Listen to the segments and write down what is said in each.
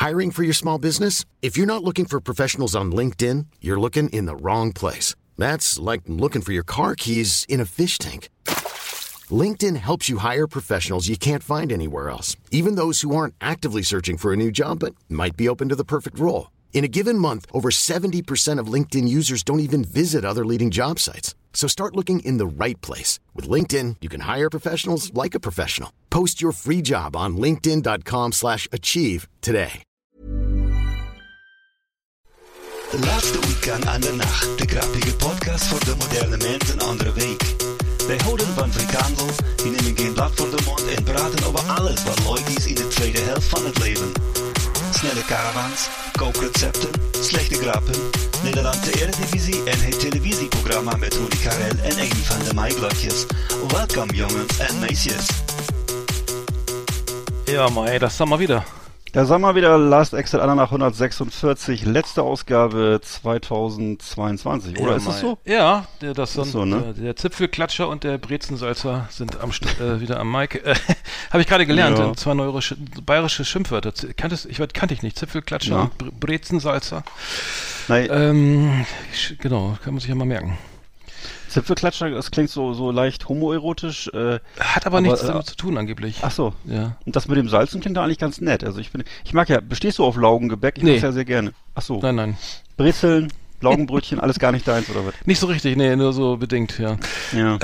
Hiring for your small business? If you're not looking for professionals on LinkedIn, you're looking in the wrong place. That's like looking for your car keys in a fish tank. LinkedIn helps you hire professionals you can't find anywhere else, even those who aren't actively searching for a new job but might be open to the perfect role. In a given month, over 70% of LinkedIn users don't even visit other leading job sites. So start looking in the right place. With LinkedIn, you can hire professionals like a professional. Post your free job on linkedin.com/achieve today. De laatste weekend aan de nacht. De grappige podcast voor de moderne mens een andere week. Wij houden van frikandel, die nemen geen blad voor de mond en praten over alles wat leuk is in de tweede helft van het leven. Snelle caravans, kookrecepten, slechte grappen, Nederlandse Eredivisie en het televisieprogramma met Rudi Carrel en een van de Maiglotjes. Welkom jongens en meisjes. Ja, Mai, das sind wir wieder. Da sind wir wieder, Last Exit Andernach 146, letzte Ausgabe 2022, oder Ja, ist das so? Ja, das sind so, ne? der Zipfelklatscher und der Brezensalzer sind wieder am Mic. Habe ich gerade gelernt, Ja. zwei neue bayerische Schimpfwörter. Kannte ich nicht. Zipfelklatscher Ja. und Brezensalzer. Nein, Genau, kann man sich ja mal merken. Zipfelklatscher, das klingt so leicht homoerotisch. Hat aber nichts damit zu tun angeblich. Ach so. Ja. Und das mit dem Salzen klingt da eigentlich ganz nett. Also ich mag ja, bestehst du auf Laugengebäck? Ich Nee. mag's ja sehr gerne. Ach so. Nein. Brezeln, Laugenbrötchen, alles gar nicht deins, oder was? Nicht so richtig, nee, nur so bedingt, ja. Ja.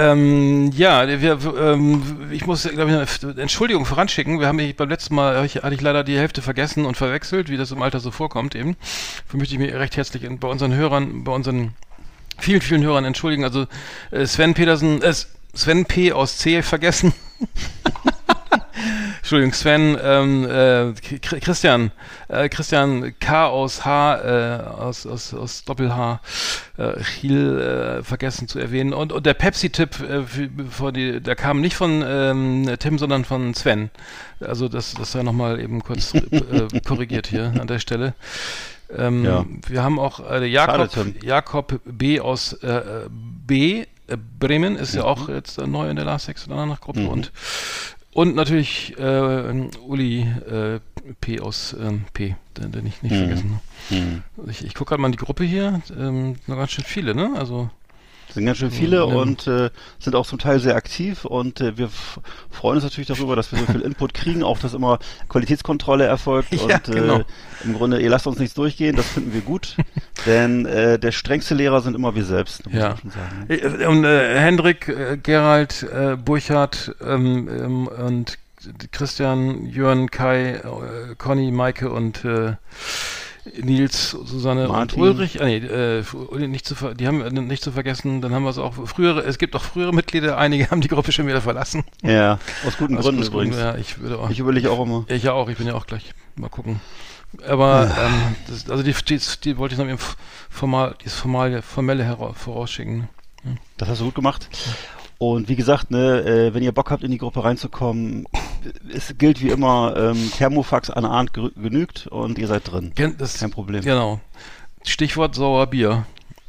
Ich muss, glaube ich, eine Entschuldigung voranschicken. Beim letzten Mal hatte ich leider die Hälfte vergessen und verwechselt, wie das im Alter so vorkommt eben. Dafür möchte ich mich recht herzlich bei unseren vielen, vielen Hörern entschuldigen. Also Sven P. aus C vergessen. Entschuldigung, Sven, Christian K. aus H, aus Doppel-H, Chiel vergessen zu erwähnen. Und der Pepsi-Tipp, der kam nicht von Tim, sondern von Sven. Also das sei nochmal eben kurz korrigiert hier an der Stelle. Ja. Wir haben auch Jakob B. aus Bremen, ist ja auch jetzt neu in der Last Exit Andernach Gruppe und natürlich Uli P. aus P, den ich nicht vergessen. Ich gucke gerade mal in die Gruppe hier, noch ganz schön viele, ne? Also Sind ganz schön viele und sind auch zum Teil sehr aktiv und wir freuen uns natürlich darüber, dass wir so viel Input kriegen, auch dass immer Qualitätskontrolle erfolgt Ja, und genau. Im Grunde, ihr lasst uns nichts durchgehen, das finden wir gut, denn der strengste Lehrer sind immer wir selbst, muss man schon sagen. Und Hendrik, Gerald, Burchard und Christian, Jörn, Kai, Conny, Maike und Nils, Susanne Martin. und Ulrich, die haben nicht zu vergessen, dann haben wir es auch es gibt auch frühere Mitglieder, einige haben die Gruppe schon wieder verlassen. Ja, aus guten Gründen übrigens. Ja, ich überlege auch immer. Ich ja auch, ich bin ja auch gleich, mal gucken. Aber, die wollte ich noch eben formelle vorausschicken. Das hast du gut gemacht. Und wie gesagt, wenn ihr Bock habt, in die Gruppe reinzukommen, es gilt wie immer, Thermofax an Arndt genügt und ihr seid drin. Kein Problem. Genau. Stichwort Sauerbier.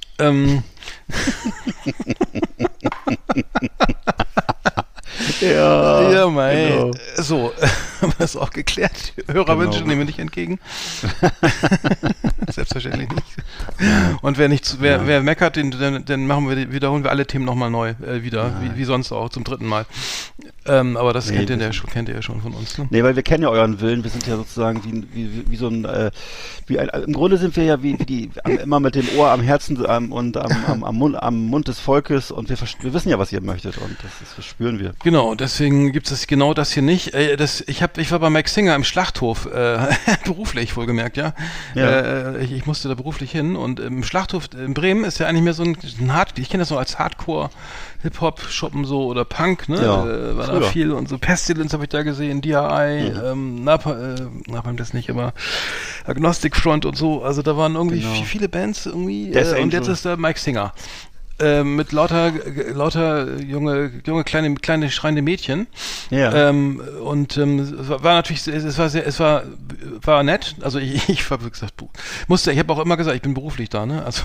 Ja, mei. Genau. So, haben wir das auch geklärt. Hörerwünsche nehmen wir nicht entgegen. Selbstverständlich nicht. Und wer meckert, dann wiederholen wir alle Themen nochmal neu wieder, wie sonst auch, zum 3. Mal. Aber das kennt ihr ja schon von uns. Ne? Nee, weil wir kennen ja euren Willen. Wir sind ja sozusagen wie so ein, im Grunde sind wir ja immer mit dem Ohr am Herzen und am Mund des Volkes und wir wissen ja, was ihr möchtet und das spüren wir. Genau, deswegen gibt es genau das hier nicht. Ich war bei Mike Singer im Schlachthof, beruflich wohlgemerkt, ja. Ich musste da beruflich hin und im Schlachthof in Bremen ist ja eigentlich mehr so ein ich kenne das noch als Hardcore Hip-Hop-Shoppen so oder Punk, ne? Ja, war da viel und so Pestilence habe ich da gesehen, DRI, Napalm das nicht, aber Agnostic Front und so, also da waren irgendwie viele Bands irgendwie und jetzt ist da Mike Singer. mit lauter junge kleine schreiende Mädchen. Ja. Es war natürlich, war nett. Also ich war, wie gesagt, ich habe auch immer gesagt, ich bin beruflich da, ne? Also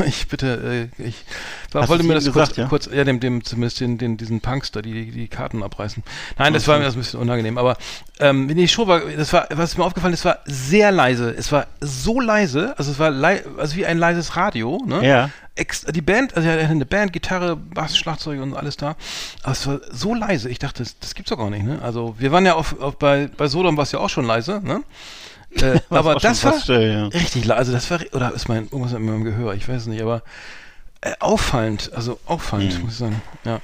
wollte mir das kurz, ja, dem zumindest diesen Punks da, die Karten abreißen. Nein, das war mir das ein bisschen unangenehm, aber die Show was mir aufgefallen ist, war sehr leise. Es war so leise, also es war also wie ein leises Radio, ne? Ja. Die Band, also er hatte eine Band, Gitarre, Bass, Schlagzeug und alles da. Aber es war so leise, ich dachte, das gibt's doch gar nicht, ne? Also wir waren ja bei Sodom war es ja auch schon leise, ne? Aber das war richtig leise, also das war, oder ist irgendwas mit meinem Gehör, ich weiß es nicht, aber auffallend, muss ich sagen, ja.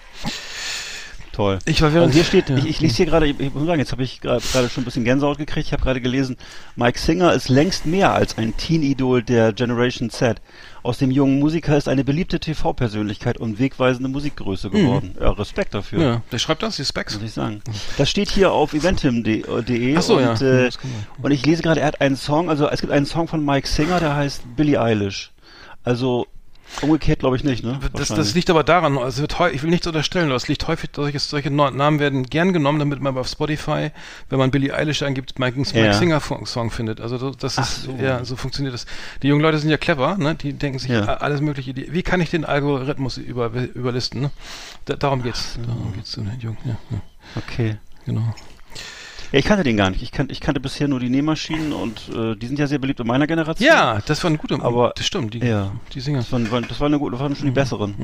Toll. Hier steht, ich lese hier gerade, ich muss sagen, jetzt habe ich gerade schon ein bisschen Gänsehaut gekriegt. Ich habe gerade gelesen, Mike Singer ist längst mehr als ein Teen-Idol der Generation Z. Aus dem jungen Musiker ist eine beliebte TV-Persönlichkeit und wegweisende Musikgröße geworden. Ja, Respekt dafür. Ja, der schreibt das, die Specs. Muss ich sagen. Das steht hier auf eventim.de. Ach so, und ich lese gerade, er hat einen Song, also es gibt einen Song von Mike Singer, der heißt Billie Eilish. Also umgekehrt glaube ich nicht, ne? Das liegt aber daran, also ich will nichts unterstellen, aber es liegt häufig, solche Namen werden gern genommen, damit man auf Spotify, wenn man Billie Eilish eingibt, Mike Singer Song findet. Also das ist, ja, so funktioniert das. Die jungen Leute sind ja clever, ne? Die denken sich alles mögliche, wie kann ich den Algorithmus überlisten, ne? Darum geht's. Darum geht's zu den Jungen, ja. Okay. Genau. Ja, ich kannte den gar nicht. Ich kannte bisher nur die Nähmaschinen und die sind ja sehr beliebt in meiner Generation. Ja, das waren gute, aber das stimmt, die Singer. Das waren schon die besseren.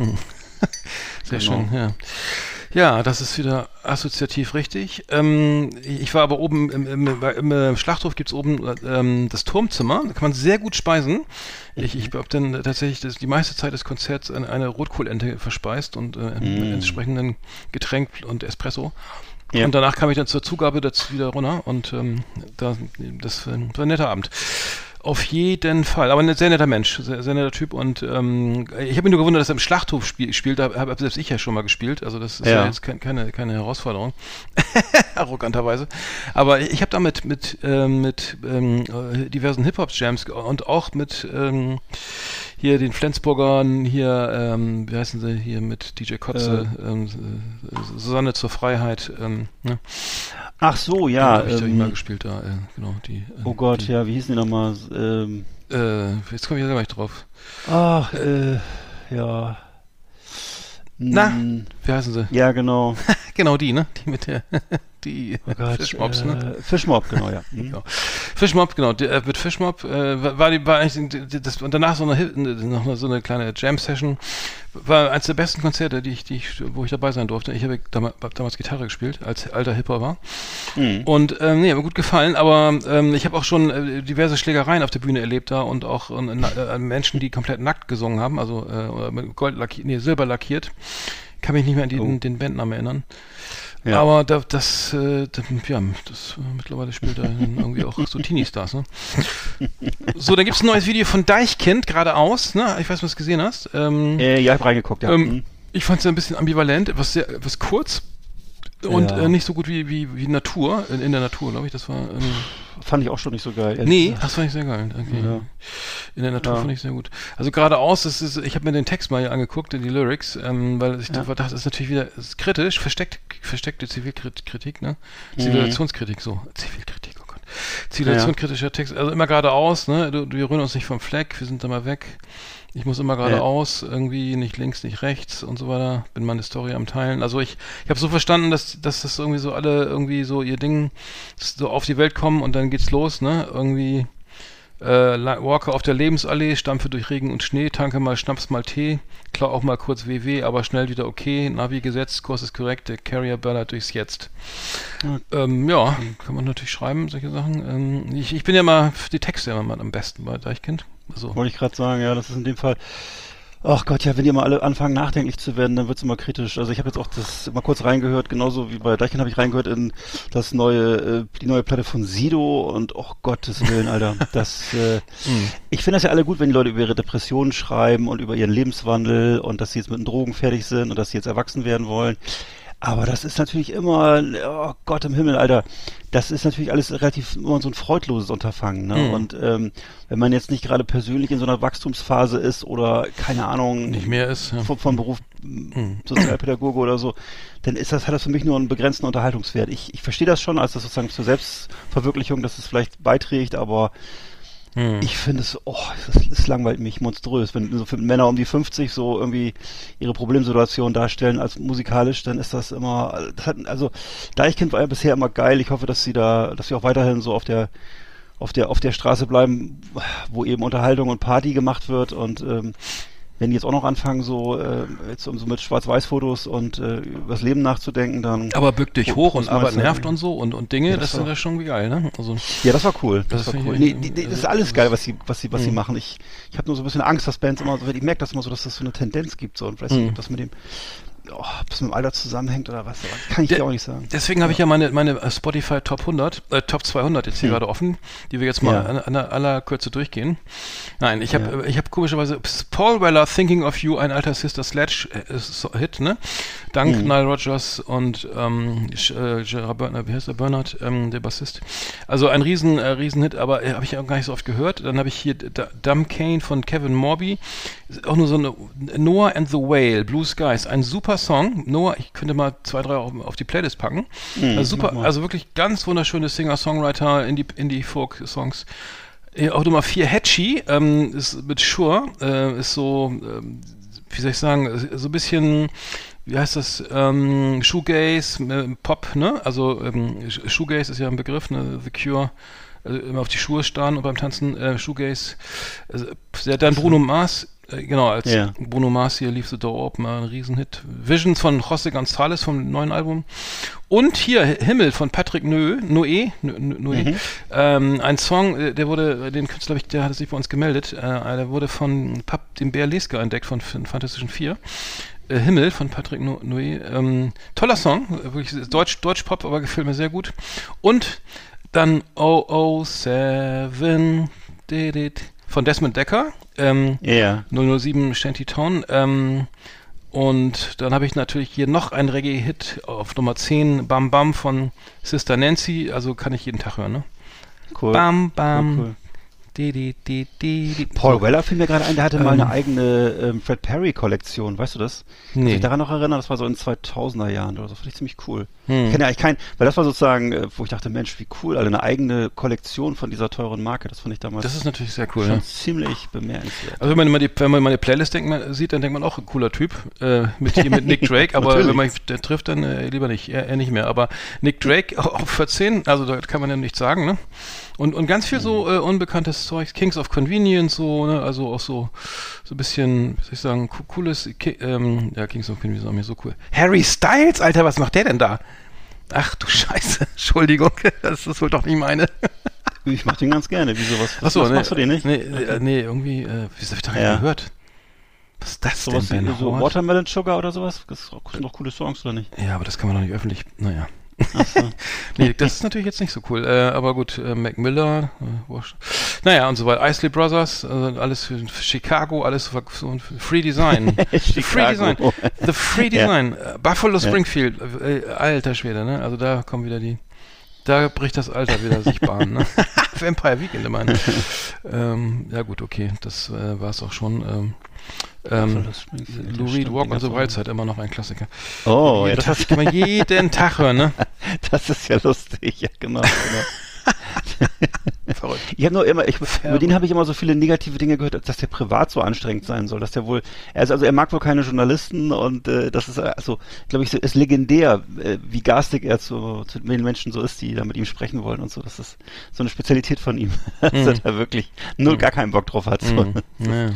Sehr schön, ja. Ja, das ist wieder assoziativ richtig. Ich war aber oben im Schlachthof, gibt's oben das Turmzimmer, da kann man sehr gut speisen. Ich habe dann tatsächlich die meiste Zeit des Konzerts eine Rotkohlente verspeist und mit entsprechendem Getränk und Espresso. Ja. Und danach kam ich dann zur Zugabe wieder runter und das war ein netter Abend. Auf jeden Fall, aber ein sehr netter Mensch, sehr netter Typ und ich habe mich nur gewundert, dass er im Schlachthof spielt, da habe selbst ich ja schon mal gespielt, also das ist ja jetzt keine Herausforderung, arroganterweise, aber ich habe da mit diversen Hip-Hop-Jams und auch mit hier den Flensburgern, hier, wie heißen sie, hier mit DJ Kotze, Susanne zur Freiheit, ne? Ach so, ja. Ich habe mal gespielt da, genau. Oh Gott, ja, wie hießen die nochmal? Jetzt komme ich selber nicht drauf. Ach, ja. Na, wie heißen sie? Ja, genau. Genau die, ne? Die mit der, Fischmobs, ne? Fischmob, genau, ja. Genau. Fischmob, genau. Mit Fischmob war eigentlich das und danach noch so eine kleine Jam-Session. War eines der besten Konzerte, wo ich dabei sein durfte. Ich habe damals Gitarre gespielt, als alter Hipper war. Und hat mir gut gefallen, aber ich habe auch schon diverse Schlägereien auf der Bühne erlebt da und auch Menschen, die komplett nackt gesungen haben, also mit Silber lackiert. Kann mich nicht mehr an den Bandnamen erinnern. Ja. Aber das mittlerweile spielt er irgendwie auch so Teenie-Stars, ne? So, dann gibt's ein neues Video von Deichkind, geradeaus, ne? Ich weiß, was du gesehen hast. Ja, ich hab reingeguckt, ja. Ich fand's ja ein bisschen ambivalent, etwas kurz und nicht so gut wie Natur, in der Natur, glaube ich, das war... fand ich auch schon nicht so geil. Nee, das fand ich sehr geil. Okay. Ja. In der Natur fand ich sehr gut. Also geradeaus, ich habe mir den Text mal hier angeguckt, die Lyrics, weil ich dachte, das ist natürlich wieder kritisch, versteckte Zivilkritik, ne? Zivilisationskritik, so. Zivilkritik, oh Gott. Zivilisationskritischer Text, also immer geradeaus, ne? Wir rühren uns nicht vom Fleck, wir sind da mal weg. Ich muss immer geradeaus, irgendwie nicht links, nicht rechts und so weiter. Bin meine Story am Teilen. Also ich habe so verstanden, dass das irgendwie so alle irgendwie so ihr Ding so auf die Welt kommen und dann geht's los, ne? Irgendwie walke auf der Lebensallee, stampfe durch Regen und Schnee, tanke mal Schnaps, mal Tee, klau auch mal kurz WW, aber schnell wieder okay. Navi gesetzt, Kurs ist korrekt, der Carrier ballert durchs Jetzt. Kann man natürlich schreiben, solche Sachen. Ich bin ja mal für die Texte immer mal am besten bei Deichkind. Also. Wollte ich gerade sagen, ja, das ist in dem Fall. Ach Gott, ja, wenn die mal alle anfangen nachdenklich zu werden, dann wird's immer kritisch. Also ich habe jetzt auch das mal kurz reingehört, genauso wie bei Deichkind habe ich reingehört in die neue Platte von Sido und Gottes Willen, Alter, ich finde das ja alle gut, wenn die Leute über ihre Depressionen schreiben und über ihren Lebenswandel und dass sie jetzt mit den Drogen fertig sind und dass sie jetzt erwachsen werden wollen. Aber das ist natürlich immer, oh Gott im Himmel, Alter, das ist natürlich alles relativ immer so ein freudloses Unterfangen, ne? Und wenn man jetzt nicht gerade persönlich in so einer Wachstumsphase ist oder, keine Ahnung, nicht mehr ist, ja. vom Beruf Sozialpädagoge oder so, dann hat das für mich nur einen begrenzten Unterhaltungswert. Ich verstehe das schon, als das sozusagen zur Selbstverwirklichung, dass es vielleicht beiträgt, aber ich finde es langweilt mich monströs. Wenn so Männer um die 50 so irgendwie ihre Problemsituation darstellen als musikalisch, dann ist das immer, also Deichkind war ja bisher immer geil. Ich hoffe, dass sie auch weiterhin so auf der Straße bleiben, wo eben Unterhaltung und Party gemacht wird und wenn die jetzt auch noch anfangen, so mit Schwarz-Weiß-Fotos und über das Leben nachzudenken, dann... Aber bück dich hoch und Arbeit nervt und so und Dinge, ja, das ist ja schon geil, ne? Also, ja, das war cool. Das war cool. Das ist alles geil, was sie machen. Ich habe nur so ein bisschen Angst, dass Bands immer so... Ich merke das immer so, dass das so eine Tendenz gibt. So, und weiß nicht, ob das mit dem Alter zusammenhängt oder was. Kann ich dir auch nicht sagen. Deswegen habe ich ja meine Spotify Top 100, Top 200 jetzt hier gerade offen, die wir jetzt mal an aller Kürze durchgehen. Nein, ich hab komischerweise Paul Weller, Thinking of You, ein alter Sister Sledge Hit, ne? Dank Nile Rodgers und Gerard Bernard, wie heißt der Bernard, der Bassist. Also ein Riesenhit, aber habe ich auch gar nicht so oft gehört. Dann habe ich hier Dumb Kane von Kevin Morby, auch nur so eine Noah and the Whale, Blue Skies, ein super Song. Noah, ich könnte mal 2, 3 auf die Playlist packen. Also super, also wirklich ganz wunderschöne Singer-Songwriter, Indie-Folk-Songs. Auch Nummer 4, Hatchie, ist mit Shure, ist so, wie soll ich sagen, so ein bisschen, wie heißt das, Shoegaze, Pop, ne? Also Shoegaze ist ja ein Begriff, ne? The Cure, also immer auf die Schuhe starren und beim Tanzen, Shoegaze. Dann Bruno Mars, genau, als Bruno Mars hier lief The Door Open, ein Riesenhit. Visions von José González vom neuen Album. Und hier Himmel von Patrick Noé. Ein Song, den Künstler, der hat sich bei uns gemeldet, der wurde von dem Bär Leska entdeckt von Fantastischen Vier. Himmel von Patrick Noé. Toller Song, wirklich Deutsch-Pop, aber gefällt mir sehr gut. Und dann 007 von Desmond Decker. 007 Shantytown. Und dann habe ich natürlich hier noch einen Reggae-Hit auf Nummer 10, Bam Bam von Sister Nancy. Also kann ich jeden Tag hören, ne? Cool. Bam Bam. Cool. Paul Weller fiel mir gerade ein, der hatte mal eine eigene Fred Perry-Kollektion, weißt du das? Nee. Kann ich daran noch erinnern, das war so in 2000er Jahren oder so, fand ich ziemlich cool. Ich kenne ja eigentlich weil das war sozusagen, wo ich dachte, Mensch, wie cool, also eine eigene Kollektion von dieser teuren Marke, das fand ich damals. Das ist natürlich sehr cool, schon ziemlich bemerkenswert. Also wenn man meine Playlist sieht, dann denkt man auch, ein cooler Typ, mit Nick Drake, aber wenn man den trifft, dann lieber nicht, eher nicht mehr, aber Nick Drake auf 14, also da kann man ja nichts sagen, ne? Und ganz viel so unbekanntes Zeug, Kings of Convenience, so, ne, also auch so ein bisschen, wie soll ich sagen, cooles, Kings of Convenience ist auch mir so cool. Harry Styles, Alter, was macht der denn da? Ach du Scheiße, Entschuldigung, das ist wohl doch nicht meine. Ich mach den ganz gerne, wieso, was machst du den nicht? Nee, irgendwie, wieso hab ich da nicht gehört? Was ist das sowas denn, Ben so Watermelon Sugar oder sowas? Das sind doch coole Songs, oder nicht? Ja, aber das kann man doch nicht öffentlich, naja. Ach so. Nee, das ist natürlich jetzt nicht so cool. Aber gut, Mac Miller, naja und so weiter. Isley Brothers, alles für Chicago, alles für Free Design. The Free Design. Buffalo Springfield, alter Schwede, ne? Also da kommen wieder da bricht das Alter wieder sich Bahn, ne? Vampire Weekend, immerhin. Ja gut, okay, das war's auch schon. Lou Reed, Walk on the Wild Side, immer noch ein Klassiker. Oh, das kann man jeden Tag hören, ne? Das ist ja lustig, ja genau. Verrückt. Über den habe ich immer so viele negative Dinge gehört, dass der privat so anstrengend sein soll, dass der wohl, er mag wohl keine Journalisten und das ist, also, glaube ich, ist legendär, wie garstig er zu den Menschen so ist, die da mit ihm sprechen wollen und so, das ist so eine Spezialität von ihm, dass er da wirklich gar keinen Bock drauf hat. So. Ja.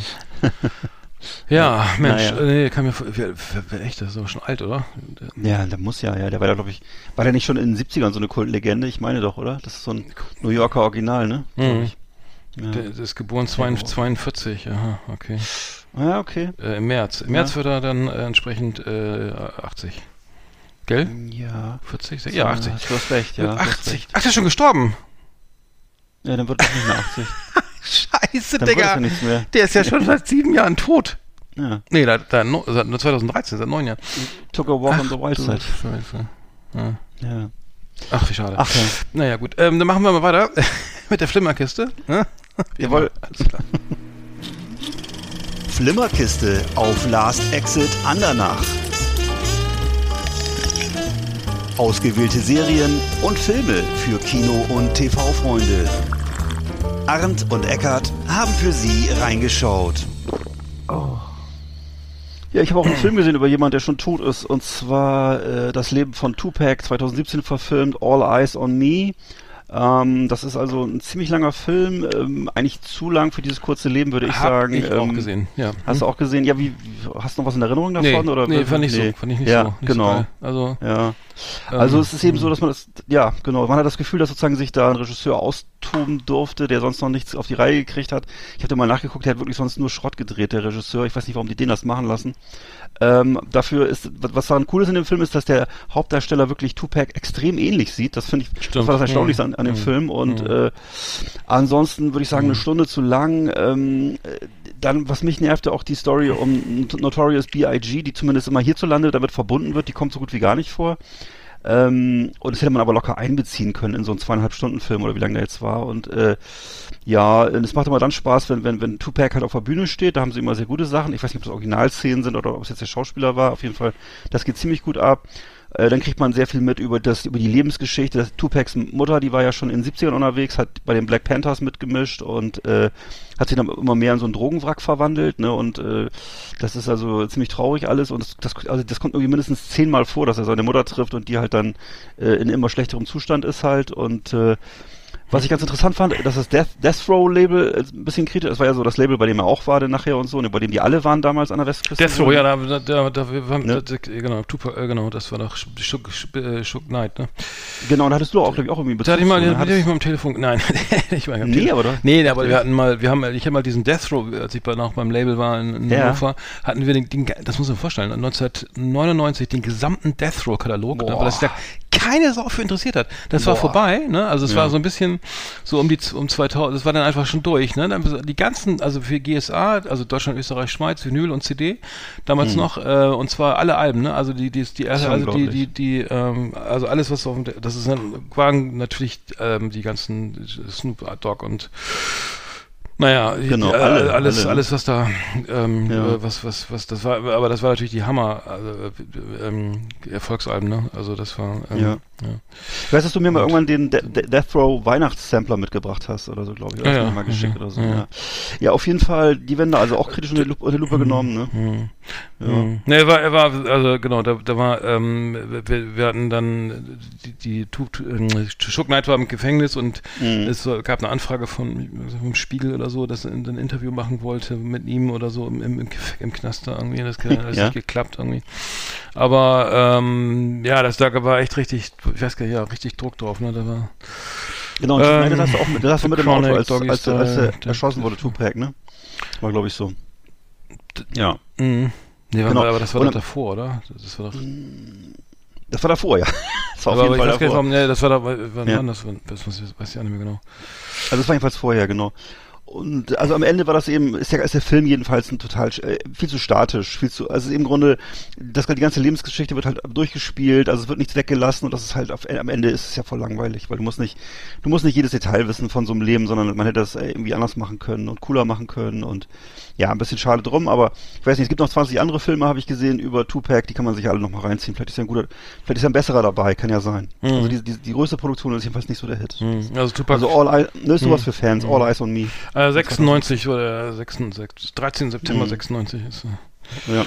Ja, Mensch, nee, kann mir echt, das ist aber schon alt, oder? Ja, der muss der war da, glaube ich, war der nicht schon in den 70ern so eine Kultlegende? Ich meine doch, oder? Das ist so ein New Yorker Original, ne? Ja. Der ist geboren 42, aha, okay. Ja, okay. Im März. Im März wird er dann entsprechend 80. Gell? Ja. 40? Ja, 80. Du hast recht, ja. 80. Ach, der ist schon gestorben? Ja, dann wird er nicht mehr 80. Scheiße, dann Digga. Ja nichts mehr. Der ist ja schon seit 7 Jahren tot. Ja. Nee, seit 2013, seit 9 Jahren. Took a Walk on the Wild Side. Scheiße. Ja. Ach, wie schade. Ach ja. Naja, gut. Dann machen wir mal weiter mit der Flimmerkiste. Ne? Jawohl. Alles klar. Flimmerkiste auf Last Exit Andernach. Ausgewählte Serien und Filme für Kino- und TV-Freunde. Arndt und Eckart haben für Sie reingeschaut. Ja, ich habe auch einen Film gesehen über jemanden, der schon tot ist, und zwar das Leben von Tupac, 2017 verfilmt, All Eyes on Me. Das ist also ein ziemlich langer Film, eigentlich zu lang für dieses kurze Leben, würde ich sagen. Ich auch gesehen, ja. Hast du auch gesehen? Ja, hast du noch was in Erinnerung davon? Nee, oder? Nee, fand ich nicht ja, so. Nicht genau. So ja. Also es ist eben so, dass man man hat das Gefühl, dass sozusagen sich da ein Regisseur austoben durfte, der sonst noch nichts auf die Reihe gekriegt hat. Ich habe mal nachgeguckt, der hat wirklich sonst nur Schrott gedreht, der Regisseur. Ich weiß nicht, warum die den das machen lassen. Dafür ist, was daran cool ist in dem Film, ist, dass der Hauptdarsteller wirklich Tupac extrem ähnlich sieht. Das finde ich, das war das Erstaunlichste an dem Film. Und ansonsten würde ich sagen, eine Stunde zu lang. Dann, was mich nervte, auch die Story um Notorious B.I.G., die zumindest immer hierzulande damit verbunden wird, die kommt so gut wie gar nicht vor. Und das hätte man aber locker einbeziehen können in so einen 2,5-Stunden-Film oder wie lange der jetzt war. Und es macht immer dann Spaß, wenn Tupac halt auf der Bühne steht, da haben sie immer sehr gute Sachen. Ich weiß nicht, ob das Originalszenen sind oder ob es jetzt der Schauspieler war. Auf jeden Fall, das geht ziemlich gut ab. Dann kriegt man sehr viel mit über die Lebensgeschichte. Tupacs Mutter, die war ja schon in den 70ern unterwegs, hat bei den Black Panthers mitgemischt und hat sich dann immer mehr in so einen Drogenwrack verwandelt, ne? Und das ist also ziemlich traurig alles. Und das kommt irgendwie mindestens 10-mal vor, dass er seine Mutter trifft und die halt dann in immer schlechterem Zustand ist halt. Und was ich ganz interessant fand, dass das Death Row Label ein bisschen kritisch, das war ja so das Label, bei dem er auch war, dann nachher und so, ne, bei dem die alle waren damals an der Westküste. Death Row, ja, genau, das war doch Shook Knight, ne? Genau, und da hattest du auch, glaube ich, auch irgendwie Bezug. Da hatte ich mal am Telefon, nein, ich meine, nee, aber ich habe mal diesen Death Row, als ich noch beim Label war in Hannover, hatten wir das muss man vorstellen, 1999 den gesamten Death Row Katalog, aber das ist ja keine Sau für interessiert hat. Das war vorbei, ne? Also es war so ein bisschen so um 2000, das war dann einfach schon durch, ne? Dann die ganzen, also für GSA, also Deutschland, Österreich, Schweiz, Vinyl und CD, damals noch, und zwar alle Alben, ne? Also also alles, was auf dem, das ist waren natürlich die ganzen Snoop Dogg und naja, genau, alles, was da, was das war, aber das war natürlich die Hammer, Erfolgsalben, ne? Also das war, Ich weiß, dass du mir mal irgendwann den Death Row Weihnachtssampler mitgebracht hast oder so, glaube ich. Oder hast du mir mal geschickt oder so. Ja, auf jeden Fall, die werden da also auch kritisch unter die Lupe genommen, ne? Ne, er war, also genau, da war, wir hatten dann die Shook Knight war im Gefängnis und es gab eine Anfrage vom Spiegel oder so, dass er ein Interview machen wollte mit ihm oder so im Knast da irgendwie. Das hat alles nicht geklappt irgendwie. Aber da war echt richtig, ich weiß gar nicht, richtig Druck drauf, ne? Da war genau, und das hast du auch mit dem Auto, als er erschossen wurde, Tupac, ne? War, glaube ich, so. Ja. Nee, genau. Aber das war doch davor, oder? Das war davor, ja. Das war auf jeden Fall davor. Das war da, wann das weiß ich auch nicht mehr genau. Also das war jedenfalls vorher, genau. Und also am Ende war das eben, ist der Film jedenfalls viel zu statisch, also im Grunde, die ganze Lebensgeschichte wird halt durchgespielt, also es wird nichts weggelassen und das ist halt am Ende ist es ja voll langweilig, weil du musst nicht jedes Detail wissen von so einem Leben, sondern man hätte das irgendwie anders machen können und cooler machen können und ja, ein bisschen schade drum, aber ich weiß nicht, es gibt noch 20 andere Filme, habe ich gesehen, über Tupac, die kann man sich alle noch mal reinziehen, vielleicht ist ja ein besserer dabei, kann ja sein. Also die größte Produktion ist jedenfalls nicht so der Hit. Also Tupac. Also ist sowas für Fans, All Eyes on Me. 96 oder 13. September 96 ist ja.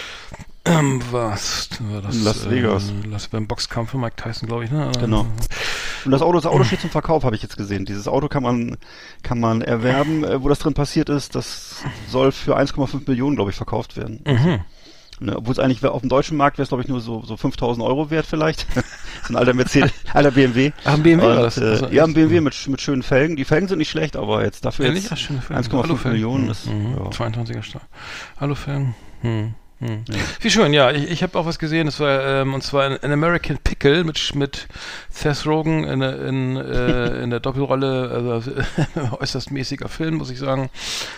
Was war das? In Las Vegas. Beim Boxkampf von Mike Tyson, glaube ich, ne? Genau. Und das Auto steht zum Verkauf, habe ich jetzt gesehen. Dieses Auto kann man erwerben, wo das drin passiert ist. Das soll für 1,5 Millionen, glaube ich, verkauft werden. Ne, obwohl es eigentlich auf dem deutschen Markt wäre es, glaube ich, nur so 5.000 Euro wert vielleicht. So ein alter alter BMW. Ach, ein BMW und, war das? Ja, ein BMW mit schönen Felgen. Die Felgen sind nicht schlecht, aber jetzt dafür 1,5 Millionen ist 22er Stahl. Alufelgen. Wie schön, ja. Ich habe auch was gesehen, das war und zwar An American Pickle mit Seth Rogen in der Doppelrolle, also äußerst mäßiger Film, muss ich sagen.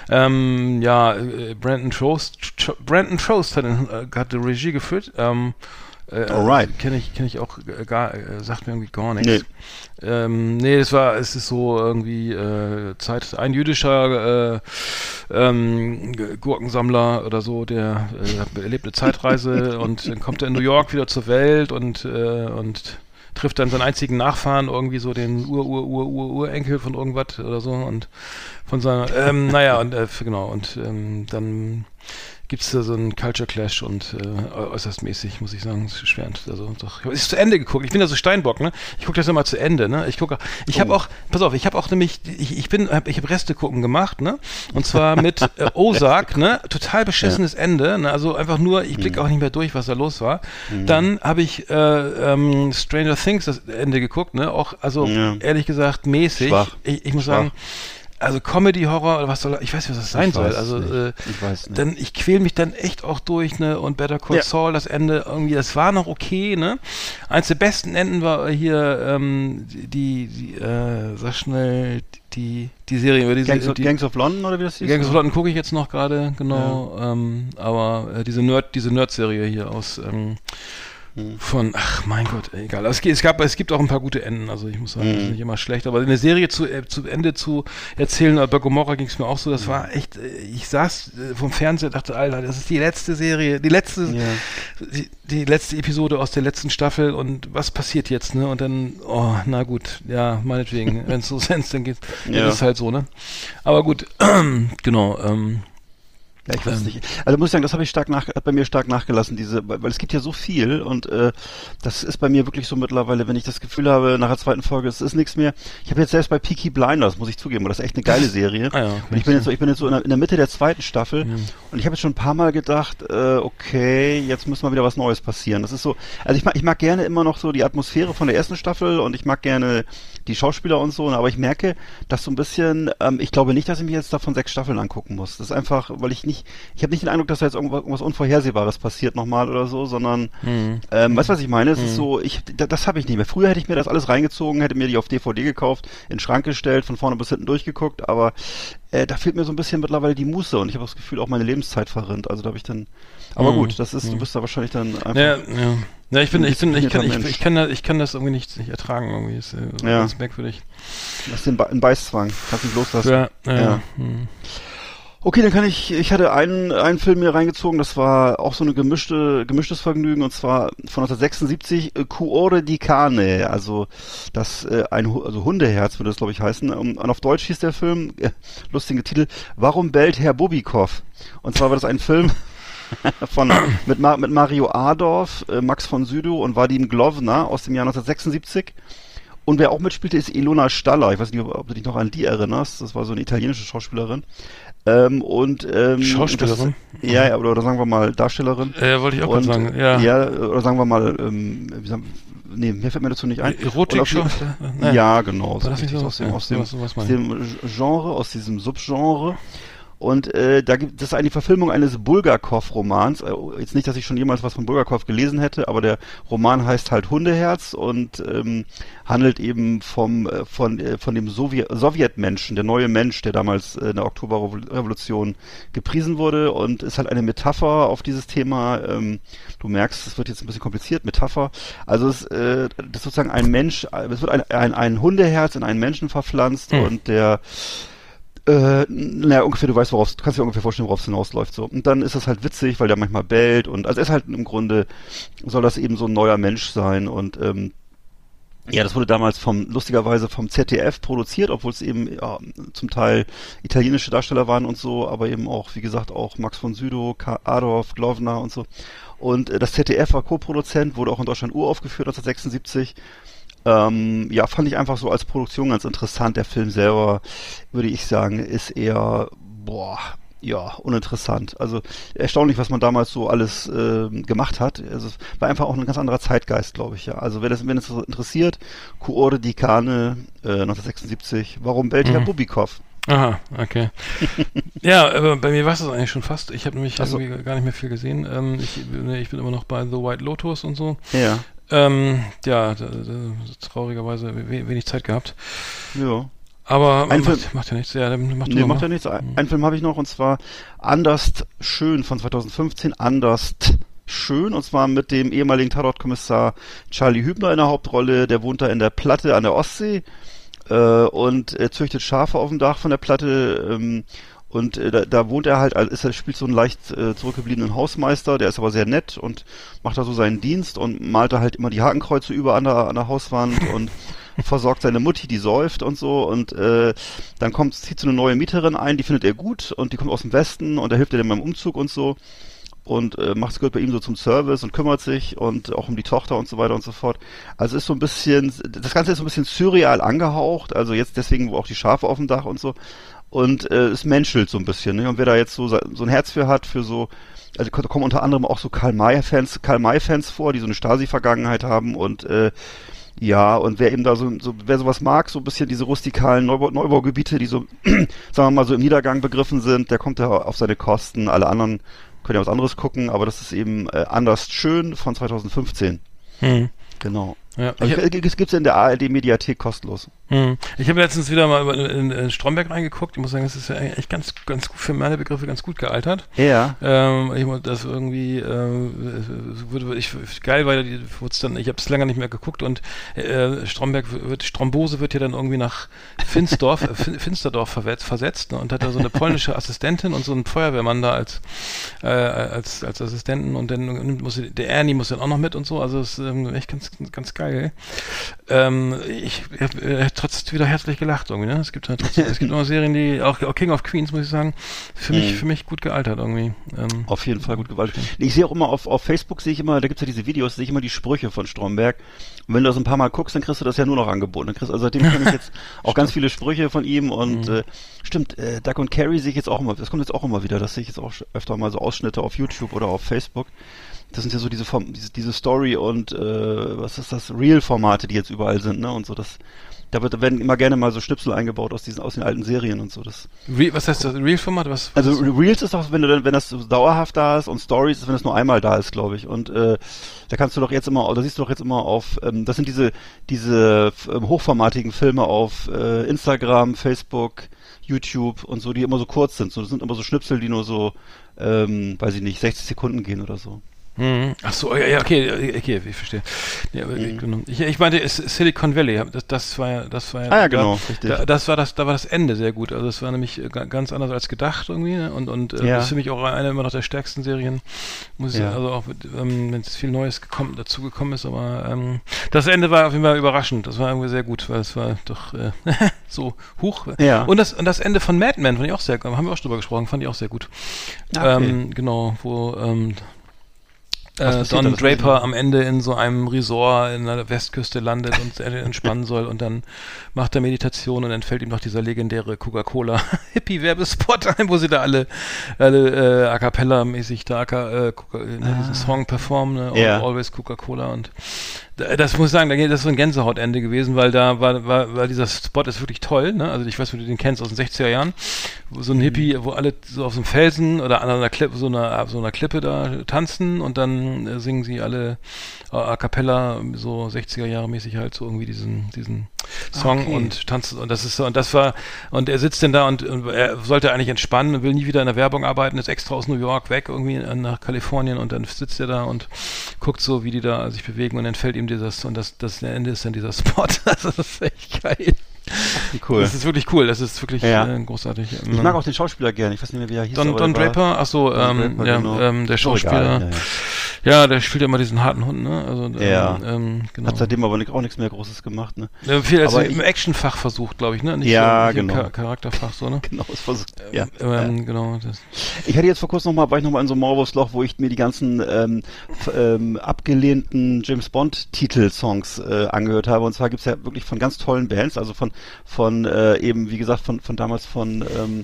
Brandon Trost hat die Regie geführt. Alright. Kenne ich auch sagt mir irgendwie gar nichts. Nee. Es ist so irgendwie ein jüdischer Gurkensammler oder so, der erlebt eine Zeitreise und dann kommt er in New York wieder zur Welt und trifft dann seinen einzigen Nachfahren, irgendwie so den Urenkel von irgendwas oder so und von seiner, dann gibt's da so einen Culture Clash und äußerst mäßig, muss ich sagen, ist schwer. Also doch, ist zu Ende geguckt. Ich bin ja so Steinbock, ne? Ich gucke das immer zu Ende, ne? Ich habe auch nämlich, ich habe Reste gucken gemacht, ne? Und zwar mit Ozark, ne? Total beschissenes Ende, ne? Also einfach nur, ich blicke auch nicht mehr durch, was da los war. Dann habe ich Stranger Things das Ende geguckt, ne? Auch, also ehrlich gesagt mäßig. Schwach. Ich muss sagen, also Comedy-Horror oder was soll, ich weiß nicht, was das sein soll. Also ich weiß nicht. Dann ich quäl mich dann echt auch durch, ne? Und Better Call Saul, das Ende irgendwie, das war noch okay, ne? Eins der besten Enden war hier sag schnell die Serie über Gangs of London oder wie das hieß? Gangs of London gucke ich jetzt noch gerade, genau. Ja. Aber diese Nerd-Serie hier aus von, ach mein Gott, egal. Es gibt auch ein paar gute Enden, also ich muss sagen, das ist nicht immer schlecht, aber eine Serie zu Ende zu erzählen, bei Gomorra ging es mir auch so, das war echt, ich saß vom Fernseher und dachte, Alter, das ist die letzte Serie, die letzte Episode aus der letzten Staffel und was passiert jetzt, ne? Und dann, na gut, ja, meinetwegen, wenn es so senst, dann geht's, dann ist es halt so, ne? Aber gut, genau, ja, ich weiß nicht. Also muss ich sagen, das hat bei mir stark nachgelassen, weil es gibt ja so viel und das ist bei mir wirklich so mittlerweile, wenn ich das Gefühl habe, nach der zweiten Folge, es ist nichts mehr. Ich habe jetzt selbst bei Peaky Blinders, muss ich zugeben, das ist echt eine geile Serie. Und ich bin jetzt so in der Mitte der zweiten Staffel und ich habe jetzt schon ein paar Mal gedacht, okay, jetzt muss mal wieder was Neues passieren. Das ist so, also ich mag gerne immer noch so die Atmosphäre von der ersten Staffel und ich mag gerne die Schauspieler und so, aber ich merke, dass so ein bisschen, ich glaube nicht, dass ich mich jetzt davon 6 Staffeln angucken muss. Das ist einfach, weil ich habe nicht den Eindruck, dass da jetzt irgendwas Unvorhersehbares passiert nochmal oder so, sondern, weißt du, was ich meine? Es ist so, das habe ich nicht mehr. Früher hätte ich mir das alles reingezogen, hätte mir die auf DVD gekauft, in den Schrank gestellt, von vorne bis hinten durchgeguckt, aber da fehlt mir so ein bisschen mittlerweile die Muße und ich habe das Gefühl, auch meine Lebenszeit verrinnt. Also da habe ich dann, aber gut, du bist da wahrscheinlich dann einfach... Ja, ich kann das irgendwie nicht ertragen, irgendwie. Ist ganz merkwürdig. Das ist ein Beißzwang, kannst nicht loslassen. Ja. Okay, dann ich hatte einen Film mir reingezogen, das war auch so eine gemischtes Vergnügen, und zwar von 1976, Cuore di Cane, also also Hundeherz würde das, glaube ich, heißen. Und auf Deutsch hieß der Film, lustiger Titel, Warum bellt Herr Bubikow? Und zwar war das ein Film mit Mario Adorf, Max von Sydow und Vadim Glowna aus dem Jahr 1976. Und wer auch mitspielte, ist Ilona Staller. Ich weiß nicht, ob du dich noch an die erinnerst. Das war so eine italienische Schauspielerin. Schauspielerin? Oder sagen wir mal Darstellerin. Ja, wollte ich auch gerade sagen. Ja, oder sagen wir mal, mir fällt mir dazu nicht ein. Erotik-Schauspieler? Ja, genau. War das nicht so? Aus dem Genre, aus diesem Subgenre. Und das ist eine Verfilmung eines Bulgakov-Romans. Jetzt nicht, dass ich schon jemals was von Bulgakov gelesen hätte, aber der Roman heißt halt Hundeherz und handelt eben von dem Sowjetmenschen, der neue Mensch, der damals in der Oktoberrevolution gepriesen wurde, und ist halt eine Metapher auf dieses Thema. Du merkst, es wird jetzt ein bisschen kompliziert, Metapher. Also das ist sozusagen ein Mensch, es wird ein Hundeherz in einen Menschen verpflanzt und der ungefähr, du kannst dir ungefähr vorstellen, worauf es hinausläuft, so. Und dann ist das halt witzig, weil der manchmal bellt und, also er ist halt im Grunde, soll das eben so ein neuer Mensch sein und, das wurde damals lustigerweise vom ZDF produziert, obwohl es eben zum Teil italienische Darsteller waren und so, aber eben auch, wie gesagt, auch Max von Sydow, Adorf, Glowna und so. Und das ZDF war Co-Produzent, wurde auch in Deutschland uraufgeführt 1976. Fand ich einfach so als Produktion ganz interessant. Der Film selber, würde ich sagen, ist eher, uninteressant. Also erstaunlich, was man damals so alles gemacht hat. Also, es war einfach auch ein ganz anderer Zeitgeist, glaube ich. Ja. Also wenn es so interessiert, Cuore di Cane, 1976, Warum bellt Herr Bubikow? Aha, okay. Ja, aber bei mir war es das eigentlich schon fast. Ich habe nämlich irgendwie gar nicht mehr viel gesehen. Ich bin immer noch bei The White Lotus und so. Ja. Traurigerweise wenig Zeit gehabt. Ja. Aber macht ja nichts. Ja, macht ja nichts. Einen Film habe ich noch, und zwar Anders schön von 2015. Anders schön, und zwar mit dem ehemaligen Tatortkommissar Charlie Hübner in der Hauptrolle. Der wohnt da in der Platte an der Ostsee und züchtet Schafe auf dem Dach von der Platte. Da wohnt er halt, spielt so einen leicht zurückgebliebenen Hausmeister, der ist aber sehr nett und macht da so seinen Dienst und malt da halt immer die Hakenkreuze über an der Hauswand und versorgt seine Mutti, die säuft und so, und dann zieht so eine neue Mieterin ein, die findet er gut und die kommt aus dem Westen und da hilft er dem beim Umzug und so und gehört bei ihm so zum Service und kümmert sich und auch um die Tochter und so weiter und so fort. Also ist so ein bisschen, das Ganze ist so ein bisschen surreal angehaucht, also jetzt deswegen auch die Schafe auf dem Dach und so. Und es menschelt so ein bisschen, ne? Und wer da jetzt so ein Herz für hat, also da kommen unter anderem auch so Karl-May-Fans vor, die so eine Stasi-Vergangenheit haben und und wer eben da wer sowas mag, so ein bisschen diese rustikalen Neubaugebiete, die so, sagen wir mal, so im Niedergang begriffen sind, der kommt da auf seine Kosten. Alle anderen können ja was anderes gucken, aber das ist eben Anders schön von 2015. Genau. Ja, gibt's in der ARD-Mediathek kostenlos. Ich habe letztens wieder mal in Stromberg reingeguckt. Ich muss sagen, es ist ja echt ganz gut, für meine Begriffe ganz gut gealtert. Ja. Das irgendwie geil, weil ich habe es länger nicht mehr geguckt und Strombose wird ja dann irgendwie nach Finsterdorf versetzt, ne, und hat da so eine polnische Assistentin und so einen Feuerwehrmann da als Assistenten, und dann der Ernie muss dann auch noch mit und so. Also es ist echt ganz geil. Ich habe trotzdem wieder herzlich gelacht irgendwie, ne? Es gibt immer Serien, die auch King of Queens, muss ich sagen, für mich gut gealtert irgendwie. Auf jeden Fall gut gealtert. Ich sehe auch immer auf Facebook, da gibt's ja diese Videos, sehe ich immer die Sprüche von Stromberg. Und wenn du das ein paar Mal guckst, dann kriegst du das ja nur noch angeboten. Also seitdem kenne ich jetzt auch ganz viele Sprüche von ihm und stimmt, Doug und Carrie sehe ich jetzt auch immer, das kommt jetzt auch immer wieder, das sehe ich jetzt auch öfter mal so Ausschnitte auf YouTube oder auf Facebook. Das sind ja so diese Story und was ist das, Reel-Formate, die jetzt überall sind, ne? Und so, da werden immer gerne mal so Schnipsel eingebaut aus den alten Serien und so. Was heißt das, Reel-Format? Also Reels ist auch, wenn das so dauerhaft da ist, und Stories ist, wenn das nur einmal da ist, glaube ich. Und da siehst du doch jetzt immer auf, das sind diese hochformatigen Filme auf Instagram, Facebook, YouTube und so, die immer so kurz sind. So, das sind immer so Schnipsel, die nur so, weiß ich nicht, 60 Sekunden gehen oder so. Ach so, ja, okay, ich verstehe. Ja, genau. Ich meinte, Silicon Valley, das war ja. Genau, richtig. Da war das Ende sehr gut. Also es war nämlich ganz anders als gedacht irgendwie, ne? Und das ist für mich auch eine immer noch der stärksten Serien. Also auch wenn es viel Neues dazu gekommen ist, aber das Ende war auf jeden Fall überraschend. Das war irgendwie sehr gut, weil es war doch so hoch. Ja. Und das Ende von Mad Men fand ich auch sehr gut. Haben wir auch schon drüber gesprochen, fand ich auch sehr gut. Okay. Genau, wo Don Draper am Ende in so einem Resort in der Westküste landet und entspannen soll, und dann macht er Meditation und dann fällt ihm noch dieser legendäre Coca-Cola Hippie-Werbespot ein, wo sie da alle a cappella-mäßig diesen Song performen, ne? Always Coca-Cola, und das muss ich sagen, das ist so ein Gänsehautende gewesen, weil weil dieser Spot ist wirklich toll, ne? Also ich weiß, wenn du den kennst aus den 60er Jahren, wo so ein Hippie, wo alle so auf so einem Felsen oder an einer Klippe, so einer Klippe da tanzen, und dann singen sie alle a cappella, so 60er Jahre mäßig halt so irgendwie diesen Song und tanzen, und und er sitzt denn da und er sollte eigentlich entspannen und will nie wieder in der Werbung arbeiten, ist extra aus New York weg irgendwie nach Kalifornien, und dann sitzt er da und guckt so, wie die da sich bewegen, und dann fällt ihm das Ende ist dann dieser Spot. Das ist echt geil. Cool. Das ist wirklich cool, das ist wirklich großartig. Ich mag auch den Schauspieler gerne, ich weiß nicht mehr, wie er hieß. Don Draper, achso, genau. Der Schauspieler. Ja, der spielt ja immer diesen harten Hund, ne? Also, genau. Hat seitdem aber auch nichts mehr Großes gemacht, ne? Viel im Actionfach versucht, glaube ich, ne? Nicht genau. Charakterfach, so, ne? Genau, es versucht. Genau. Ich hatte jetzt vor kurzem war ich nochmal in so einem Maulwurfsloch, wo ich mir die ganzen abgelehnten James Bond Titelsongs angehört habe, und zwar gibt's ja wirklich von ganz tollen Bands, also von eben, wie gesagt, von damals von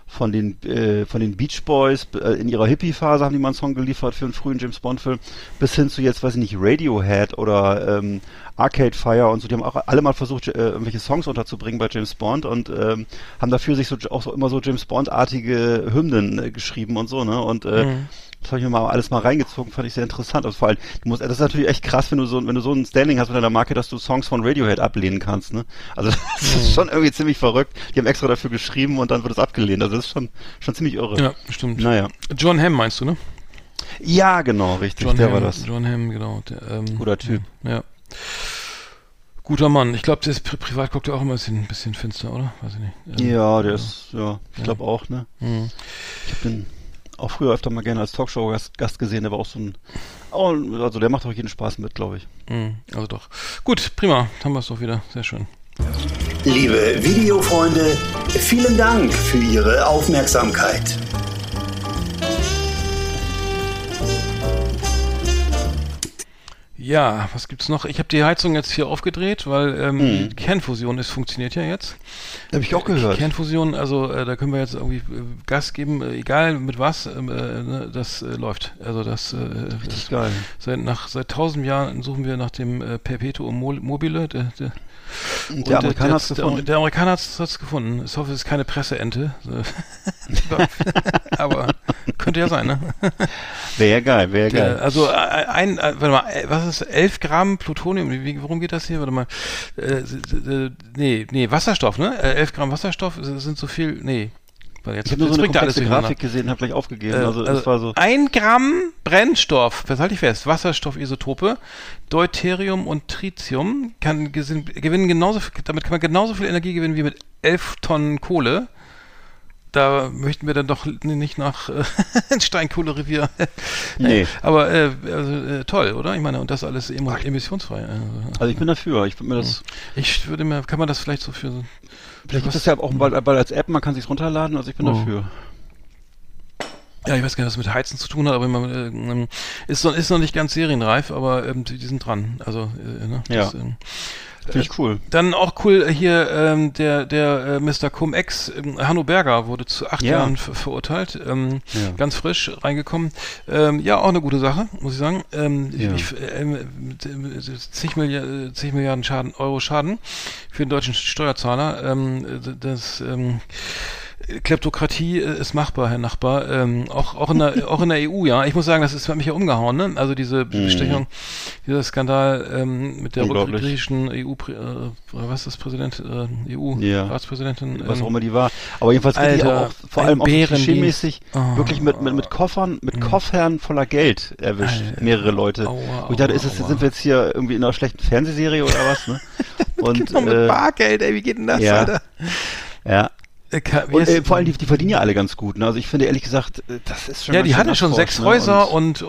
von den Beach Boys, in ihrer Hippie-Phase haben die mal einen Song geliefert für einen frühen James-Bond-Film, bis hin zu jetzt, weiß ich nicht, Radiohead oder Arcade Fire und so, die haben auch alle mal versucht, irgendwelche Songs unterzubringen bei James Bond und haben dafür sich immer so James Bond-artige Hymnen geschrieben und so, ne? Und das habe ich mir mal alles mal reingezogen, fand ich sehr interessant. Also vor allem, das ist natürlich echt krass, wenn du so ein Standing hast mit deiner Marke, dass du Songs von Radiohead ablehnen kannst, ne? Also das ist schon irgendwie ziemlich verrückt. Die haben extra dafür geschrieben und dann wird es abgelehnt. Also das ist schon ziemlich irre. Ja, stimmt. Naja. John Hamm meinst du, ne? Ja, genau, richtig. War das. John Hamm, genau. Guter Typ. Ja. Guter Mann. Ich glaube, der ist privat guckt er auch immer ein bisschen finster, oder? Weiß ich nicht. Ja, der ist, ich glaube auch, ne? Mhm. Ich bin auch früher öfter mal gerne als Talkshow-Gast gesehen, der war auch also der macht auch jeden Spaß mit, glaube ich. Also doch. Gut, prima, haben wir es doch wieder. Sehr schön. Liebe Videofreunde, vielen Dank für Ihre Aufmerksamkeit. Ja, was gibt's noch? Ich habe die Heizung jetzt hier aufgedreht, weil die Kernfusion funktioniert ja jetzt. Habe ich auch gehört. Kernfusion, also da können wir jetzt irgendwie Gas geben, egal mit was, das läuft. Also das ist geil. Seit 1000 Jahren suchen wir nach dem Perpetuum mobile. Der Amerikaner hat es gefunden. Der Amerikaner hat es gefunden. Ich hoffe, es ist keine Presseente. Aber könnte ja sein, ne? Wäre geil. Also warte mal, was ist 11 Gramm Plutonium? Worum geht das hier? Warte mal. Nee, Wasserstoff, ne? 11 Gramm Wasserstoff sind so viel, nee. Ich habe nur so eine komplexe Grafik gesehen, habe gleich aufgegeben. Also das war so 1 Gramm Brennstoff, das halte ich fest, Wasserstoffisotope, Deuterium und Tritium gewinnen genauso viel, damit kann man genauso viel Energie gewinnen wie mit 11 Tonnen Kohle. Da möchten wir dann doch nicht nach Steinkohlerevier. Nee. Aber toll, oder? Ich meine, und das alles emissionsfrei. Also ich bin dafür. Ich würde mir das. Kann man das vielleicht so für so. Vielleicht gibt es ja auch bald als App, man kann sich's runterladen, also ich bin dafür. Ja, ich weiß gar nicht, was mit Heizen zu tun hat, aber man, ist noch nicht ganz serienreif, aber die sind dran. Also, ne? Das, finde ich cool. Dann auch cool hier der Mr. Cum-Ex, Hanno Berger wurde zu 8 Jahren verurteilt, ganz frisch reingekommen. Ja, auch eine gute Sache, muss ich sagen. 10 Milliarden Euro Schaden für den deutschen Steuerzahler. Kleptokratie ist machbar, Herr Nachbar. Auch in der EU, ja. Ich muss sagen, hat mich ja umgehauen, ne? Also diese Bestechung, dieser Skandal mit der griechischen EU, was ist das, Präsident, EU-Ratspräsidentin. Was auch immer die war. Aber jedenfalls geht die auch vor allem auch klischeemäßig wirklich mit Koffern voller Geld erwischt. Mehrere Leute. Und ich dachte, sind wir jetzt hier irgendwie in einer schlechten Fernsehserie oder was, ne? Und genau, mit Bargeld, ey, wie geht denn das, Alter? Ja. Und vor allem, die verdienen ja alle ganz gut, ne? Also ich finde ehrlich gesagt, das ist schon. Ja, die hatten schon 6 Häuser und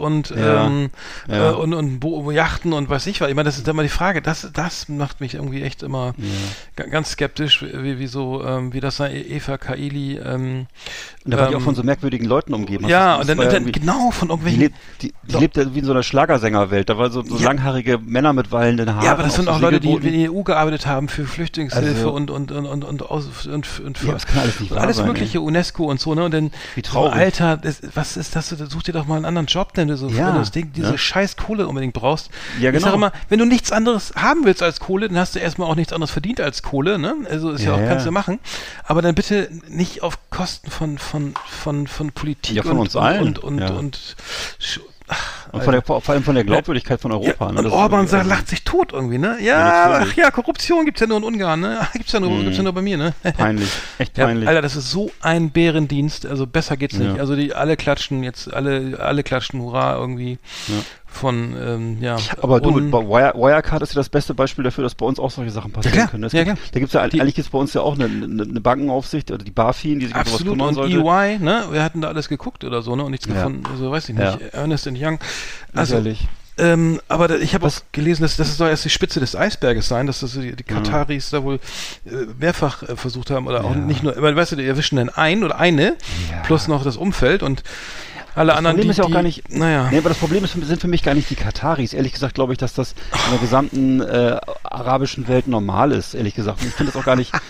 Yachten und weiß ich was. Ich meine, das ist immer die Frage, das macht mich irgendwie echt immer ganz skeptisch, wie das sei, Eva Kaili. Und da war die auch von so merkwürdigen Leuten umgeben. Ja, und dann genau von irgendwelchen. Die lebt ja wie in so einer Schlagersängerwelt. Da waren so langhaarige Männer mit wallenden Haaren. Ja, aber das sind auch Leute, die in der EU gearbeitet haben für Flüchtlingshilfe und kann alles nicht wahr alles sein, mögliche, ey. UNESCO und so, ne? Und dann, wie traurig. Alter, was ist das? Such dir doch mal einen anderen Job, denn du so diese scheiß Kohle unbedingt brauchst. Ja, genau. Ich sag immer, wenn du nichts anderes haben willst als Kohle, dann hast du erstmal auch nichts anderes verdient als Kohle, ne? Also ist kannst du machen. Aber dann bitte nicht auf Kosten von Politik von uns allen. Und vor allem von der Glaubwürdigkeit von Europa. Ja, ne? Und Orban lacht sich tot irgendwie, ne? Korruption gibt's ja nur in Ungarn, ne? Gibt's ja nur bei mir, ne? Peinlich, echt peinlich. Alter, das ist so ein Bärendienst, also besser geht's nicht. Also alle klatschen jetzt, alle klatschen Hurra irgendwie. Von, Aber du, Wirecard ist ja das beste Beispiel dafür, dass bei uns auch solche Sachen passieren können. Da gibt's ja eigentlich ist bei uns ja auch eine Bankenaufsicht, oder die BaFin, die sich um sowas kümmern sollte. Absolut, und EY, ne? Wir hatten da alles geguckt oder so, ne? Und nichts gefunden, also weiß ich nicht. Ernst & Young. Also, aber ich habe auch gelesen, dass das soll erst die Spitze des Eisberges sein, dass das die Kataris da wohl mehrfach versucht haben, oder auch nicht nur, weil weißt du, die erwischen dann einen oder eine, plus noch das Umfeld und alle anderen, Problem ist ja auch gar nicht, aber das Problem sind für mich gar nicht die Kataris. Ehrlich gesagt glaube ich, dass das in der gesamten arabischen Welt normal ist, ehrlich gesagt. Und ich finde das auch gar nicht,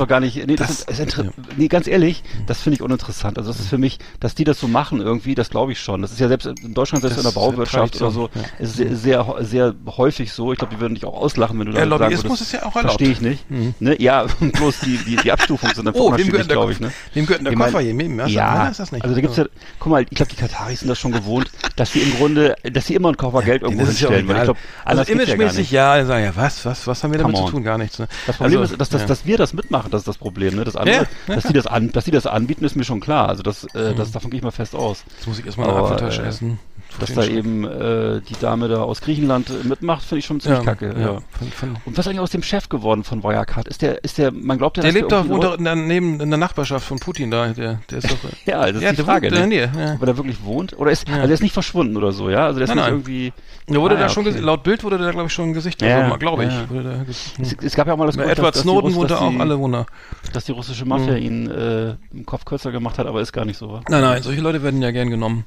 nee, ganz ehrlich, das finde ich uninteressant. Also das ist für mich, dass die das so machen irgendwie, das glaube ich schon. Das ist ja selbst in Deutschland, selbst in der Bauwirtschaft oder so, ist sehr, sehr, sehr häufig so. Ich glaube, die würden dich auch auslachen, wenn du da sagen würdest. Lobbyismus ist ja auch erlaubt. Verstehe ich nicht. Ne? Ja, bloß die Abstufungen sind dann unterschiedlich, glaube ich. Ne? Dem gehört der Koffer hier mit. Ja, ist das nicht. Also da gibt's ja, guck mal, ich glaube, die Kataris sind das schon gewohnt, dass sie im Grunde, dass sie immer einen Koffer Geld irgendwo hinstellen. Weil ich glaube, also imagemäßig, ja, sagen ja, was haben wir damit zu tun? Gar nichts. Ne? Das Problem ist, dass wir das mitmachen, das ist das Problem. Ne? Das andere, dass die das anbieten, ist mir schon klar. Also davon gehe ich mal fest aus. Jetzt muss ich erstmal eine Apfeltasche essen. Dass da eben die Dame da aus Griechenland mitmacht, finde ich schon ziemlich kacke. Ja. Und was ist eigentlich aus dem Chef geworden von Wirecard? Ist der, man glaubt ja, der lebt doch, wohnt doch in der Nachbarschaft von Putin da. Der ist doch. Ja, das ist die Frage, ne? Ob er da wirklich wohnt? Oder also der ist nicht verschwunden oder so, ja? Also der ist nicht irgendwie. Ja, wurde da schon, laut Bild wurde da, glaube ich, schon ein Gesicht, glaube ich. Es gab ja auch mal das Gerücht, Edward Snowden wohnte auch alle Wunder. Dass die russische Mafia ihn im Kopf kürzer gemacht hat, aber ist gar nicht so, wa? Nein, solche Leute werden ja gern genommen.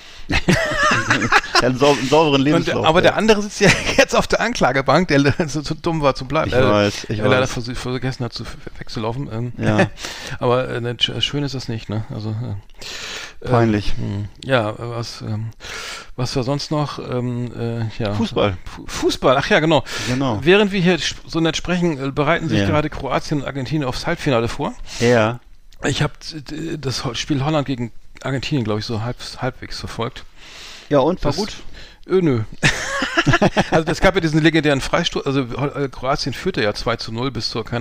Einen sauberen Lebenslauf. Aber der andere sitzt ja jetzt auf der Anklagebank, der so zu dumm war zu bleiben. Ich weiß. Leider vergessen hat, wegzulaufen. Ja. Aber schön ist das nicht, ne? Also peinlich. Ja, was war sonst noch? Fußball. Fußball, ach ja, genau. Während wir hier so nett sprechen, bereiten sich gerade Kroatien und Argentinien aufs Halbfinale vor. Ja. Ich habe das Spiel Holland gegen Argentinien, glaube ich, so halbwegs verfolgt. Ja, und? War gut? Nö. Also es gab ja diesen legendären Freistoß, also Kroatien führte ja 2:0 bis zur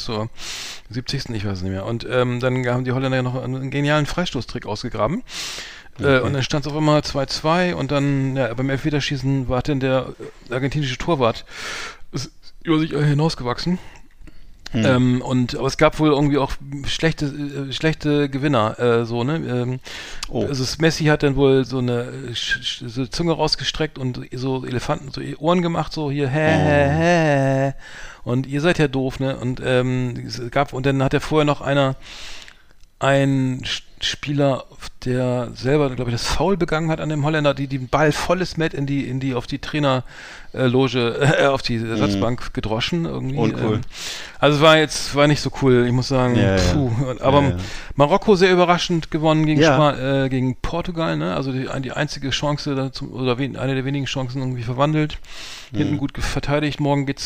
70. Ich weiß es nicht mehr. Und dann haben die Holländer ja noch einen genialen Freistoßtrick ausgegraben. Okay. Und dann stand es auf einmal 2:2 und dann beim Elfmeterschießen war dann der argentinische Torwart über sich hinausgewachsen. Aber es gab wohl irgendwie auch schlechte Gewinner, ne? Also Messi hat dann wohl so eine so Zunge rausgestreckt und so Elefanten, so Ohren gemacht, so hier, hä. Und ihr seid ja doof, ne? Und und dann hat er vorher noch ein Spieler, der selber, glaube ich, das Foul begangen hat an dem Holländer, die den Ball volles Met auf die Trainerloge, auf die Ersatzbank gedroschen irgendwie. Uncool. Also war nicht so cool, ich muss sagen. Aber Marokko sehr überraschend gewonnen gegen Portugal, ne? Also die einzige Chance dazu, oder eine der wenigen Chancen irgendwie verwandelt. Hinten gut verteidigt.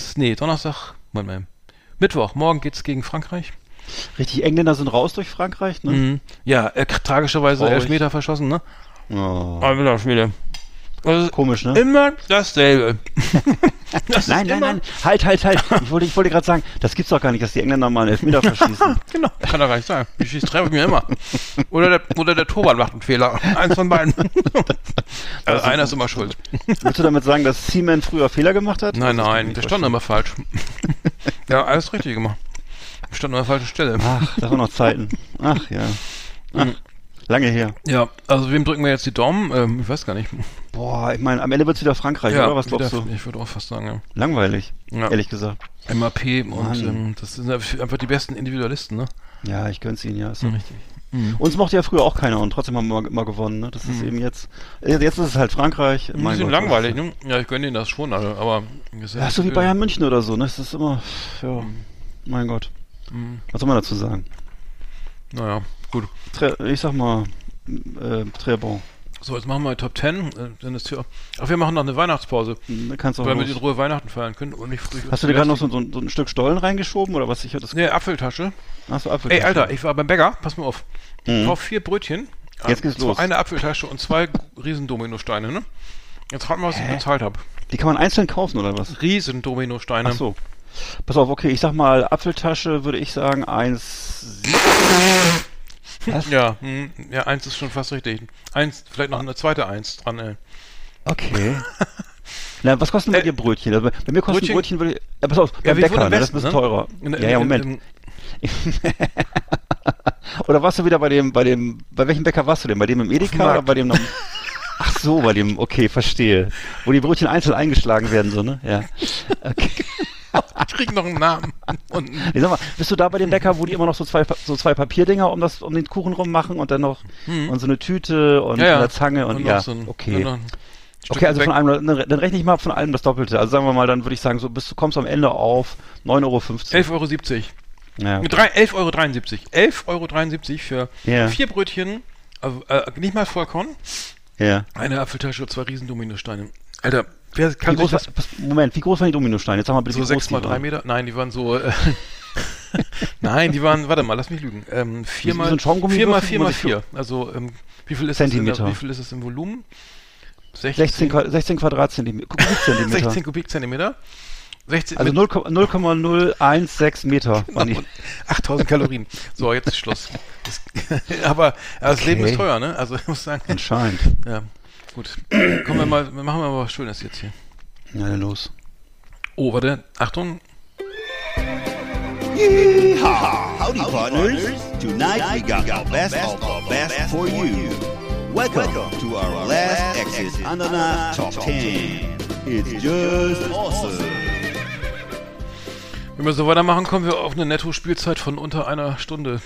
Mittwoch, morgen geht's gegen Frankreich. Richtig, Engländer sind raus durch Frankreich, ne? Ja, tragischerweise Elfmeter verschossen, ne? Aber Spiele. Also komisch, ne? Immer dasselbe. Nein. Halt. Ich wollte gerade sagen, das gibt's doch gar nicht, dass die Engländer mal einen Elfmeter verschießen. Genau, kann doch gar nicht sein. Die treffe ich mir immer. Oder der Torwart macht einen Fehler. Eins von beiden. Also einer ist immer schuld. Willst du damit sagen, dass Seaman früher Fehler gemacht hat? Nein, der stand immer falsch. Ja, alles richtig gemacht. Stand an der falschen Stelle. Ach, das waren noch Zeiten. Ach ja. Lange her. Ja, also wem drücken wir jetzt die Daumen? Ich weiß gar nicht. Boah, ich meine, am Ende wird es wieder Frankreich, oder? Was glaubst du? Ich würde auch fast sagen, ja. Langweilig, ehrlich gesagt. MAP und das sind einfach die besten Individualisten, ne? Ja, ich gönn's ihnen, ja, ist ja richtig. Uns mochte ja früher auch keiner und trotzdem haben wir mal gewonnen, ne? Das ist eben jetzt ist es halt Frankreich. Ein bisschen langweilig, ne? Ja, ich gönne ihnen das schon, aber... Ja, so wie Bayern München oder so, ne? Das ist immer, mein Gott. Was soll man dazu sagen? Naja, gut. Ich sag mal, très bon. So, jetzt machen wir Top 10. Wir machen noch eine Weihnachtspause. Kannst du auch weil wir in Ruhe Weihnachten feiern können und nicht früh. Hast du dir gerade noch so ein Stück Stollen reingeschoben oder was? Apfeltasche. Ach so, Apfeltasche. Ey, Alter, ich war beim Bäcker, pass mal auf. Ich kaufe 4 Brötchen. Jetzt geht's los. Eine Apfeltasche und 2 Riesendominosteine, ne? Jetzt raten wir, was ich bezahlt habe. Die kann man einzeln kaufen, oder was? Riesendominosteine. Ach so. Pass auf, okay, ich sag mal, Apfeltasche würde ich sagen 1,7. Was? Ja, 1 ist schon fast richtig. 1, vielleicht noch eine zweite 1 dran, ey. Okay. Na, was kosten bei dir Brötchen? Also bei mir kosten Brötchen würde ich... pass auf, beim Bäcker, das ist ein bisschen teurer. Moment. Oder warst du wieder bei welchem Bäcker warst du denn? Bei dem im Edeka oder bei dem noch... Ach so, bei dem, okay, verstehe. Wo die Brötchen einzeln eingeschlagen werden, so, ne? Ja. Okay. Ich krieg noch einen Namen. Sag mal, bist du da bei dem Bäcker, wo die immer noch so zwei Papierdinger um den Kuchen rum machen und dann noch und so eine Tüte und eine Zange und ja, so okay. Okay, also weg. von einem, dann rechne ich mal von allem das Doppelte. Also sagen wir mal, dann würde ich sagen, so du kommst am Ende auf 9,50 € 11,70 €. Ja, okay. 11,73 €. 11,73 € für Ja. 4 Brötchen, nicht mal Vollkorn, Ja. eine Apfeltasche und 2 Riesendominosteine. Alter, wer Wie kann sich groß, das... Moment, wie groß waren die Dominosteine? Jetzt sag mal bitte, So wie 6 groß mal die 3 waren. Meter? Nein, die waren so... Nein, die waren... Warte mal, lass mich lügen. 4 so mal ein Schaumgummi 4 mal würfeln, 4 wo mal sich 4. Also, wie viel ist Zentimeter. wie viel ist es im Volumen? 16 Quadratzentimeter. Kubikzentimeter. 16 Kubikzentimeter. 16, Also 0,016 Meter waren die. 8000 Kalorien. So, jetzt ist Schluss. Aber das Leben ist teuer, ne? Also ich muss sagen. Anscheinend. Ja, gut. Machen wir mal was Schönes jetzt hier. Na, dann los. Oh, warte. Achtung. Yeehaw! Howdy, partners. Tonight we got the best of the best for you. Welcome to our last Exit Ananas Top 10. It's just awesome. Wenn wir so weitermachen, kommen wir auf eine Netto-Spielzeit von unter einer Stunde.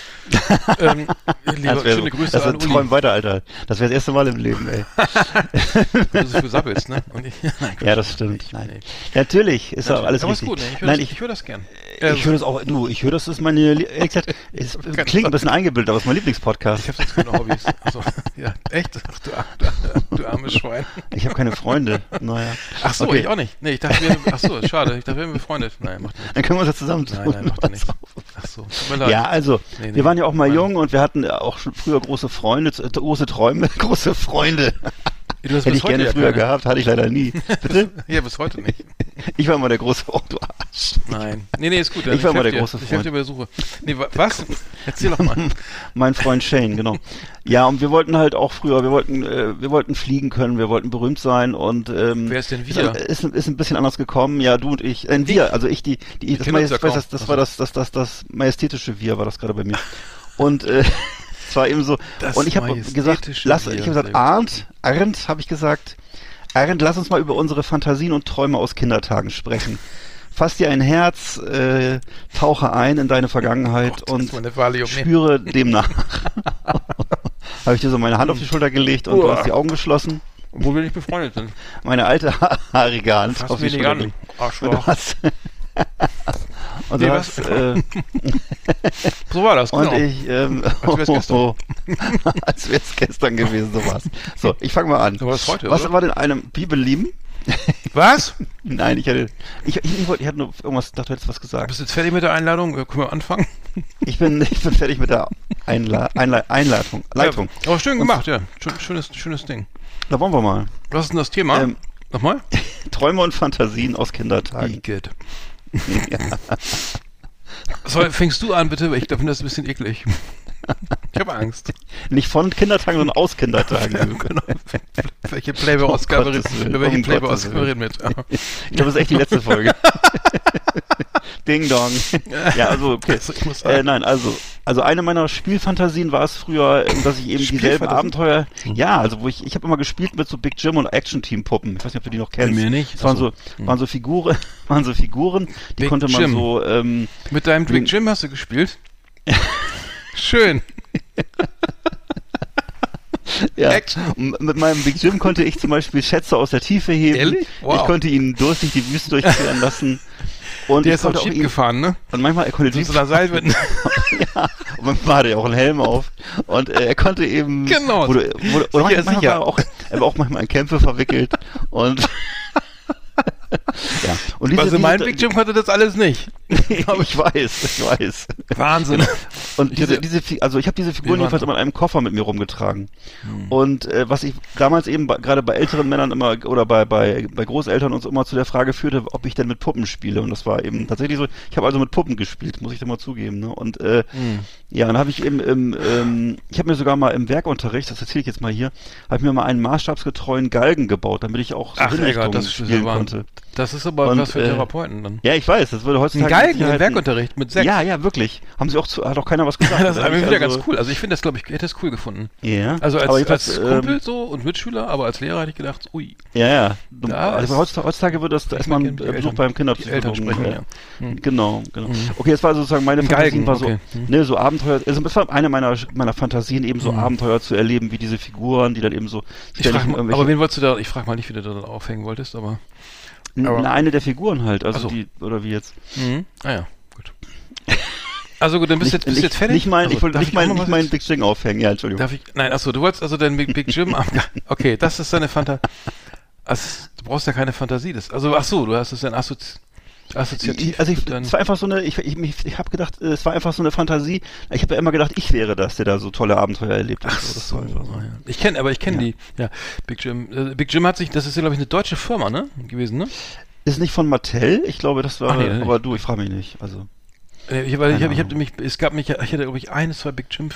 Schöne Grüße das an Uli. Träum weiter, Alter. Das wäre das erste Mal im Leben, ey. Du so viel sappelst, ne? Nein, ja, das stimmt. Nein. Nee. Natürlich, ist auch alles aber richtig. ist gut, ne? Ich höre das gern. Ich höre das auch, ich höre das ist meine, ehrlich gesagt, es klingt ein bisschen eingebildet, aber es ist mein Lieblingspodcast. Ich habe sonst keine Hobbys. Also, ja, echt? Ach, du armes Schwein. Ich habe keine Freunde. Naja. Ach so, Okay. ich auch nicht. Nee, ich dachte, schade. Ich dachte, wir wären befreundet. Nein, macht nicht. Dann können wir uns ja zusammen tun. Nein, macht er nicht. Ach so, tut mir leid. Ja, also, Nee, wir waren ja auch mal Mann. jung und wir hatten auch schon früher große Freunde, große Träume, große Freunde. Du hast Hätte bis ich gerne heute früher keine. gehabt, hatte ich leider nie. Bitte? Ja, bis heute nicht. Ich war immer der große, oh du Arsch. Nein. Nee, ist gut. Ich war mal der helfe dir. große Ich helfe Freund. dir bei der Suche. Nee, was? Erzähl doch mal. Mein Freund Shane, genau. Ja, und wir wollten halt auch früher, wir wollten fliegen können, wir wollten berühmt sein und Wer ist denn wir? Ist ein bisschen anders gekommen, ja, du und ich. Wir, also ich, das kennen uns ja kaum. war das majestätische Wir war das gerade bei mir. Und es war eben so, Das und ich habe gesagt, majestätische ich habe Wir, gesagt, sehr Arndt, habe ich gesagt, Arndt, lass uns mal über unsere Fantasien und Träume aus Kindertagen sprechen. Fass dir ein Herz, tauche ein in deine Vergangenheit Gott, und das war eine Valium, nee. spüre dem nach. Habe ich dir so meine Hand auf die Schulter gelegt und du hast die Augen geschlossen. Obwohl wir nicht befreundet sind. Meine alte haarige Hand Fass auf die mich nicht Schulter an. gelegt. Und du Arschloch. hast, und Nee, du was? hast So war das, und genau. ich Als wär's gestern. als wär's gestern gewesen, so war's. So, ich fange mal an. So war es heute, Was oder? war denn einem Bibellieben? Was? Nein, ich hatte nur irgendwas, dachte, du hättest was gesagt. Bist du jetzt fertig mit der Einladung? Können wir anfangen? Ich bin fertig mit der Leitung. Ja, aber schön gemacht, ja. Schönes Ding. Da wollen wir mal. Was ist denn das Thema? Nochmal? Träume und Fantasien aus Kindertagen. Igitt. So, fängst du an, bitte? Weil ich glaube, das ist ein bisschen eklig. Ich habe Angst. Nicht von Kindertagen, sondern aus Kindertagen. Genau. Welche Playboy-Ausgabe Gottes Willen, welche um Playboy-Ausgabe Gottes reden wir jetzt? Ich glaube, das ist echt die letzte Folge. Ding Dong. Ja, also, okay. Also, ich muss sagen. Nein, also eine meiner Spielfantasien war es früher, dass ich eben dieselben Spielfantasien? Abenteuer, ja, also ich habe immer gespielt mit so Big Jim und Action Team Puppen. Ich weiß nicht, ob du die noch kennst. Mir nicht. Das waren so Figuren, die Big konnte man Jim. so, Mit deinem Big Jim hast du gespielt? Schön. ja. Action. Und mit meinem Big Jim konnte ich zum Beispiel Schätze aus der Tiefe heben. Ehrlich? Wow. Ich konnte ihn durstig die Wüste durchqueren lassen. Und Der ich ist auch konnte Jeep ihn, gefahren, ne? und manchmal, er konnte Mit so einer Seilwinde. ja, und manchmal hatte er auch einen Helm auf. Und er konnte eben, Genau. oder manchmal sicher. er war auch manchmal in Kämpfe verwickelt. Und ja. Und Also mein Big Jim konnte das alles nicht. ich weiß. Wahnsinn. Und also ich habe diese Figuren jedenfalls immer in einem Koffer mit mir rumgetragen. Und was ich damals eben gerade bei älteren Männern immer oder bei Großeltern uns immer zu der Frage führte, ob ich denn mit Puppen spiele. Und das war eben tatsächlich so. Ich habe also mit Puppen gespielt, muss ich dir mal zugeben. Ne? Und ja, dann habe ich eben ich habe mir sogar mal im Werkunterricht, das erzähle ich jetzt mal hier, habe ich mir mal einen maßstabsgetreuen Galgen gebaut, damit ich auch so Hinrichtungen spielen konnte. Das ist aber Und, was für Therapeuten dann. Ja, ich weiß, das würde heutzutage... Ein Galgen im Werkunterricht mit 6. Ja, wirklich. Haben sie auch hat auch keiner was gesagt. Das ist aber wieder also, ganz cool. Also ich finde das, glaube ich, hätte es cool gefunden. Ja. Also aber als Kumpel so und Mitschüler, aber als Lehrer hätte ich gedacht, ui. Ja. Da Also heutzutage würde das erstmal ein Besuch beim Kinderpsychologen. Die Eltern sprechen, Genau. Okay, das war sozusagen meine Fantasie, war so, okay. ne, so Abenteuer, also das war eine meiner Fantasien, eben so Abenteuer zu erleben, wie diese Figuren, die dann eben so aber wen wolltest du da, ich frage mal nicht, wie du da aufhängen wolltest, aber eine der Figuren halt, also so. die, oder wie jetzt. Ah ja, gut. Also gut, dann bist du jetzt fertig? Ich wollte nicht meinen Big Jim aufhängen, ja, Entschuldigung. Du wolltest also den Big Jim okay, das ist deine Fantasie. Also, du brauchst ja keine Fantasie, du hast es dann assoziativ. Es war einfach so eine, ich habe gedacht, es war einfach so eine Fantasie. Ich habe ja immer gedacht, ich wäre das, der da so tolle Abenteuer erlebt hat. Das war einfach so. Ja. Ich kenne die, Big Jim. Big Jim das ist ja, glaube ich, eine deutsche Firma, ne, gewesen, ne? Ist nicht von Mattel? Ich glaube, das war, aber du, ich frage mich nicht, also. Ich hatte, glaube ich, 1, 2 Big Jim.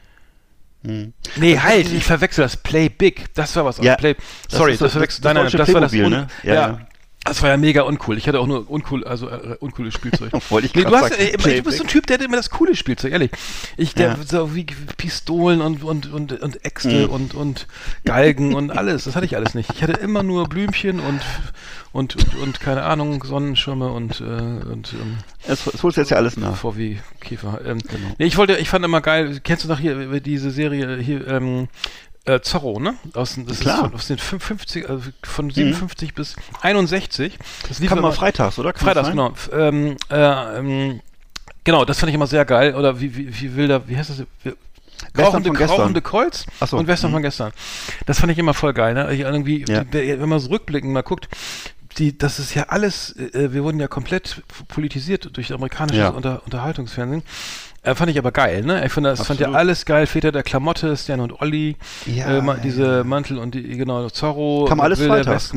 Nee, halt, ich verwechsel das. Play Big, das war was. Ja, sorry, das verwechselt. Nein, das war das. Ne? Ja. Das war ja mega uncool. Ich hatte auch nur uncooles Spielzeug. Wollte ich du bist so ein Typ, der hat immer das coole Spielzeug, ehrlich. So wie Pistolen und Äxte und Galgen und alles. Das hatte ich alles nicht. Ich hatte immer nur Blümchen und keine Ahnung, Sonnenschirme und das holst du jetzt ja alles nach. VW Käfer. Genau. Nee, ich fand immer geil, kennst du noch hier diese Serie hier, Zorro, ne? Aus den 50, also von 57 bis 61. Das lief Kam mal freitags, oder? Freitags, genau. Genau, das fand ich immer sehr geil. Oder wie heißt das? Rauchende Kreuz und Western von gestern. Das fand ich immer voll geil, ne? Wenn man so rückblickend mal guckt, das ist ja alles, wir wurden ja komplett politisiert durch amerikanisches Unterhaltungsfernsehen. Fand ich aber geil, ne? Ich fand ja alles geil. Väter der Klamotte, Stan und Olli, diese Mantel und genau, Zorro. Kam alles freitags.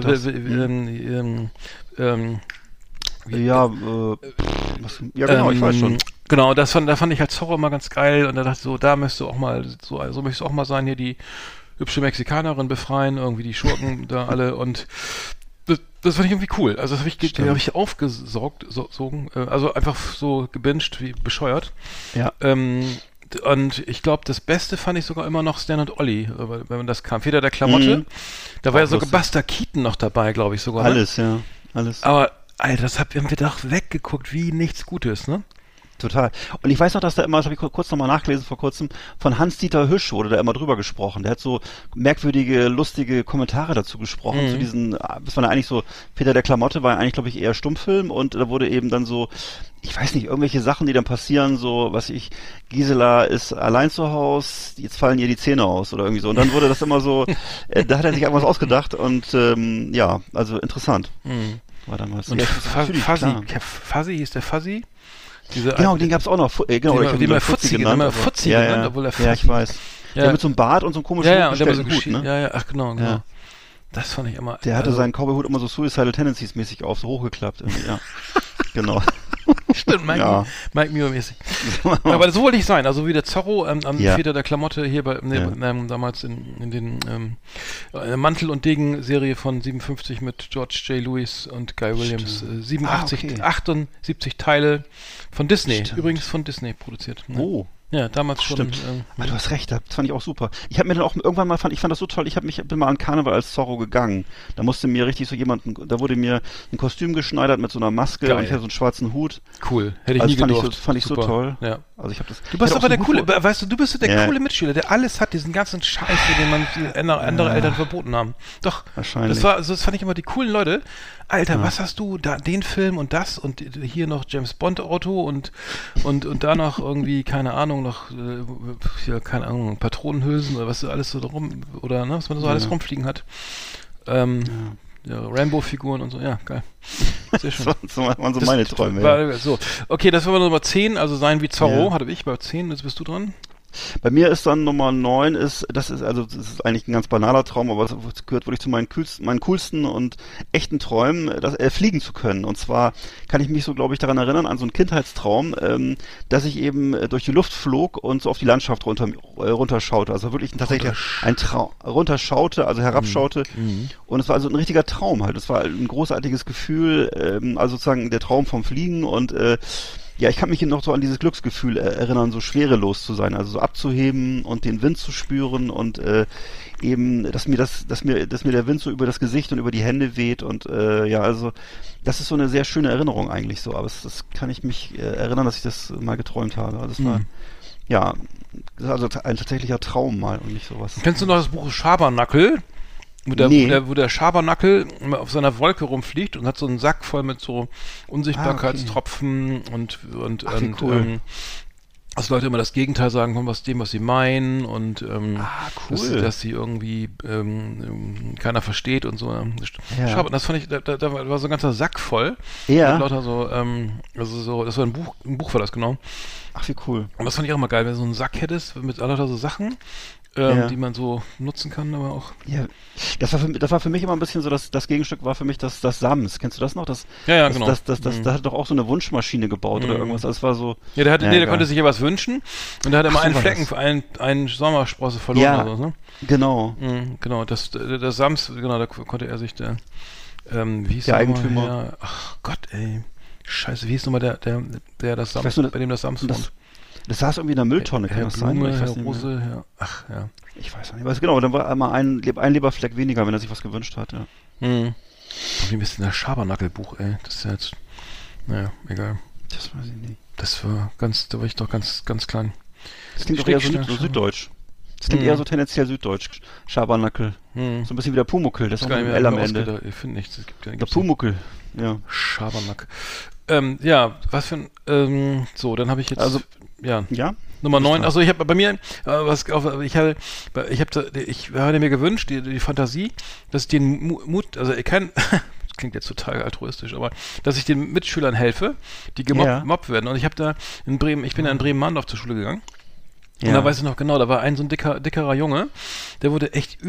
Genau, ich weiß schon. Genau, da fand ich halt Zorro immer ganz geil und da dachte ich so, da möchtest du auch mal, so möchtest du auch mal sein, hier die hübsche Mexikanerin befreien, irgendwie die Schurken da alle und das fand ich irgendwie cool. Also das habe ich aufgesogen, also einfach so gebinged wie bescheuert. Ja. Und ich glaube, das Beste fand ich sogar immer noch Stan und Olli, wenn man das kam. Väter der Klamotte. Da war ja sogar Buster Keaton noch dabei, glaube ich sogar. Alles, ne? Ja. Alles. Aber, Alter, haben wir doch weggeguckt wie nichts Gutes, ne? Total. Und ich weiß noch, dass da immer, das habe ich kurz nochmal nachgelesen vor kurzem, von Hans-Dieter Hüsch wurde da immer drüber gesprochen. Der hat so merkwürdige, lustige Kommentare dazu gesprochen, zu diesen, das war ja eigentlich so, Väter der Klamotte war ja eigentlich, glaube ich, eher Stummfilm und da wurde eben dann so, ich weiß nicht, irgendwelche Sachen, die dann passieren, so, Gisela ist allein zu Hause, jetzt fallen ihr die Zähne aus oder irgendwie so. Und dann wurde das immer so, da hat er sich irgendwas ausgedacht und also interessant. War damals. Und Fuzzy hieß der Fuzzy? Genau, den gab's auch noch. Genau, den mal Fuzzi genannt, obwohl er ja, ich weiß. Ja. Der mit so einem Bart und so einem komischen Hut, ne? Ja, ach genau. Ja. Das fand ich immer... Der hatte seinen Cowboy-Hut immer so Suicidal Tendencies mäßig auf, so hochgeklappt irgendwie, ja. Genau. Stimmt, Mike Muir-mäßig. Aber so wollte ich sein, also wie der Zorro am Väter der Klamotte hier damals in den Mantel- und Degen-Serie von 57 mit George J. Lewis und Guy Williams. 78 Teile von Disney, übrigens von Disney produziert. Ne? Oh. Ja, damals schon. Stimmt. Du hast recht, das fand ich auch super. Ich habe mir dann auch irgendwann mal, ich fand das so toll, bin mal an Karneval als Zorro gegangen. Da musste mir richtig so da wurde mir ein Kostüm geschneidert mit so einer Maske und ich hatte so einen schwarzen Hut. Cool, hätte ich nie gedacht. Fand ich so toll. Ja. Also ich habe das. Du bist aber der coole, weißt du, du bist der coole Mitschüler, der alles hat, diesen ganzen Scheiß, den man andere Eltern verboten haben. Doch. Wahrscheinlich. Das fand ich immer die coolen Leute. Alter, was hast du da, den Film und das und hier noch James Bond Auto und da noch irgendwie, keine Ahnung, noch, keine Ahnung, Patronenhülsen oder was alles so drum, oder, ne, was man so alles rumfliegen hat. Rambo-Figuren und so, ja, geil. Sehr schön. So waren so meine Träume. So, okay, das war Nummer 10, also sein wie Zorro, hatte ich bei 10, jetzt bist du dran. Bei mir ist dann Nummer 9 das ist eigentlich ein ganz banaler Traum, aber das gehört wirklich zu meinen coolsten und echten Träumen, fliegen zu können. Und zwar kann ich mich so, glaube ich, daran erinnern, an so einen Kindheitstraum, dass ich eben durch die Luft flog und so auf die Landschaft runterschaute. Also wirklich tatsächlich ein Traum, runterschaute, also herabschaute. Und es war also ein richtiger Traum halt. Es war ein großartiges Gefühl, also sozusagen der Traum vom Fliegen und ja, ich kann mich noch so an dieses Glücksgefühl erinnern, so schwerelos zu sein, also so abzuheben und den Wind zu spüren und eben, dass mir der Wind so über das Gesicht und über die Hände weht und ja, also das ist so eine sehr schöne Erinnerung eigentlich so, aber das kann ich mich erinnern, dass ich das mal geträumt habe. Also das war, ja, das ist also ein tatsächlicher Traum mal und nicht sowas. Kennst du noch das Buch Schabernackel? Wo der Schabernackel auf seiner Wolke rumfliegt und hat so einen Sack voll mit so Unsichtbarkeitstropfen und cool. dass Leute immer das Gegenteil sagen von was sie meinen und cool. dass sie irgendwie keiner versteht und so. Ja. Das fand ich, da war so ein ganzer Sack voll. Ja. Mit lauter so, also so, das war ein Buch war das genau. Ach, wie cool. Und das fand ich auch mal geil, wenn du so einen Sack hättest mit lauter so Sachen. Die man so nutzen kann, aber auch. Ja, das war für mich immer ein bisschen so, das Gegenstück war für mich das Sams. Kennst du das noch? Genau. Da hat doch auch so eine Wunschmaschine gebaut oder irgendwas. Das war so. Ja, der konnte sich ja was wünschen und der hat immer einen Flecken für einen Sommersprosse verloren oder so, ne? Genau. Genau, das Sams, genau, da konnte er sich wie hieß der Eigentümer. Ja, ach Gott, ey. Scheiße, wie hieß nochmal der das Sams, bei dem das Sams wohnt? Das saß irgendwie in der Mülltonne, kann das sein? Herr Rose, ja. Ach, ja. Ich weiß nicht. Genau, dann war einmal ein Leberfleck weniger, wenn er sich was gewünscht hat, ja. Wie ein bisschen das Schabernackelbuch, ey. Das ist ja jetzt, naja, egal. Das weiß ich nicht. Da war ich doch ganz, ganz klein. Das klingt doch eher so süddeutsch. Das klingt eher so tendenziell süddeutsch. Schabernackel. So ein bisschen wie der Pumuckel, das ist auch ein L am Ende. Ich finde nichts, es gibt ja der Pumuckel, ja. Schabernack. Ja, was für ein, so, dann habe ich jetzt, also, ja. Nummer 9, also ich habe bei mir, ich hatte mir gewünscht, die Fantasie, dass ich den Mut, also das klingt jetzt total altruistisch, aber dass ich den Mitschülern helfe, die gemobbt werden. Und ich bin in Bremen-Mahndorf zur Schule gegangen. Ja. Und da weiß ich noch genau, da war so ein dickerer Junge, der wurde echt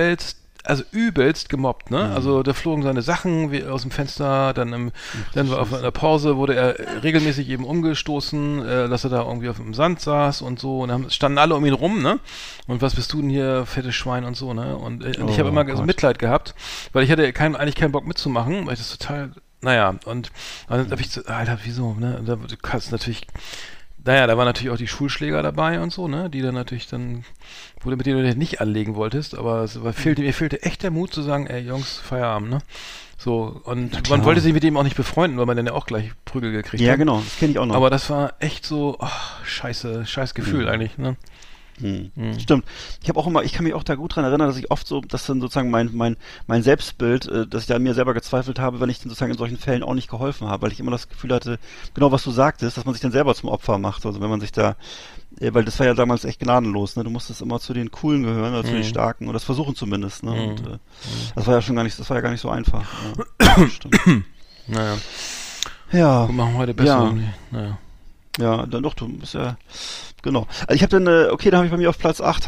übelst gemobbt, ne? Also da flogen seine Sachen aus dem Fenster, dann war auf einer Pause, wurde er regelmäßig eben umgestoßen, dass er da irgendwie auf dem Sand saß und so, und dann standen alle um ihn rum, ne? Und was bist du denn hier, fettes Schwein und so, ne? Und ich habe immer so Mitleid gehabt, weil ich hatte eigentlich keinen Bock mitzumachen, weil ich das total, naja, und dann habe ich so, Alter, wieso, ne? Da kannst du natürlich, naja, da waren natürlich auch die Schulschläger dabei und so, ne, die dann natürlich mit denen du nicht anlegen wolltest, aber mir fehlte echt der Mut zu sagen, ey Jungs, Feierabend, ne? So, und man wollte sich mit dem auch nicht befreunden, weil man dann ja auch gleich Prügel gekriegt hat. Ja, genau, das kenne ich auch noch. Aber das war echt so, scheiß Gefühl eigentlich, ne? Stimmt. Ich kann mich auch da gut dran erinnern, dass ich oft so, dass dann sozusagen mein Selbstbild, dass ich da an mir selber gezweifelt habe, wenn ich dann sozusagen in solchen Fällen auch nicht geholfen habe, weil ich immer das Gefühl hatte, genau was du sagtest, dass man sich dann selber zum Opfer macht. Also wenn man sich da, weil das war ja damals echt gnadenlos, ne? Du musstest immer zu den Coolen gehören oder zu den Starken oder das versuchen zumindest, ne? Und das war ja gar nicht so einfach. Ja. Stimmt. Naja. Ja. Wir machen heute besser. Naja. Ja, dann doch, du bist ja, genau. Also ich habe dann, dann habe ich bei mir auf Platz 8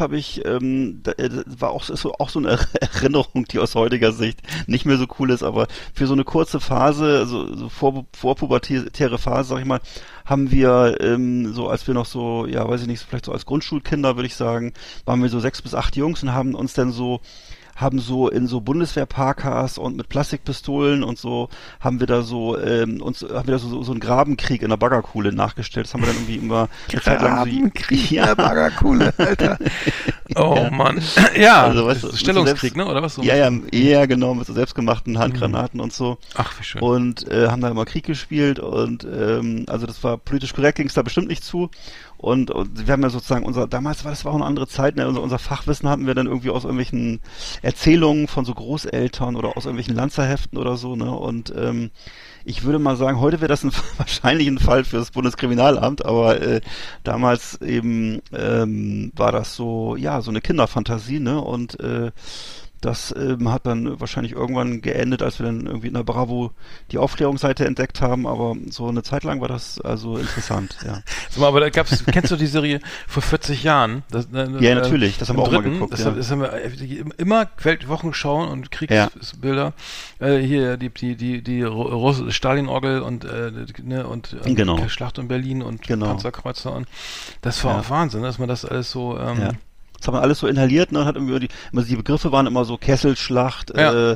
war auch so eine Erinnerung, die aus heutiger Sicht nicht mehr so cool ist, aber für so eine kurze Phase, also so vorpubertäre Phase, sag ich mal, haben wir, so als wir noch so, ja, weiß ich nicht, vielleicht so als Grundschulkinder, würde ich sagen, waren wir so 6 bis 8 Jungs und haben uns dann so in so Bundeswehr-Parkas und mit Plastikpistolen und so haben wir da so so einen Grabenkrieg in der Baggerkuhle nachgestellt. Das haben wir dann irgendwie immer eine Zeit lang so in der Baggerkuhle, Alter. Oh Mann. Ja, also, weißt du, Stellungskrieg, ne? Oder was? So ja, genau, mit so selbstgemachten Handgranaten und so. Ach, wie schön. Und haben da immer Krieg gespielt und also das war politisch korrekt, ging es da bestimmt nicht zu. Und wir haben ja sozusagen das war auch eine andere Zeit, ne? Unser Fachwissen hatten wir dann irgendwie aus irgendwelchen Erzählungen von so Großeltern oder aus irgendwelchen Lanzerheften oder so, ne? Und ich würde mal sagen, heute wäre das wahrscheinlich ein Fall für das Bundeskriminalamt, aber damals eben war das so, ja, so eine Kinderfantasie, ne? Und Das hat dann wahrscheinlich irgendwann geendet, als wir dann irgendwie in der Bravo die Aufklärungsseite entdeckt haben, aber so eine Zeit lang war das also interessant, ja. Sag mal, aber da kennst du die Serie vor 40 Jahren? Ja, natürlich, das haben wir auch mal geguckt. Das haben wir immer Weltwochenschau und Kriegsbilder. Hier die Stalin-Orgel und genau. Schlacht um Berlin und genau. Panzerkreuzer und das war auch Wahnsinn, dass man das alles so das hat man alles so inhaliert, ne? Hat irgendwie die Begriffe waren immer so Kesselschlacht,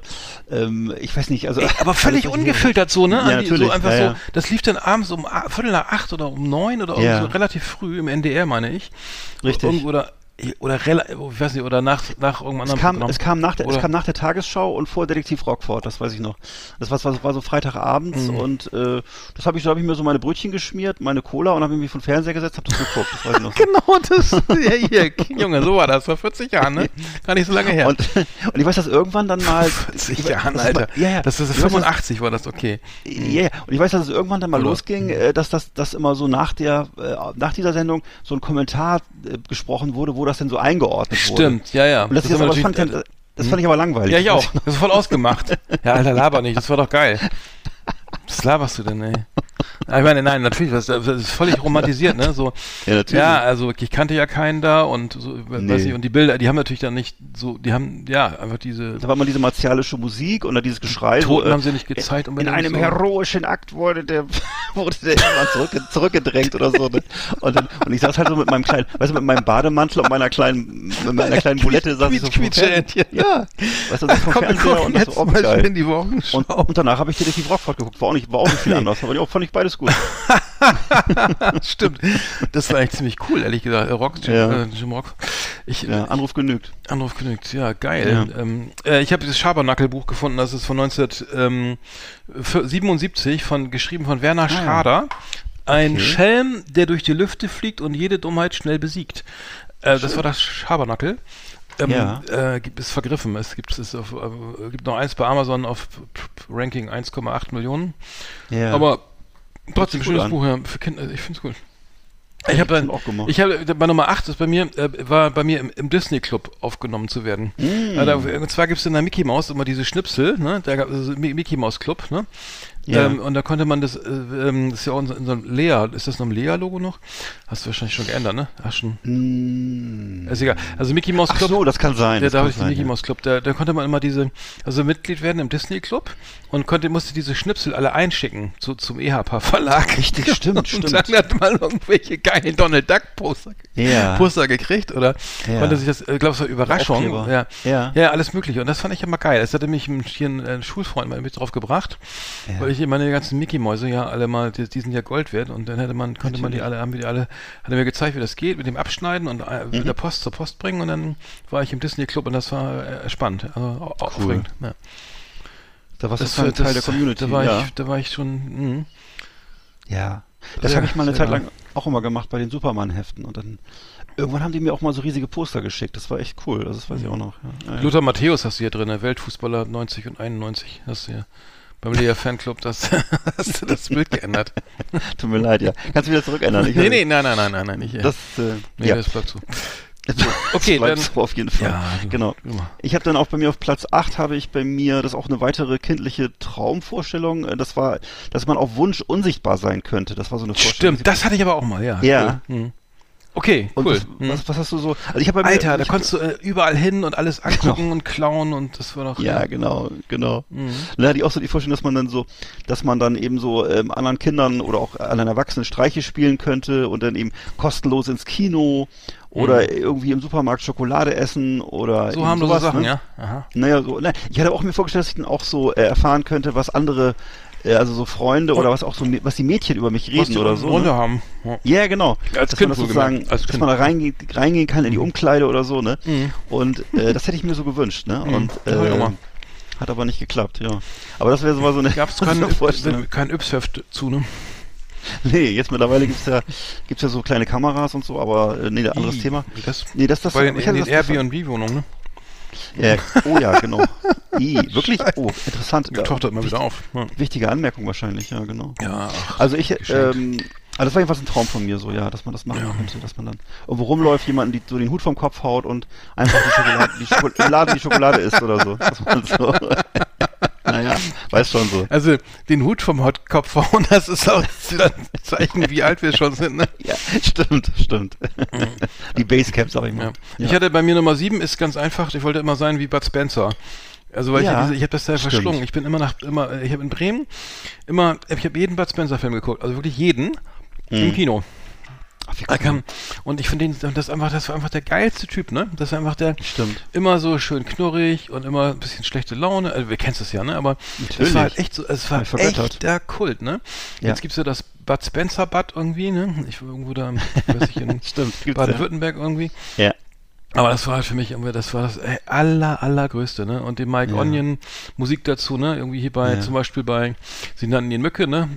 ich weiß nicht, also aber völlig ungefiltert so, ne? Ja, natürlich. So einfach so, das lief dann abends um 7:45 oder um 9 oder so relativ früh im NDR, meine ich. Richtig. Ich weiß nicht, oder nach irgendwann anderem. Es kam nach der Tagesschau und vor Detektiv Rockford, das weiß ich noch. Das war so Freitagabends und das habe ich mir so meine Brötchen geschmiert, meine Cola und habe mich vor den Fernseher gesetzt, habe das geguckt, das weiß ich noch. Genau, Junge, so war das vor 40 Jahren, ne? Gar nicht so lange her. Und ich weiß, dass irgendwann dann mal 40 Jahren, Alter. Das ist 85 war das, okay. Ja, und ich weiß, dass es irgendwann dann mal losging, dass das immer so nach dieser Sendung so ein Kommentar gesprochen wurde, wo das denn so eingeordnet wurde. Stimmt, ja. Und das fand ich aber langweilig. Ja, ich auch. Das ist voll ausgemacht. Ja, Alter, laber nicht. Das war doch geil. Was laberst du denn, ey? Ich meine, nein, natürlich, das ist völlig romantisiert, ne? So, ja, natürlich. Ja, also ich kannte ja keinen da und so, weiß ich, und die Bilder, die haben natürlich dann nicht so, die haben, einfach diese... Da war mal diese martialische Musik und dieses Geschrei. Toten haben sie nicht gezeigt. In einem heroischen Akt wurde der Mann zurückgedrängt oder so. Ne? Und ich saß halt so mit meinem Bademantel und meiner kleinen Bulette saß ich so vom Fernseher. Ja. Weißt du, das vom Fernseher und das war auch geil. In die und danach habe ich Detektiv Rockford geguckt. War auch nicht viel anders, aber fand ich beides gut. Stimmt. Das war eigentlich ziemlich cool, ehrlich gesagt. Jim Rock. Anruf genügt. Ja, geil. Ja. Ich habe dieses Schabernackel-Buch gefunden, das ist von 1977, geschrieben von Werner Schrader. Ein Schelm, der durch die Lüfte fliegt und jede Dummheit schnell besiegt. Das war das Schabernackel. Ist vergriffen. Es gibt noch eins bei Amazon auf Ranking 1,8 Millionen. Ja. Aber trotzdem schönes Buch, ja, für Kinder. Ich finde es gut. Ich habe bei Nummer 8 ist war bei mir im Disney Club aufgenommen zu werden. Und zwar gibt es in der Mickey Mouse immer diese Schnipsel, ne? Da gab es Mickey Mouse Club, ne? Ja. Und da konnte man das ist ja auch in so einem Lea, ist das noch ein Lea-Logo noch? Hast du wahrscheinlich schon geändert, ne? Ist egal. Also Mickey Mouse Club. Ach so, das kann sein. Da habe ich den Mickey Mouse Club. Da konnte man immer Mitglied werden im Disney Club und musste diese Schnipsel alle einschicken zum EHPA Verlag. Richtig, stimmt. Und dann hat man irgendwelche geilen Donald Duck Poster gekriegt oder konnte sich das, glaube ich, war Überraschung. Ja, alles mögliche. Und das fand ich immer geil. Das hatte mich hier ein Schulfreund mal mit drauf gebracht, weil ich meine ganzen Mickey-Mäuse alle mal, die sind ja Gold wert und dann hat er mir gezeigt, wie das geht, mit dem Abschneiden und mit der Post zur Post bringen und dann war ich im Disney Club und das war spannend, also aufregend. Ja. Da warst du Teil der Community. Da war ich schon, Ja, das habe ich mal eine Zeit lang auch immer gemacht bei den Superman-Heften und dann irgendwann haben die mir auch mal so riesige Poster geschickt, das war echt cool, das weiß ich auch noch. Ja. Lothar Matthäus hast du hier drin, Weltfußballer 90 und 91, hast du hier. Beim Lea Fanclub hast du das Bild geändert. Tut mir leid, ja. Kannst du wieder zurückändern? Nein. Nicht, das bleibt so. Okay, dann so auf jeden Fall. Ja, genau. Ich habe dann auch bei mir auf Platz 8 das ist auch eine weitere kindliche Traumvorstellung. Das war, dass man auf Wunsch unsichtbar sein könnte. Das war so eine Vorstellung. Stimmt, das hatte ich aber auch mal, ja. Ja. Cool. Okay, cool. Was hast du so? Also ich Alter, da konntest du überall hin und alles angucken und klauen und das war doch... Ja, genau. Dann hatte ich auch so die Vorstellung, dass man dann eben so anderen Kindern oder auch anderen Erwachsenen Streiche spielen könnte und dann eben kostenlos ins Kino oder irgendwie im Supermarkt Schokolade essen oder so haben sowas, so Sachen, ne? Ja. Aha. Naja, ich hatte auch mir vorgestellt, dass ich dann auch so erfahren könnte, was andere also so Freunde oder was die Mädchen über mich reden oder so. Runde haben. Ja, genau. Als dass Kind man das sozusagen, dass man da reingehen kann in die Umkleide oder so, ne? Und das hätte ich mir so gewünscht, ne? Und hat aber nicht geklappt, ja. Aber das wäre so eine. Gab's kein Yps-Heft zu, ne? Nee, jetzt mittlerweile gibt's ja so kleine Kameras und so, aber anderes Thema. Das war in den Airbnb-Wohnungen, ne? Ja, genau. Wirklich? Oh, interessant. Die Tochter immer wieder auf. Ja. Wichtige Anmerkung wahrscheinlich, ja, genau. Ja. Also Aber das war jedenfalls ein Traum von mir, so, ja, dass man das machen könnte, dass man dann irgendwo rumläuft, jemanden die so den Hut vom Kopf haut und einfach die Schokolade isst oder so. Dass man so naja, weiß schon so. Also den Hut vom Kopf hauen, das ist auch ein Zeichen, wie alt wir schon sind, ne? Ja, stimmt. Die Basecap, sag ich mal. Ja. Ich hatte bei mir Nummer 7, ist ganz einfach, ich wollte immer sein wie Bud Spencer. Also weil ich habe das da verschlungen. Ich bin ich habe in Bremen ich habe jeden Bud Spencer Film geguckt, also wirklich jeden im Kino. Und ich finde das war einfach der geilste Typ, ne? Das war einfach immer so schön knurrig und immer ein bisschen schlechte Laune. Also, wir kennen es ja, ne? Aber es war halt echt so, es war echt der Kult, ne? Ja. Jetzt gibt's ja das Bud Spencer Bud irgendwie, ne? Irgendwo da, weiß ich, in Baden-Württemberg irgendwie. Ja. Aber das war halt für mich irgendwie, das war das allergrößte, ne? Und die Mike Onion Musik dazu, ne? Irgendwie hier zum Beispiel sie nannten ihn Mücke, ne?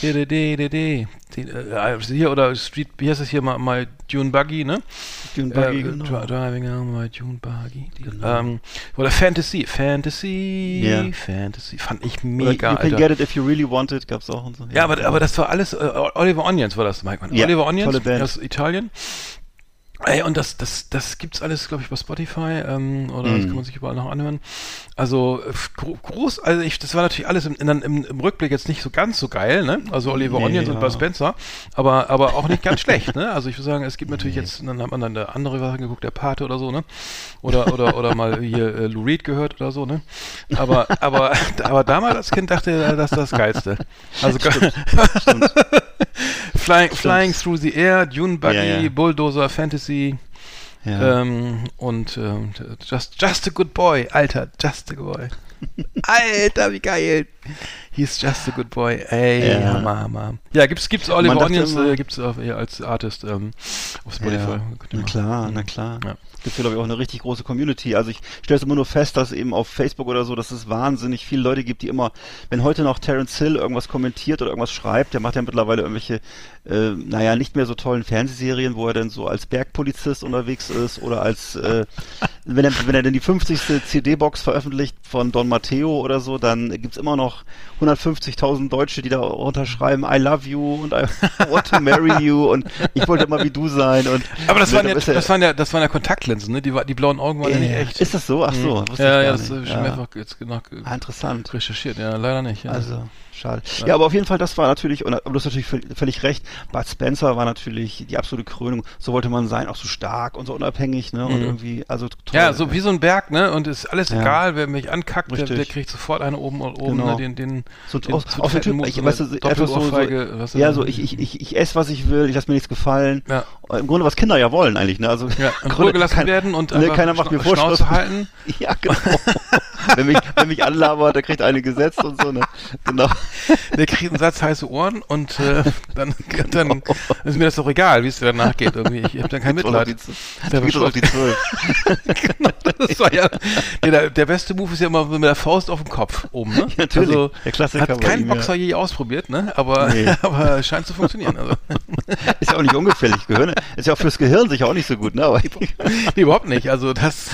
Hier oder Street, wie heißt das hier mal Dune Buggy, ne? Dune Buggy, genau. Driving on my Dune Buggy. Genau. Oder Fantasy, fand ich mega, oder You Can Get It If You Really Want It, gab's auch und so. Ja, aber das war alles, Oliver Onions war das, Mike. Ja, Oliver Onions, tolle Band. aus Italien. Ey, und das gibt's alles, glaube ich, bei Spotify, oder das kann man sich überall noch anhören. Also, groß, das war natürlich alles im Rückblick jetzt nicht so ganz so geil, ne? Also Oliver Onions und Bud Spencer, aber auch nicht ganz schlecht, ne? Also ich würde sagen, es gibt natürlich jetzt, dann hat man dann eine andere Sache geguckt, der Pate oder so, ne? Oder mal hier Lou Reed gehört oder so, ne? Aber damals als Kind dachte er, das ist das Geilste. Also stimmt. Flying Through the Air, Dune Buggy, Bulldozer, Fantasy, und Just a Good Boy, Alter, Just a Good Boy. Alter, wie geil. He's just a good boy. Ey, Mama. Ja, gibt's Oliver Onions, gibt's als Artist auf Spotify. Ja, na klar. Ja. Gibt ja, glaube ich, auch eine richtig große Community. Also ich stelle es immer nur fest, dass eben auf Facebook oder so, dass es wahnsinnig viele Leute gibt, die immer, wenn heute noch Terence Hill irgendwas kommentiert oder irgendwas schreibt, der macht ja mittlerweile irgendwelche, nicht mehr so tollen Fernsehserien, wo er dann so als Bergpolizist unterwegs ist oder als, wenn er denn die 50. CD-Box veröffentlicht von Don Matteo oder so, dann gibt's immer noch 150.000 Deutsche, die da unterschreiben, I love you und I want to marry you und ich wollte immer wie du sein und. Aber das waren ja Kontaktlinsen, ne? Die blauen Augen waren ja nicht echt. Ist das so? Ach so. Das ist schon mehrfach jetzt interessant. Recherchiert, ja, leider nicht. Ja. Also, schade. Ja, aber auf jeden Fall, das war natürlich, aber du hast natürlich völlig recht, Bud Spencer war natürlich die absolute Krönung, so wollte man sein, auch so stark und so unabhängig, ne, und irgendwie, also total. Ja, so wie so ein Berg, ne, und ist alles egal, wer mich ankackt, der kriegt sofort eine oben, genau. Ne, den auch so Typ, weißt du, etwas so, ich esse, was ich will, ich lasse mir nichts gefallen. Ja. Im Grunde, was Kinder ja wollen eigentlich, ne, also. Ja, in Ruhe gelassen werden und keiner macht mir Schnauze halten. Ja, genau. wenn mich anlabert, der kriegt eine gesetzt und so, ne, genau. Der kriegt einen Satz heiße Ohren und dann ist mir das doch egal, wie es dir danach geht irgendwie. Ich habe dann kein Mitleid. Der geht auf die 12. Genau, das war ja der beste Move ist ja immer mit der Faust auf dem Kopf oben, ne? Ja, natürlich. Also, der Klassiker hat kein Boxer je ausprobiert, ne? Aber scheint zu funktionieren. Also. Ist ja auch nicht ungefährlich. Gehirn ist ja auch fürs Gehirn sicher auch nicht so gut, ne? Aber nee, überhaupt nicht. Also das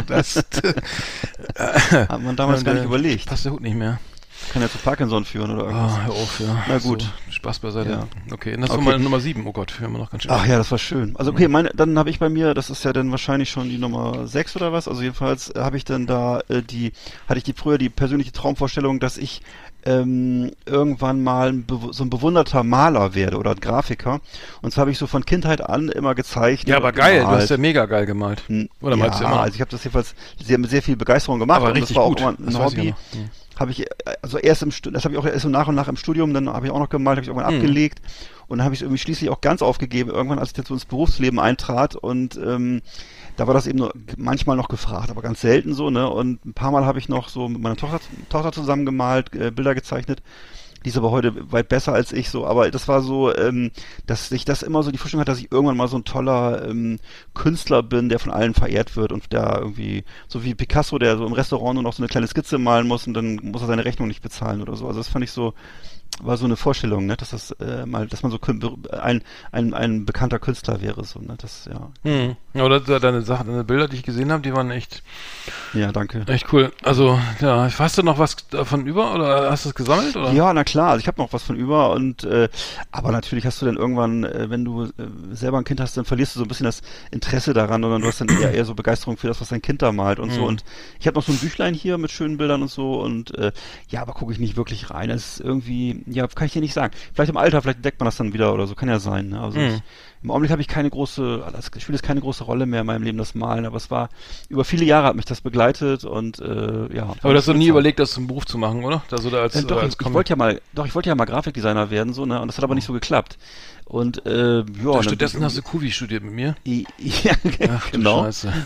hat man damals gar nicht überlegt. Passt der Hut nicht mehr. Kann ja zu Parkinson führen oder irgendwas. Hör auf, ja. Na gut. So, Spaß beiseite. Ja. Okay, das war meine Nummer 7. Oh Gott, wir haben noch ganz schön. Ach ja, das war schön. Also okay, dann habe ich bei mir, das ist ja dann wahrscheinlich schon die Nummer 6 oder was, also jedenfalls habe ich dann da früher die persönliche Traumvorstellung, dass ich irgendwann mal so ein bewunderter Maler werde oder Grafiker. Und zwar habe ich so von Kindheit an immer gezeichnet. Ja, aber geil, du hast ja mega geil gemalt. Oder malst du immer? Also ich habe das jedenfalls mit sehr viel Begeisterung gemacht. Aber und richtig das war gut. Auch immer ein Hobby. Habe ich, also das habe ich auch erst so nach und nach im Studium, dann habe ich auch noch gemalt, habe ich irgendwann abgelegt und dann habe ich es irgendwie schließlich auch ganz aufgegeben, irgendwann, als ich jetzt so ins Berufsleben eintrat und da war das eben nur manchmal noch gefragt, aber ganz selten so, ne, und ein paar Mal habe ich noch so mit meiner Tochter zusammen gemalt, Bilder gezeichnet. Die ist aber heute weit besser als ich so, aber das war so, dass ich das immer so die Vorstellung hatte, dass ich irgendwann mal so ein toller Künstler bin, der von allen verehrt wird und der irgendwie, so wie Picasso, der so im Restaurant nur noch so eine kleine Skizze malen muss und dann muss er seine Rechnung nicht bezahlen oder so. Also das fand ich so, war so eine Vorstellung, ne, dass das dass man so ein bekannter Künstler wäre, so, ne, das, ja. Oder deine Bilder, die ich gesehen habe, die waren echt Ja, danke. Echt cool. Also, ja, hast du noch was davon über oder hast du es gesammelt? Oder? Ja, na klar, also ich habe noch was von über und aber natürlich hast du dann irgendwann, wenn du selber ein Kind hast, dann verlierst du so ein bisschen das Interesse daran, sondern du hast dann eher so Begeisterung für das, was dein Kind da malt und so. Und ich habe noch so ein Büchlein hier mit schönen Bildern und so und ja, aber gucke ich nicht wirklich rein. Es ist irgendwie, ja, kann ich dir nicht sagen. Vielleicht im Alter, vielleicht entdeckt man das dann wieder oder so, kann ja sein. Ne? Also im Augenblick habe ich keine große, das spielt jetzt keine große Rolle mehr in meinem Leben, das Malen, aber es war, über viele Jahre hat mich das begleitet und ja. Aber du hast doch nie überlegt, das zum Beruf zu machen, oder? Also da als, doch, als ich wollte ja mal Grafikdesigner werden, so, ne? Und das hat aber nicht so geklappt. Und ja. Stattdessen hast du Kuvi studiert mit mir. Ja, Ach, genau. Du Scheiße.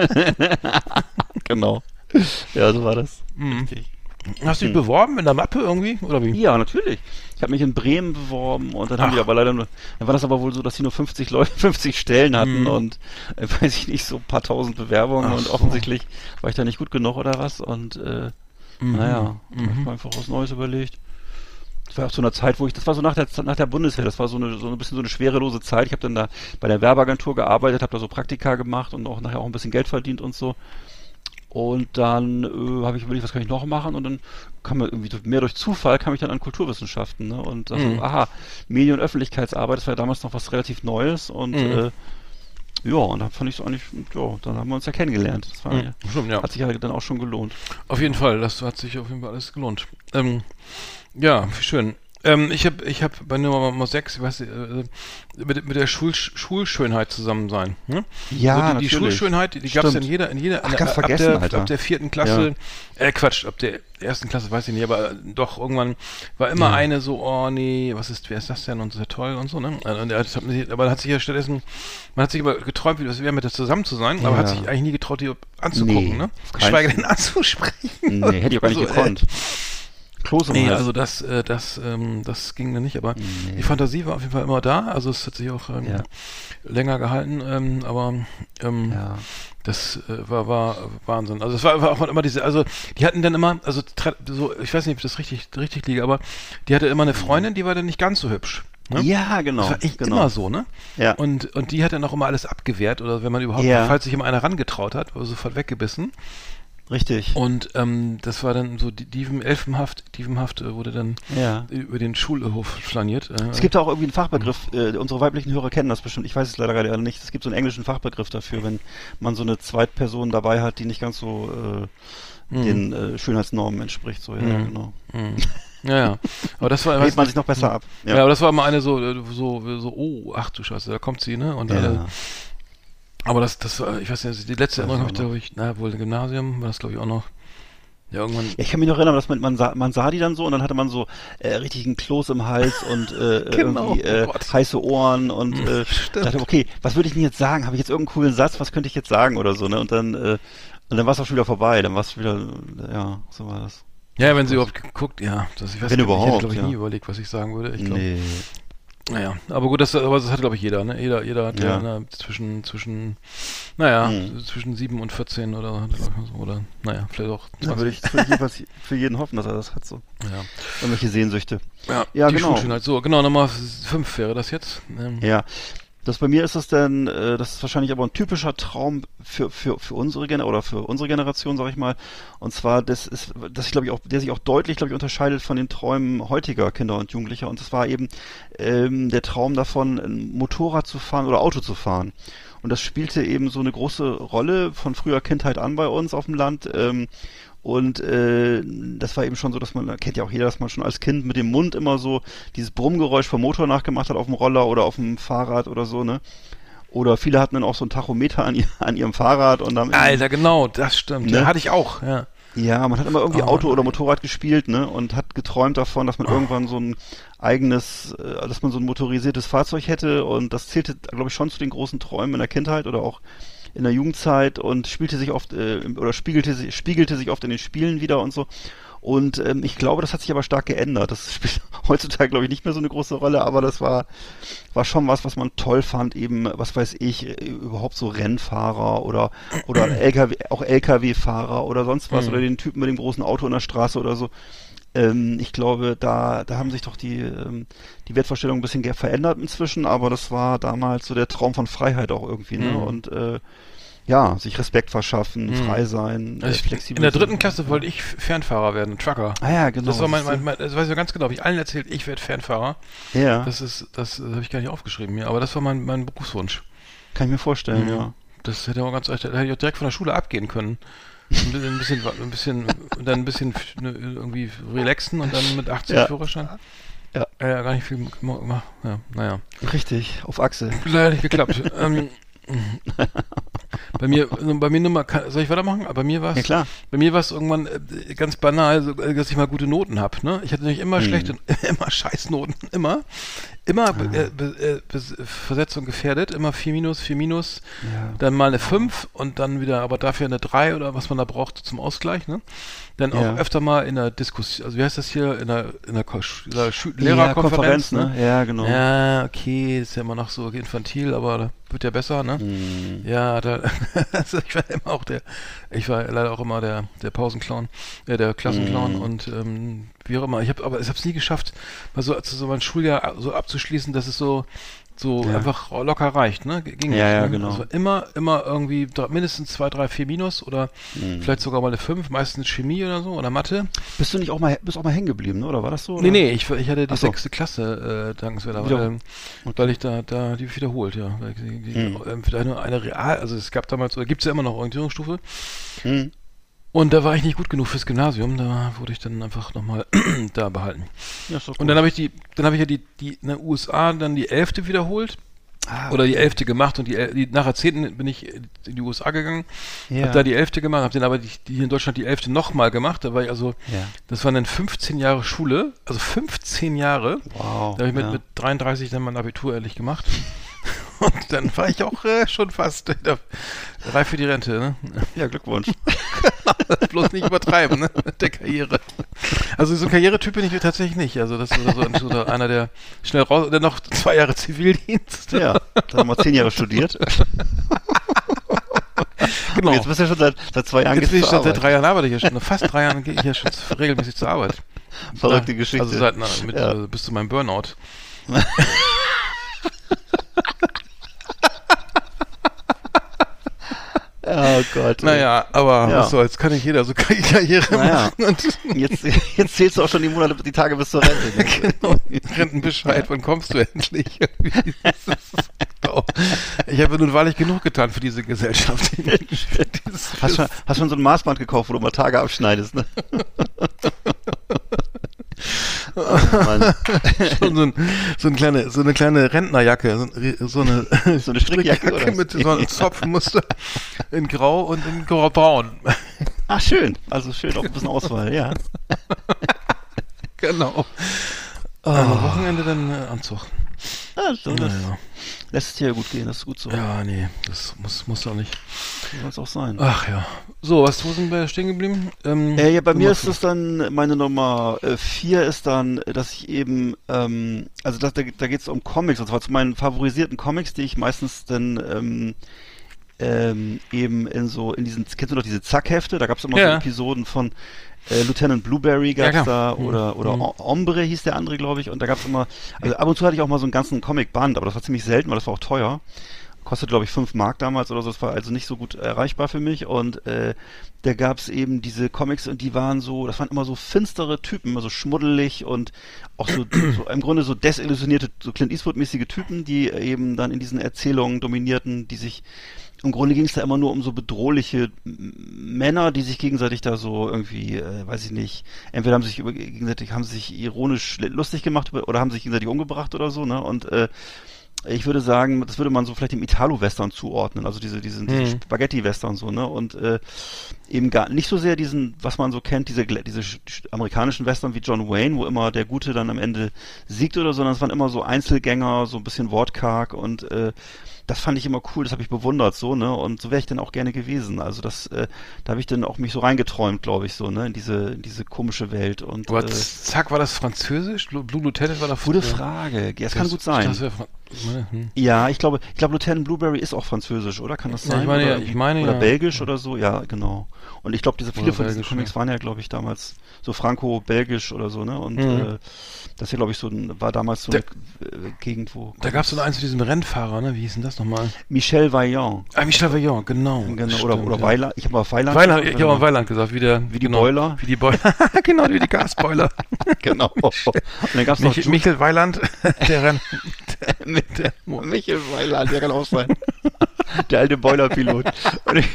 Genau. Ja, so war das. Richtig. Hast du dich beworben in der Mappe irgendwie? Oder wie? Ja, natürlich. Ich habe mich in Bremen beworben und dann haben die aber leider nur, dann war das aber wohl so, dass sie nur 50 Stellen hatten und weiß ich nicht, so ein paar tausend Bewerbungen und offensichtlich war ich da nicht gut genug oder was und naja, hab ich mir einfach was Neues überlegt. Das war auch so eine Zeit, wo das war so nach der Bundeswehr, das war so ein bisschen so eine schwerelose Zeit. Ich habe dann da bei der Werbeagentur gearbeitet, habe da so Praktika gemacht und auch nachher auch ein bisschen Geld verdient und so. Und dann habe ich überlegt, was kann ich noch machen? Und dann kam mir irgendwie mehr durch Zufall kam ich dann an Kulturwissenschaften, ne? Und also, Medien- und Öffentlichkeitsarbeit, das war ja damals noch was relativ Neues und ja, und dann fand ich es eigentlich, ja, dann haben wir uns ja kennengelernt. Das war hat sich ja dann auch schon gelohnt. Auf jeden Fall, das hat sich auf jeden Fall alles gelohnt. Ja, schön. Ich hab bei Nummer 6, ich weiß nicht, mit der Schulschönheit zusammen sein. Ne? Ja, so die Schulschönheit, die gab es ja in jeder Ach, ganz vergessen, Alter. Ab der 4. Klasse, ab der 1. Klasse weiß ich nicht, aber doch irgendwann war immer eine so, oh nee, wer ist das denn und sehr toll und so, ne? Aber hat sich ja stattdessen, man hat sich aber geträumt, wie das wäre, mit der zusammen zu sein, aber hat sich eigentlich nie getraut, die anzugucken, ne? Geschweige denn anzusprechen. Nee, hätte ich auch gar nicht gekonnt. Nee, also das ging dann nicht, aber die Fantasie war auf jeden Fall immer da, also es hat sich auch länger gehalten, aber das war Wahnsinn. Also es war auch immer diese, also die hatten dann immer, also so, ich weiß nicht, ob ich das richtig liege, aber die hatte immer eine Freundin, die war dann nicht ganz so hübsch. Ne? Ja, genau. Das war echt immer so, ne? Ja. Und die hat dann auch immer alles abgewehrt, oder wenn man überhaupt, falls sich immer einer rangetraut hat, war sofort weggebissen. Richtig. Und das war dann so dievenhaft wurde dann über den Schulhof flaniert. Es gibt auch irgendwie einen Fachbegriff, unsere weiblichen Hörer kennen das bestimmt, ich weiß es leider gerade nicht, es gibt so einen englischen Fachbegriff dafür, wenn man so eine Zweitperson dabei hat, die nicht ganz so den Schönheitsnormen entspricht. So, ja, genau. Ja. Aber das war, hält man sich noch besser ab. Ja, aber das war immer eine so, oh, ach du Scheiße, da kommt sie, ne? Und aber das war, ich weiß nicht, die letzte Erinnerung habe ich, glaube ich, wohl im Gymnasium, war das, glaube ich, auch noch. Ja, irgendwann. Ja, ich kann mich noch erinnern, dass man sah die dann so und dann hatte man so richtig einen Kloß im Hals und genau, irgendwie heiße Ohren und dachte, okay, was würde ich denn jetzt sagen? Habe ich jetzt irgendeinen coolen Satz? Was könnte ich jetzt sagen oder so, ne? Und dann war es auch schon wieder vorbei, dann war es wieder, so war das. Ja, wenn sie überhaupt guckt, ich weiß nicht, ich hätte, glaube ich, nie überlegt, was ich sagen würde. Ich glaub, nee. Naja, aber gut, das hat, glaube ich, jeder, ne? Jeder hat zwischen 7 und 14 oder vielleicht auch 20. Da würde ich jedenfalls für jeden hoffen, dass er das hat, so. Ja. Irgendwelche Sehnsüchte. Ja, die genau. Schulschönheit. So, genau, Nummer 5 wäre das jetzt. Ja. Das bei mir ist das denn, das ist wahrscheinlich aber ein typischer Traum für unsere Generation, sag ich mal. Und zwar, der sich auch deutlich, glaube ich, unterscheidet von den Träumen heutiger Kinder und Jugendlicher. Und das war eben der Traum davon, ein Motorrad zu fahren oder Auto zu fahren. Und das spielte eben so eine große Rolle von früher Kindheit an bei uns auf dem Land. Und das war eben schon so, dass man, kennt ja auch jeder, dass man schon als Kind mit dem Mund immer so dieses Brummgeräusch vom Motor nachgemacht hat auf dem Roller oder auf dem Fahrrad oder so, ne? Oder viele hatten dann auch so ein Tachometer an ihrem Fahrrad und dann. Alter, genau, das stimmt. Ne? Ja, hatte ich auch, ja. Ja, man hat immer irgendwie Auto oder Motorrad gespielt, ne? Und hat geträumt davon, dass man irgendwann so ein eigenes, dass man so ein motorisiertes Fahrzeug hätte. Und das zählte, glaube ich, schon zu den großen Träumen in der Kindheit oder auch in der Jugendzeit und spielte sich oft spiegelte sich oft in den Spielen wieder und so. Und ich glaube, das hat sich aber stark geändert. Das spielt heutzutage, glaube ich, nicht mehr so eine große Rolle, aber das war schon was man toll fand, eben, was weiß ich, überhaupt so Rennfahrer oder LKW-Fahrer oder sonst was oder den Typen mit dem großen Auto in der Straße oder so. Ich glaube, da haben sich doch die Wertvorstellungen ein bisschen verändert inzwischen, aber das war damals so der Traum von Freiheit auch irgendwie, ne? Und Ja, sich Respekt verschaffen, frei sein, flexibel. In der 3. sein. Klasse wollte ich Fernfahrer werden, Trucker. Ah ja, genau. Das war das weiß ich ganz genau, habe ich allen erzählt, ich werde Fernfahrer. Ja, Das habe ich gar nicht aufgeschrieben hier, aber das war mein Berufswunsch. kann ich mir vorstellen, ja. Das hätte auch da hätte ich auch direkt von der Schule abgehen können. Ein bisschen irgendwie relaxen und dann mit 80 Führerschein. Ja. Gar nicht viel gemacht. Ja, naja. Richtig, auf Achse. Leider nicht geklappt. Bei mir nur soll ich weitermachen? Bei mir war es, Ja, klar. Bei mir war es irgendwann ganz banal, dass ich mal gute Noten habe. Ne? Ich hatte nämlich immer schlechte, immer Scheißnoten, immer Versetzung gefährdet, immer 4 minus, dann mal eine 5 und dann wieder, aber dafür eine 3 oder was man da braucht zum Ausgleich. Ne? Dann auch öfter mal in der Diskussion, also wie heißt das hier, in der Lehrerkonferenz, ne? Ja, genau. Ja, okay, ist ja immer noch so infantil, aber wird ja besser, ne? Ja, also ich war leider auch immer der Pausenclown, der Klassenclown und wie auch immer. Ich habe es nie geschafft, mal so mein Schuljahr so abzuschließen, dass es so einfach locker reicht, ne? Ging nicht, Ja, ne? genau. Also immer irgendwie mindestens 2, 3, 4 minus oder vielleicht sogar mal eine 5, meistens Chemie oder so oder Mathe. Bist auch mal hängen geblieben, ne? Oder war das so? Oder? Nee, ich hatte die Ach so. 6. Klasse dankenswerterweise, weil ich da die wiederholt, ja. Weil vielleicht nur eine Real, also es gab damals, oder gibt es ja immer noch Orientierungsstufe. Und da war ich nicht gut genug fürs Gymnasium, da wurde ich dann einfach nochmal da behalten. Ja, ist doch Und dann habe ich in den USA dann die 11. wiederholt. Oder die 11. gemacht und nach der 10. bin ich in die USA gegangen, Ja. hab da die 11. gemacht, hab dann aber die hier in Deutschland die 11. nochmal gemacht, da war ich das waren dann 15 Jahre Schule, also 15 Jahre. Wow. Da habe ich mit 33 dann mein Abitur ehrlich gemacht. Und dann war ich auch schon fast reif für die Rente, ne? Ja, Glückwunsch. Bloß nicht übertreiben, ne? Mit der Karriere. Also so ein Karrieretyp bin ich tatsächlich nicht. Also das ist so einer, der schnell raus, der noch 2 Jahre Zivildienst. Ja, dann haben wir 10 Jahre studiert. Genau. Und jetzt bist du ja schon seit 2 Jahren Jetzt bin ich zur seit Arbeit. 3 Jahren arbeite ich ja schon. Fast 3 Jahren gehe ich ja schon regelmäßig zur Arbeit. Verrückte Geschichte. Also bis zu meinem Burnout. Oh Gott. Naja, aber was soll's, kann nicht jeder so Karriere machen. Und Jetzt zählst du auch schon die Tage bis zur Rente. genau, Rentenbescheid, wann kommst du endlich? Ich habe nun wahrlich genug getan für diese Gesellschaft. Hast schon so ein Maßband gekauft, wo du mal Tage abschneidest, ne? Oh, Mann. Schon so eine kleine Rentnerjacke, so eine Strickjacke oder? mit so einem Zopfmuster in Grau und in Graubraun. Ach, schön. Also schön, auch ein bisschen Auswahl, ja. Genau. Am Wochenende dann Anzug. Also, das lässt es dir ja gut gehen, das ist gut so. Ja, nee, das muss doch nicht. So soll es auch sein. Ach ja. So, wo sind wir stehen geblieben? Ja, bei mir ist es dann, meine Nummer 4 ist dann, dass ich eben, also da geht es um Comics, und zwar zu meinen favorisierten Comics, die ich meistens dann eben in diesen, kennst du noch diese Zack-Hefte? Da gab es immer so Episoden von Lieutenant Blueberry gab's da, oder Ombre hieß der andere, glaube ich, und da gab's immer, also ab und zu hatte ich auch mal so einen ganzen Comic-Band, aber das war ziemlich selten, weil das war auch teuer. Kostet, glaube ich, 5 Mark damals oder so, das war also nicht so gut erreichbar für mich, und da gab's eben diese Comics, und die waren so, das waren immer so finstere Typen, immer so schmuddelig und auch so im Grunde so desillusionierte, so Clint Eastwood-mäßige Typen, die eben dann in diesen Erzählungen dominierten, die sich im Grunde ging es da immer nur um so bedrohliche Männer, die sich gegenseitig da so irgendwie, weiß ich nicht, entweder haben sie sich ironisch lustig gemacht oder haben sich gegenseitig umgebracht oder so, ne? Und ich würde sagen, das würde man so vielleicht dem Italo-Western zuordnen, also diese Spaghetti-Western so, ne? Und eben gar nicht so sehr diesen, was man so kennt, diese amerikanischen Western wie John Wayne, wo immer der Gute dann am Ende siegt oder so, sondern es waren immer so Einzelgänger, so ein bisschen wortkarg, und das fand ich immer cool, das habe ich bewundert so, ne? Und so wäre ich dann auch gerne gewesen. Also da habe ich dann auch mich so reingeträumt, glaube ich, so, ne? In diese komische Welt. Und aber Zack, war das Französisch? Blue Lieutenant war da gute Frage. Ja, es kann gut sein. Ja, ich glaube Lieutenant Blueberry ist auch französisch, oder? Kann das sein? Ich meine oder belgisch oder so, ja, genau. Und ich glaube, viele von diesen Comics waren ja, glaube ich, damals so franco-belgisch oder so, ne? Und das hier, glaube ich, war damals so eine Gegend, wo... Da gab es so eins zu diesem Rennfahrer, ne? Wie hieß denn das? heißt nochmal? Michel Vaillant. Ah, Michel Vaillant, genau. Genau, Stimmt, oder ja. Weiland. Ich habe mal Weiland. Ich habe mal Weiland gesagt, wie die Boiler. Wie die Boiler. Genau, wie die Gasboiler. Genau. Und dann gab's noch Michel Weiland, der rennt. Michel Weiland, der kann auch sein. Der alte Boilerpilot. Und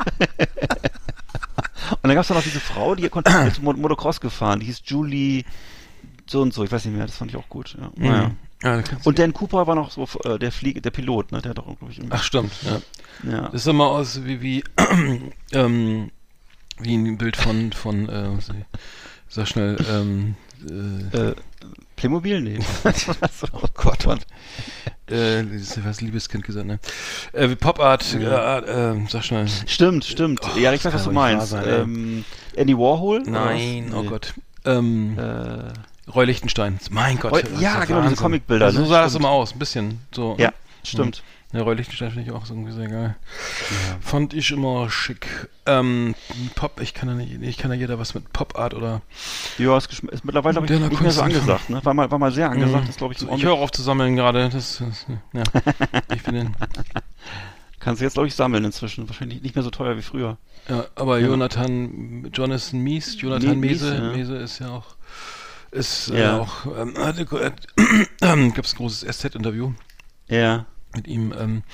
dann gab es noch diese Frau, die konnte jetzt Motocross gefahren, die hieß Julie so und so, ich weiß nicht mehr, das fand ich auch gut. Ja. Naja. Ja, und Dan Cooper war noch so der Pilot, ne? Der hat doch, glaube ich, ach stimmt, ja. Ja. Das sah mal aus wie ein Bild von sag schnell, Playmobil? Nee. Oh Gott, was Liebeskind gesagt, ne? Wie Pop-Art, sag schnell. Stimmt. Oh, ja, ich weiß, was du meinst. Andy Warhol? Nein, nee. Oh Gott. Roy Lichtenstein. Mein Gott. Ja, genau, diese Comicbilder. So sah das immer aus, ein bisschen. So. Ja, stimmt. Ja, Roy Lichtenstein finde ich auch irgendwie sehr geil. Ja. Fand ich immer schick. Ich kann ja jeder was mit Pop-Art oder... Ja, ist mittlerweile nicht mehr so angesagt, ne? War mal sehr angesagt, das glaube ich. Ich höre auf zu sammeln gerade. Ja. Ich bin den... Kannst du jetzt, glaube ich, sammeln inzwischen. Wahrscheinlich nicht mehr so teuer wie früher. Ja, aber Jonathan Mese ist ja auch... Gibt's ein großes SZ-Interview. Ja. Mit ihm,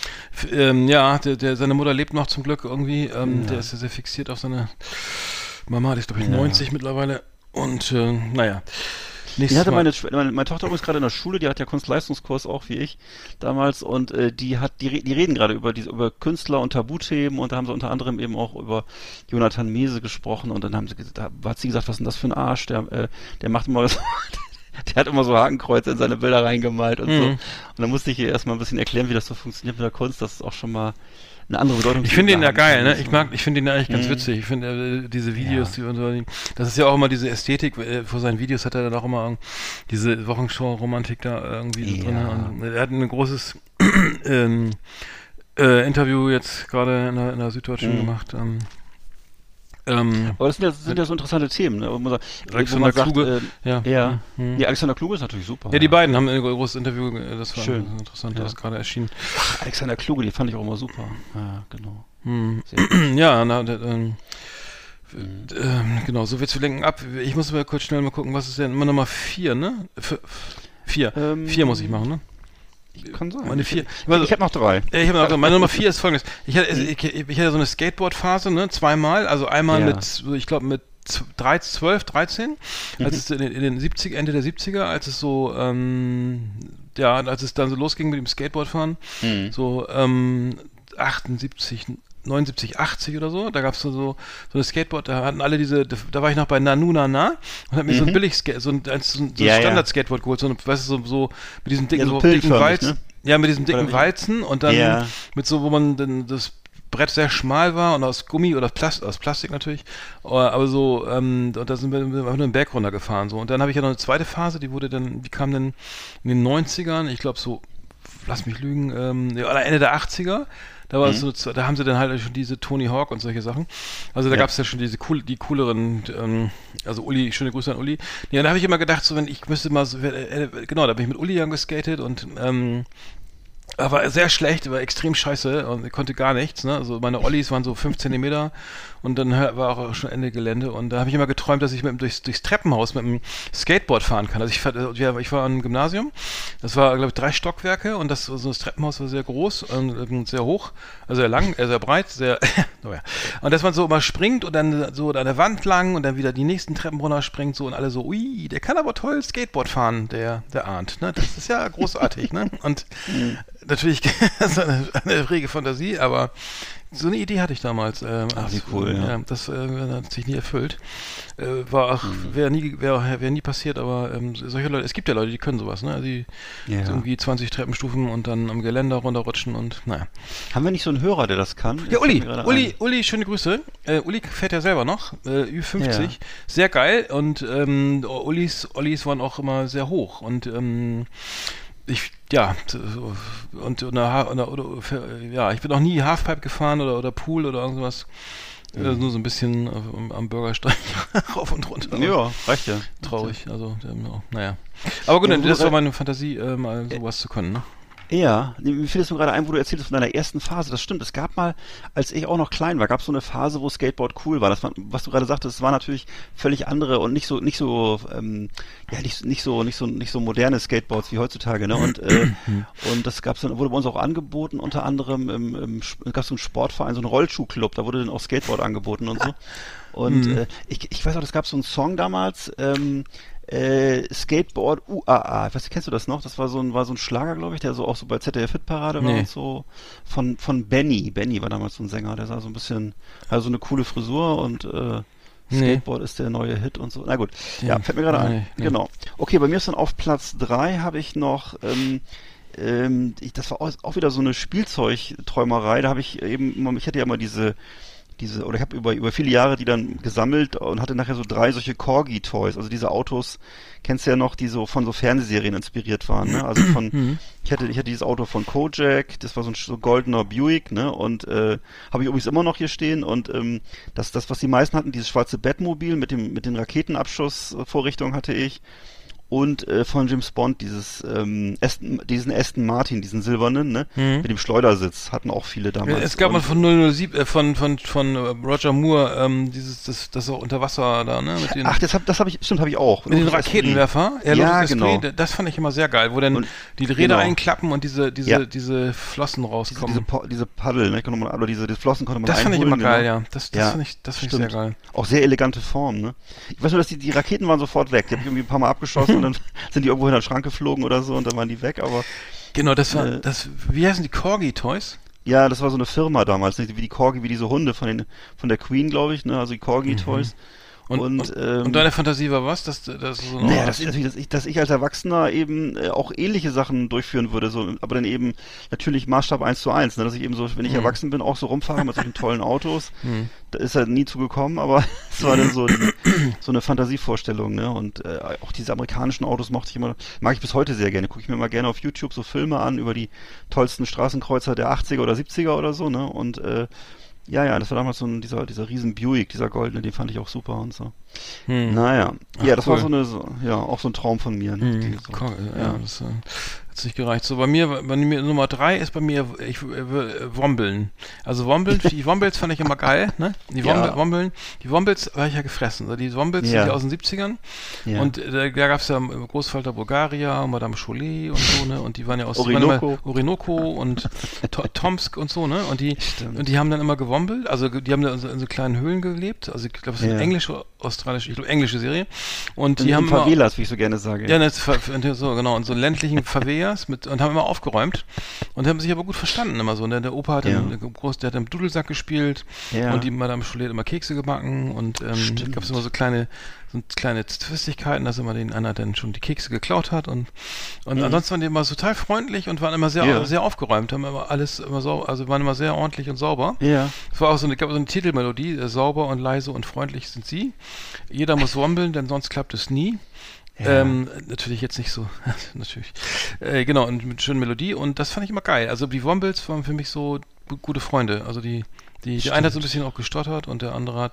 seine Mutter lebt noch zum Glück irgendwie, der ist ja sehr fixiert auf seine Mama, die ist glaube ich 90 mittlerweile und naja. Meine Tochter ist gerade in der Schule, die hat ja Kunstleistungskurs auch wie ich damals und die reden gerade über Künstler und Tabuthemen und da haben sie unter anderem eben auch über Jonathan Mese gesprochen und dann hat sie gesagt, was ist denn das für ein Arsch, der macht immer so der hat immer so Hakenkreuze in seine Bilder reingemalt und so. Und dann musste ich ihr erstmal ein bisschen erklären, wie das so funktioniert mit der Kunst. Das ist auch schon mal eine andere Bedeutung. Ich finde ihn ja geil, ne? Ich finde ihn eigentlich ganz witzig. Ich finde diese Videos, das ist ja auch immer diese Ästhetik. Vor seinen Videos hat er dann auch immer diese Wochenshow-Romantik da irgendwie so drin. Und er hat ein großes Interview jetzt gerade in der Süddeutschen gemacht. Aber das sind ja so interessante Themen, ne? Alexander Kluge. Alexander Kluge ist natürlich super. Ja, die beiden haben ein großes Interview, das war schön. Interessant, das ist gerade erschienen. Ach, Alexander Kluge, die fand ich auch immer super. Ja, genau. Genau, so viel zu lenken ab. Ich muss mal kurz schnell mal gucken, was ist denn immer Nummer 4, ne? 4 muss ich machen, ne? Kann sein. Meine 4. Ich habe noch 3. Ich habe noch 3. Meine Nummer 4 ist folgendes. Ich hatte so eine Skateboard-Phase, ne? Zweimal. Also einmal mit, ich glaube mit 12, 13, als es in den 70er, Ende der 70er, als es so, als es dann so losging mit dem Skateboardfahren, so 78, 79, 80 oder so, da gab es so eine Skateboard, da hatten alle da war ich noch bei Nanu Nana und hab mir so ein billig Standard-Skateboard geholt, so mit diesem dicken Walzen, ne? Ja, mit diesem dicken Walzen und dann mit so, wo man dann das Brett sehr schmal war und aus Gummi oder aus Plastik natürlich, aber so, und da sind wir nur den Berg runtergefahren, so, und dann habe ich ja noch eine zweite Phase, die kam dann in den 90ern, ich glaube so, lass mich lügen, oder Ende der 80er, da war da haben sie dann halt schon diese Tony Hawk und solche Sachen. Also da gab es ja schon die cooleren, also Uli, schöne Grüße an Uli. Ja, da habe ich immer gedacht, so wenn ich müsste mal so, genau, da bin ich mit Uli geskatet und war sehr schlecht, war extrem scheiße und konnte gar nichts, ne? Also meine Ollies waren so 5 Zentimeter und dann war auch schon Ende Gelände und da habe ich immer geträumt, dass ich durchs Treppenhaus mit dem Skateboard fahren kann. Also ich war im Gymnasium, das war glaube ich 3 Stockwerke und das Treppenhaus war sehr groß und sehr hoch, also sehr lang, sehr breit, sehr und dass man so immer springt und dann so an der Wand lang und dann wieder die nächsten Treppen runter springt so und alle so, ui, der kann aber toll Skateboard fahren, der Arndt, ne? Das ist ja großartig, ne? Und natürlich so eine rege Fantasie, aber so eine Idee hatte ich damals. Wie cool, ja. Das hat sich nie erfüllt. Wäre nie passiert, aber solche Leute, es gibt ja Leute, die können sowas, ne? Die irgendwie 20 Treppenstufen und dann am Geländer runterrutschen und naja. Haben wir nicht so einen Hörer, der das kann? Ja, Uli, schöne Grüße. Uli fährt ja selber noch, Ü50, sehr geil und Ollis waren auch immer sehr hoch und ich bin noch nie Halfpipe gefahren oder Pool oder irgendwas. Nur so ein bisschen am Bürgersteig rauf und runter. Ja, reicht ja. Traurig, also naja. Aber gut, das war meine Fantasie, mal sowas zu können, ne? Ja, mir fiel es nur gerade ein, wo du erzählst von deiner ersten Phase. Das stimmt. Es gab mal, als ich auch noch klein war, gab es so eine Phase, wo Skateboard cool war. Das war, was du gerade sagtest, das war natürlich völlig andere und nicht so moderne Skateboards wie heutzutage, ne? Und das gab's dann, wurde bei uns auch angeboten, unter anderem gab's so einen Sportverein, so einen Rollschuhclub, da wurde dann auch Skateboard angeboten und so. Und ich weiß auch, es gab so einen Song damals, Skateboard UAA. Ich weiß nicht, kennst du das noch? Das war so ein Schlager, glaube ich, der so auch so bei ZDF Hitparade war und so. Von Benny. Benny war damals so ein Sänger, der sah so ein bisschen, hatte so eine coole Frisur und Skateboard ist der neue Hit und so. Na gut. Ja, fällt mir gerade ein. Genau. Okay, bei mir ist dann auf Platz 3 habe ich noch das war auch wieder so eine Spielzeugträumerei. Da habe ich ich hatte ja immer oder ich habe über viele Jahre die dann gesammelt und hatte nachher so 3 solche Corgi-Toys, also diese Autos, kennst du ja noch, die so von so Fernsehserien inspiriert waren, ne? Also ich hatte dieses Auto von Kojak, das war so ein so goldener Buick, ne? Und habe ich übrigens immer noch hier stehen und das was die meisten hatten, dieses schwarze Batmobil mit den Raketenabschussvorrichtungen hatte ich. Und von James Bond diesen Aston Martin, diesen silbernen, ne, mit dem Schleudersitz, hatten auch viele damals. Es gab mal von 007, von Roger Moore, das auch unter Wasser da, ne, mit den, das habe ich auch. Mit den Raketenwerfer, ja, genau. Das fand ich immer sehr geil, wo dann die Räder einklappen und diese Flossen rauskommen. Diese Paddel, ne, oder diese Flossen konnte man das einholen. Das fand ich immer geil, genau. ja. Das fand ich sehr geil. Auch sehr elegante Form, ne. Ich weiß nur, dass die Raketen waren sofort weg. Die habe ich irgendwie ein paar Mal abgeschossen. Und dann sind die irgendwo in den Schrank geflogen oder so und dann waren die weg, aber... Genau, das war, wie heißen die, Corgi-Toys? Ja, das war so eine Firma damals, wie die Corgi, wie diese Hunde von der Queen, glaube ich, ne, also die Corgi-Toys. Und deine Fantasie war was? Dass so naja, dass ich als Erwachsener eben auch ähnliche Sachen durchführen würde, so, aber dann eben natürlich Maßstab 1:1, ne, dass ich eben so, wenn ich erwachsen bin, auch so rumfahre mit solchen tollen Autos. Da ist halt nie zugekommen, aber es war dann so eine Fantasievorstellung, ne, und auch diese amerikanischen Autos mag ich bis heute sehr gerne. Gucke ich mir mal gerne auf YouTube so Filme an über die tollsten Straßenkreuzer der 80er oder 70er oder so, ne, und ja, das war damals so dieser riesen Buick, dieser goldene, den fand ich auch super und so. Naja, ja, das cool. war auch so ein Traum von mir. Ne? Das hat nicht gereicht. So, bei mir Nummer 3 ist bei mir Wombeln. Also die Wombels fand ich immer geil, ne? Die Wombels war ich ja gefressen. Also die Wombels sind aus den 70ern. Ja. Und da gab's ja Großvater Bulgaria, Madame Cholet und so, ne? Und die waren ja aus Orinoco und Tomsk und so, ne? Und die haben dann immer gewombelt, also die haben da in so kleinen Höhlen gelebt. Also ich glaube, es ist eine englische Serie. Und die haben Favelas, wie ich so gerne sage. Ja, so genau, in so ländlichen Favelas und haben immer aufgeräumt und haben sich aber gut verstanden immer so. Der Opa hat der hat im Dudelsack gespielt und die Madame Cholet hat immer Kekse gebacken und gab es immer so kleine Zwistigkeiten, dass immer einer dann schon die Kekse geklaut hat und ansonsten waren die immer total freundlich und waren immer sehr aufgeräumt, haben immer alles immer sauber, also waren immer sehr ordentlich und sauber. Ja. Es war auch gab so eine Titelmelodie, sauber und leise und freundlich sind sie. Jeder muss wombeln, denn sonst klappt es nie. Ja. Natürlich jetzt nicht so, natürlich. Genau, und mit schöner Melodie und das fand ich immer geil. Also die Wombels waren für mich so gute Freunde. Also die eine hat so ein bisschen auch gestottert und der andere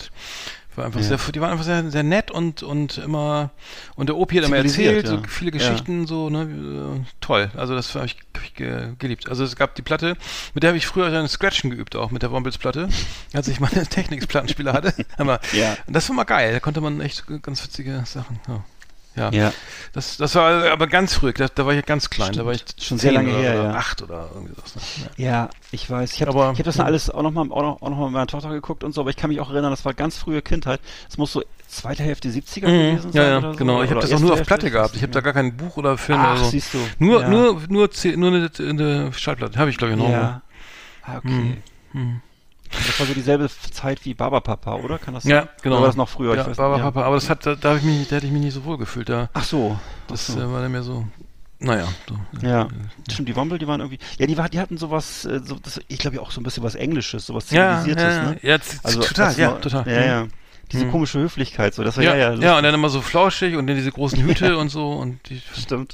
die waren einfach sehr, sehr nett und immer, und der Opi hat immer erzählt, so viele Geschichten, so, ne, toll. Also das habe ich geliebt. Also es gab die Platte, mit der habe ich früher dann Scratchen geübt, auch mit der Wombels-Platte, als ich meine Technics-Plattenspieler hatte. Aber das war mal geil, da konnte man echt ganz witzige Sachen, Ja. Das war aber ganz früh, da war ich ganz klein, da war ich schon sehr lange her, oder 8 oder irgendwie so. Ne? Ja, ich weiß. Ich hab das dann alles auch noch mal mit meiner Tochter geguckt und so, aber ich kann mich auch erinnern, das war ganz frühe Kindheit. Das muss so zweite Hälfte 70er gewesen sein. Ja, oder so. Genau. Ich habe das auch nur auf Platte gehabt. Ich habe da gar kein Buch oder Film oder so. Siehst du. Nur eine Schallplatte. Habe ich, glaube ich, noch. Ja. Okay. Das war so dieselbe Zeit wie Barbapapa, oder? Kann das sein? Ja, genau. Oder war das noch früher? Ja, Barbapapa, aber da hätte ich mich nicht so wohl gefühlt. Ach so. Das war dann mehr so, naja. So. Ja, stimmt, die Wombel, die waren irgendwie, die hatten sowas, ich glaube ja auch so ein bisschen was Englisches, sowas Zivilisiertes, ne? Ja, total. Ja. Diese komische Höflichkeit, so, das war ja, und dann immer so flauschig und dann diese großen Hüte und so und Stimmt.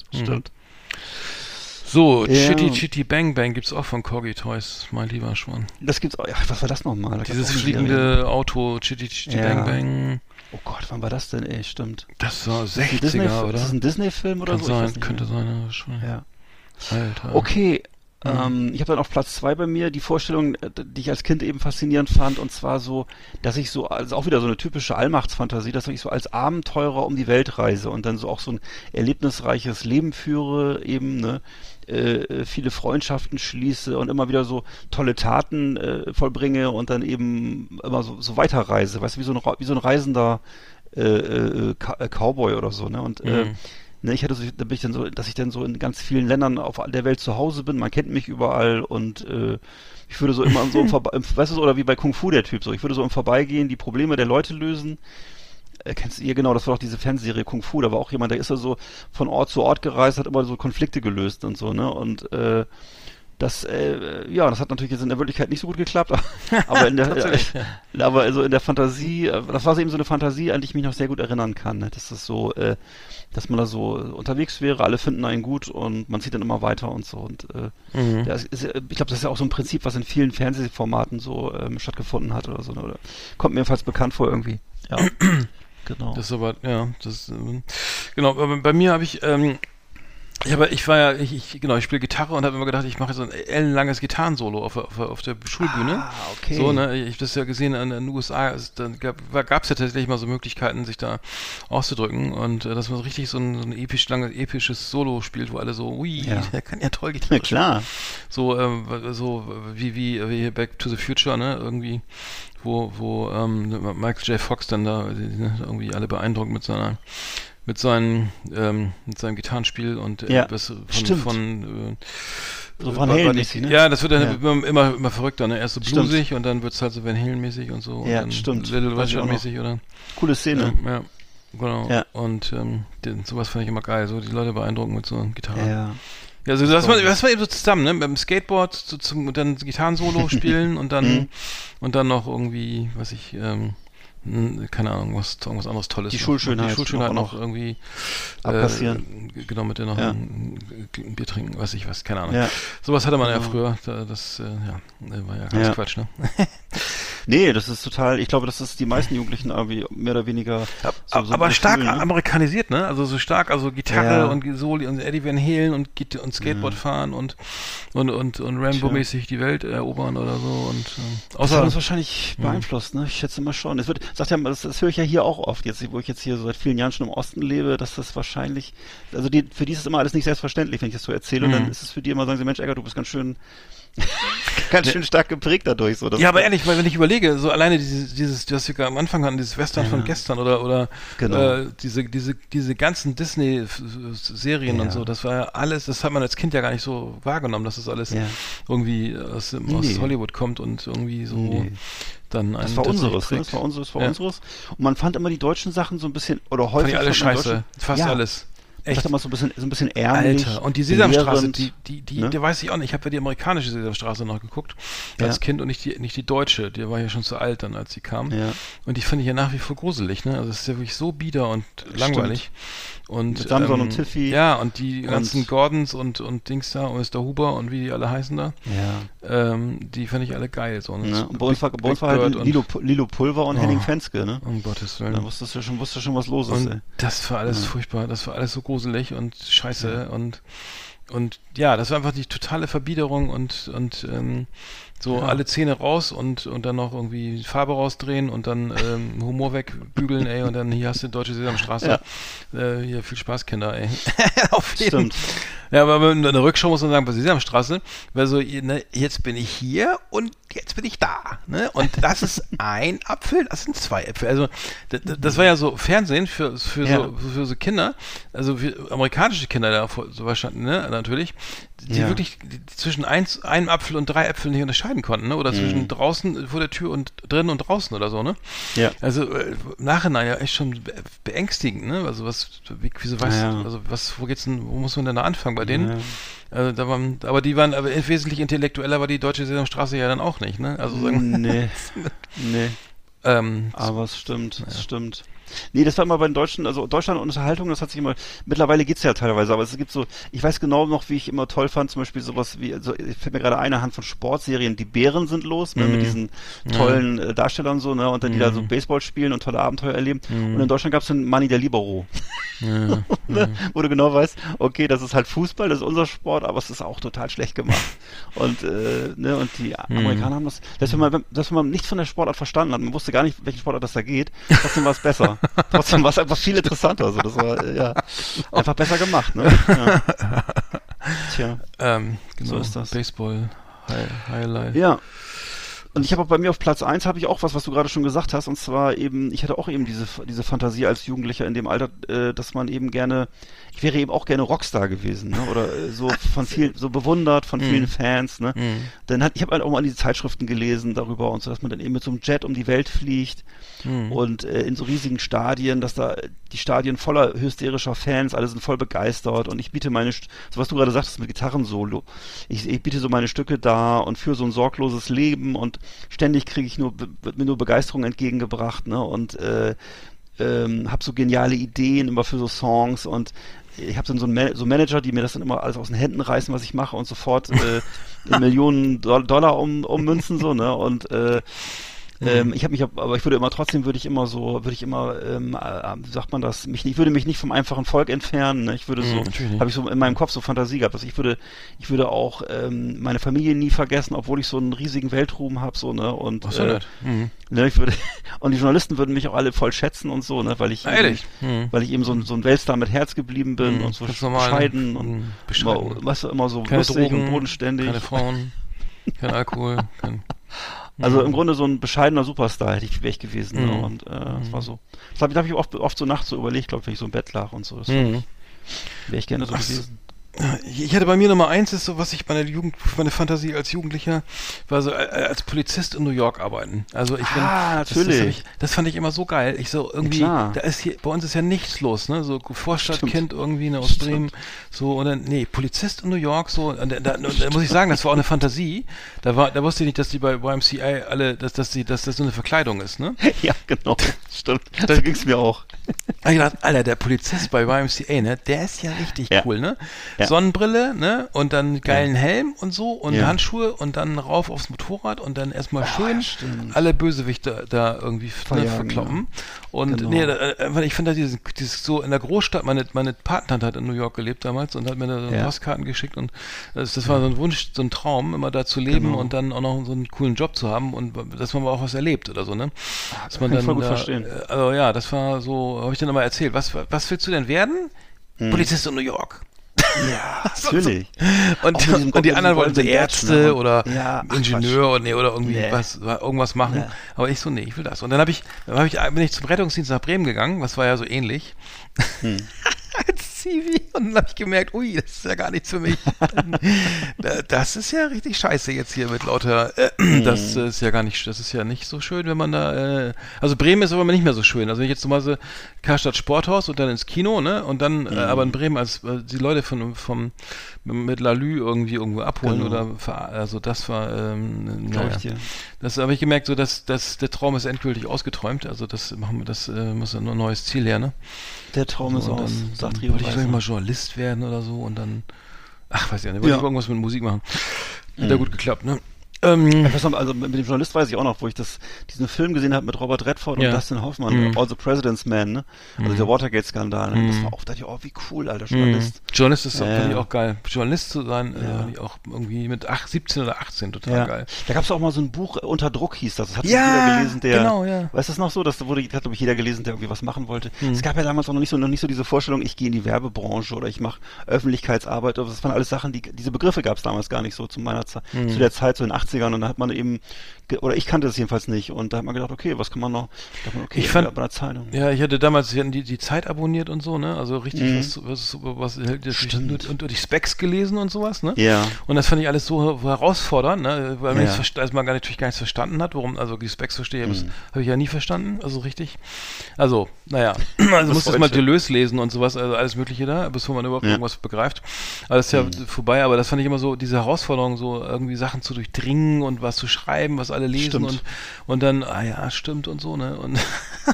So, Chitty Bang Bang gibt's auch von Corgi Toys, mein lieber Schwan. Das gibt's auch, was war das nochmal? Dieses fliegende Auto, Chitty Bang Bang. Oh Gott, wann war das denn, Stimmt. Das war 60er, oder? Ist das ein Disney-Film oder so? Könnte sein, schon. Ja. Alter. Okay, Ich habe dann auf Platz 2 bei mir die Vorstellung, die ich als Kind eben faszinierend fand, und zwar so, dass ich so, also auch wieder so eine typische Allmachtsfantasie, dass ich so als Abenteurer um die Welt reise und dann so auch so ein erlebnisreiches Leben führe, eben, ne, viele Freundschaften schließe und immer wieder so tolle Taten vollbringe und dann eben immer so weiterreise, weißt du, wie so ein reisender Cowboy oder so, ne? Und ne, da bin ich dann so, dass ich dann so in ganz vielen Ländern auf der Welt zu Hause bin, man kennt mich überall und ich würde so immer so weißt du, oder wie bei Kung Fu der Typ, so, ich würde so im Vorbeigehen die Probleme der Leute lösen. Kennst du ihr, genau, das war doch diese Fernsehserie Kung Fu, da war auch jemand, der ist da so von Ort zu Ort gereist, hat immer so Konflikte gelöst und so, ne, und das hat natürlich jetzt in der Wirklichkeit nicht so gut geklappt, aber aber also in der Fantasie, das war so eben so eine Fantasie, an die ich mich noch sehr gut erinnern kann, ne? Dass das so, dass man da so unterwegs wäre, alle finden einen gut und man zieht dann immer weiter und so. Und ich glaube, das ist ja auch so ein Prinzip, was in vielen Fernsehformaten so stattgefunden hat oder so, ne? Oder kommt mir jedenfalls bekannt vor irgendwie. Ja, genau. Das ist aber, ja, genau, aber bei mir habe ich, ich spiele Gitarre und habe immer gedacht, ich mache so ein ellenlanges Gitarrensolo auf der Schulbühne. Ah, okay. So, ne, ich habe das ja gesehen in den USA, dann gab es ja tatsächlich mal so Möglichkeiten, sich da auszudrücken und dass man so richtig so ein episches Solo spielt, wo alle so, ui, der kann ja toll Gitarre spielen. Ja, klar. So wie Back to the Future, ne, irgendwie, wo Michael J. Fox dann da irgendwie alle beeindruckt mit seinem Gitarrenspiel und von so Van Halen-mäßig, ne? Ja, das wird dann immer verrückter, ne? Erst so bluesig und dann wird es halt so Van Halen-mäßig und so. Ja, und dann stimmt. Little Richard-mäßig, oder? Coole Szene. Ja, genau. Ja. Und sowas fand ich immer geil, so die Leute beeindrucken mit so einer Gitarre. Ja. Ja, also das war eben so zusammen, ne? Beim Skateboard und dann Gitarrensolo spielen und dann noch irgendwie, keine Ahnung, irgendwas anderes Tolles. Die Schulschönheit noch irgendwie abkassieren. Genau, mit der noch ein Bier trinken, keine Ahnung. Ja. Sowas hatte man ja früher, das war ja ganz Quatsch, ne? Nee, das ist total, ich glaube, das ist die meisten Jugendlichen irgendwie mehr oder weniger so aber stark amerikanisiert, ne? Also so stark, also Gitarre und Soli und Eddie Van Halen und Skateboard fahren und Rambo-mäßig die Welt erobern oder so und das hat uns wahrscheinlich beeinflusst, ne? Ich schätze mal schon. Es wird, das höre ich ja hier auch oft, jetzt, wo ich jetzt hier so seit vielen Jahren schon im Osten lebe, dass das wahrscheinlich, also für die ist es immer alles nicht selbstverständlich, wenn ich das so erzähle, und dann ist es für die immer, sagen sie, Mensch, Egger, du bist ganz schön stark geprägt dadurch. So, ja, aber ehrlich, weil wenn ich überlege, so alleine dieses, was wir am Anfang hatten, dieses Western von gestern oder genau. diese ganzen Disney-Serien und so, das war ja alles, das hat man als Kind ja gar nicht so wahrgenommen, dass das alles irgendwie aus Hollywood kommt und irgendwie so dann das war unseres, ne? Das war unseres. Und man fand immer die deutschen Sachen so ein bisschen, oder häufig. Fand ich alles scheiße, fast alles. Ich dachte mal so ein bisschen ärmlich. Alter, und die Sesamstraße, die weiß ich auch nicht. Ich habe ja die amerikanische Sesamstraße nachgeguckt als Kind und nicht die deutsche. Die war ja schon zu alt dann, als sie kam. Ja. Und die fand ich ja nach wie vor gruselig, ne? Also es ist ja wirklich so bieder und langweilig. Und mit Samson und Tiffy. Ja, und die ganzen Gordons und Dings da und Mr. Huber und wie die alle heißen da. Ja. Die fand ich alle geil. So, ja. Und bei uns war halt Lilo Pulver und Henning Fenske, ne? Um Gottes Willen. Da wusstest du schon, was los ist, ey. Das war alles furchtbar. Das war alles so gruselig und scheiße und ja, das war einfach die totale Verbiederung und alle Zähne raus und dann noch irgendwie Farbe rausdrehen und dann Humor wegbügeln, ey, und dann hier hast du Deutsche Sesamstraße. Hier, viel Spaß, Kinder, ey. Auf jeden Fall. Ja, aber in der Rückschau muss man sagen, bei Sesamstraße, weil so, ne, jetzt bin ich hier und jetzt bin ich da, ne? Und das ist ein Apfel, das sind zwei Äpfel. Also das war ja so Fernsehen für so Kinder, also für amerikanische Kinder da so wahrscheinlich, ne, natürlich, die wirklich zwischen einem Apfel und 3 Äpfeln nicht unterscheiden konnten, ne? Oder zwischen draußen vor der Tür und drinnen und draußen oder so, ne? Ja. Also im Nachhinein ja echt schon beängstigend, ne? Also wieso weißt du, also wo muss man denn da anfangen bei denen? Ja. Also aber die waren wesentlich intellektueller, war die Deutsche Sesamstraße ja dann auch nicht, ne? Also sagen nee. Aber es stimmt, es stimmt. Nee, das war immer bei den Deutschen, also Deutschland und Unterhaltung, das hat sich immer, mittlerweile geht's ja teilweise, aber es gibt so, ich weiß genau noch, wie ich immer toll fand, zum Beispiel sowas wie, also fällt mir gerade eine Hand von Sportserien, die Bären sind los, ne, mit diesen tollen Darstellern so, ne, und dann die da so Baseball spielen und tolle Abenteuer erleben. Und in Deutschland gab's den Manni der Libero. Ne, wo du genau weißt, okay, das ist halt Fußball, das ist unser Sport, aber es ist auch total schlecht gemacht. Und, ne, und die Amerikaner haben das, wenn man nichts von der Sportart verstanden hat, man wusste gar nicht, welchen Sportart das da geht, trotzdem war es besser. Trotzdem war es einfach viel interessanter. Also das war einfach besser gemacht. Ne? Ja. Tja, Genau, so ist das. Baseball, Highlight. Ja. Und ich habe auch bei mir auf Platz 1 habe ich auch was du gerade schon gesagt hast, und zwar eben, ich hatte auch eben diese Fantasie als Jugendlicher in dem Alter, dass man eben gerne, ich wäre eben auch gerne Rockstar gewesen, ne? Oder so von vielen, so bewundert von vielen Fans, ne? Ich habe halt auch mal diese Zeitschriften gelesen darüber und so, dass man dann eben mit so einem Jet um die Welt fliegt und in so riesigen Stadien, dass da die Stadien voller hysterischer Fans, alle sind voll begeistert und ich biete so was du gerade sagtest mit Gitarrensolo, ich biete so meine Stücke da und führe so ein sorgloses Leben und ständig wird mir nur Begeisterung entgegengebracht, ne? Und habe so geniale Ideen immer für so Songs und ich habe dann so Manager, die mir das dann immer alles aus den Händen reißen, was ich mache und sofort in Millionen Dollar ummünzen so, ne? Und aber ich würde mich nicht vom einfachen Volk entfernen, ne? Ich würde habe ich so in meinem Kopf so Fantasie gehabt, dass ich würde auch meine Familie nie vergessen, obwohl ich so einen riesigen Weltruhm habe, so, ne? Und ne, und die Journalisten würden mich auch alle voll schätzen und so, ne? Weil ich eben so ein Weltstar mit Herz geblieben bin und so bescheiden und immer so keine lustig Drogen, und bodenständig. keine Frauen, kein Alkohol, Also im Grunde so ein bescheidener Superstar wäre ich gewesen. Ne? Und das war so. Das habe ich oft so nachts so überlegt, glaube ich, wenn ich so im Bett lag und so. Das wäre ich gerne so gewesen. Ich hatte bei mir Nummer 1 ist so, was ich meine Fantasie als Jugendlicher war so als Polizist in New York arbeiten. Also ich bin, natürlich. Das fand ich immer so geil. Ich so irgendwie, bei uns ist ja nichts los, ne? So Vorstadtkind irgendwie, ne, aus Bremen, so, und dann, Polizist in New York, so, und da muss ich sagen, das war auch eine Fantasie. Da wusste ich nicht, dass die bei YMCA dass das so eine Verkleidung ist, ne? Ja, genau. Stimmt. So ging's mir auch. Da hab ich gedacht, Alter, der Polizist bei YMCA, ne, der ist ja richtig cool, ne? Ja. Sonnenbrille, ne? Und dann geilen Helm und so und Handschuhe und dann rauf aufs Motorrad und dann erstmal schön alle Bösewichte da irgendwie verkloppen. Und weil ich finde dieses so in der Großstadt, meine Patentante hat in New York gelebt damals und hat mir da so Postkarten geschickt und das war so ein Wunsch, so ein Traum, immer da zu leben und dann auch noch so einen coolen Job zu haben und dass man mal auch was erlebt oder so, ne? Dass man dann voll gut verstehen. Also ja, das war so, habe ich dann immer erzählt, was willst du denn werden? Polizist in New York. Ja, natürlich. Und die anderen wollten so Ärzte oder Ingenieur oder irgendwie irgendwas machen. Ja. Aber ich so, ich will das. Und dann bin ich zum Rettungsdienst nach Bremen gegangen, was war ja so ähnlich. Als Zivi. Und dann habe ich gemerkt, ui, das ist ja gar nichts für mich. Das ist ja richtig scheiße jetzt hier mit lauter, das ist ja nicht so schön, wenn man da, also Bremen ist aber nicht mehr so schön. Also wenn ich jetzt zum Beispiel Karstadt Sporthaus und dann ins Kino, ne, und dann, aber in Bremen als die Leute mit Lalü irgendwo abholen oder, also das war, das habe ich gemerkt, so dass der Traum ist endgültig ausgeträumt. Also das muss ein neues Ziel her, ne? Der Traum ist aus. Wollte ich vielleicht mal Journalist werden oder so und dann, weiß ich nicht, wollte ich irgendwas mit Musik machen. Hat ja gut geklappt, ne? Also mit dem Journalist weiß ich auch noch, wo ich diesen Film gesehen habe mit Robert Redford und Dustin Hoffman, All the President's Man, ne? Also der Watergate-Skandal. Ne? Das war auch, dachte ich, wie cool, alter Journalist. Journalist ist finde ich auch geil. Journalist zu sein, ich auch irgendwie mit 17 oder 18 total geil. Da gab es auch mal so ein Buch, Unter Druck hieß das. Das hat jeder gelesen, der, genau, ja. Weißt du das noch so? Das hat, glaube ich, jeder gelesen, der irgendwie was machen wollte. Es gab ja damals auch noch nicht so diese Vorstellung, ich gehe in die Werbebranche oder ich mache Öffentlichkeitsarbeit. Das waren alles Sachen, diese Begriffe gab es damals gar nicht so zu meiner Zeit, zu der Zeit, so in den 80ern, und da hat man eben, oder ich kannte das jedenfalls nicht, und da hat man gedacht, okay, was kann man noch, ich fand, bei der Zeitung. Ja, ich hatte damals, wir hatten die Zeit abonniert und so, ne, also richtig was und die Specs gelesen und sowas, ne? Ja. Und das fand ich alles so herausfordernd, ne, weil man natürlich gar nichts verstanden hat, warum, also die Specs verstehe, habe ich ja nie verstanden, also richtig. Also, also musste ich mal Deleuze lesen und sowas, also alles Mögliche da, bevor man überhaupt irgendwas begreift. Alles ja vorbei, aber das fand ich immer so, diese Herausforderung, so irgendwie Sachen zu durchdringen und was zu schreiben, was alle lesen Stimmt. und dann, ja, stimmt und so, ne? Und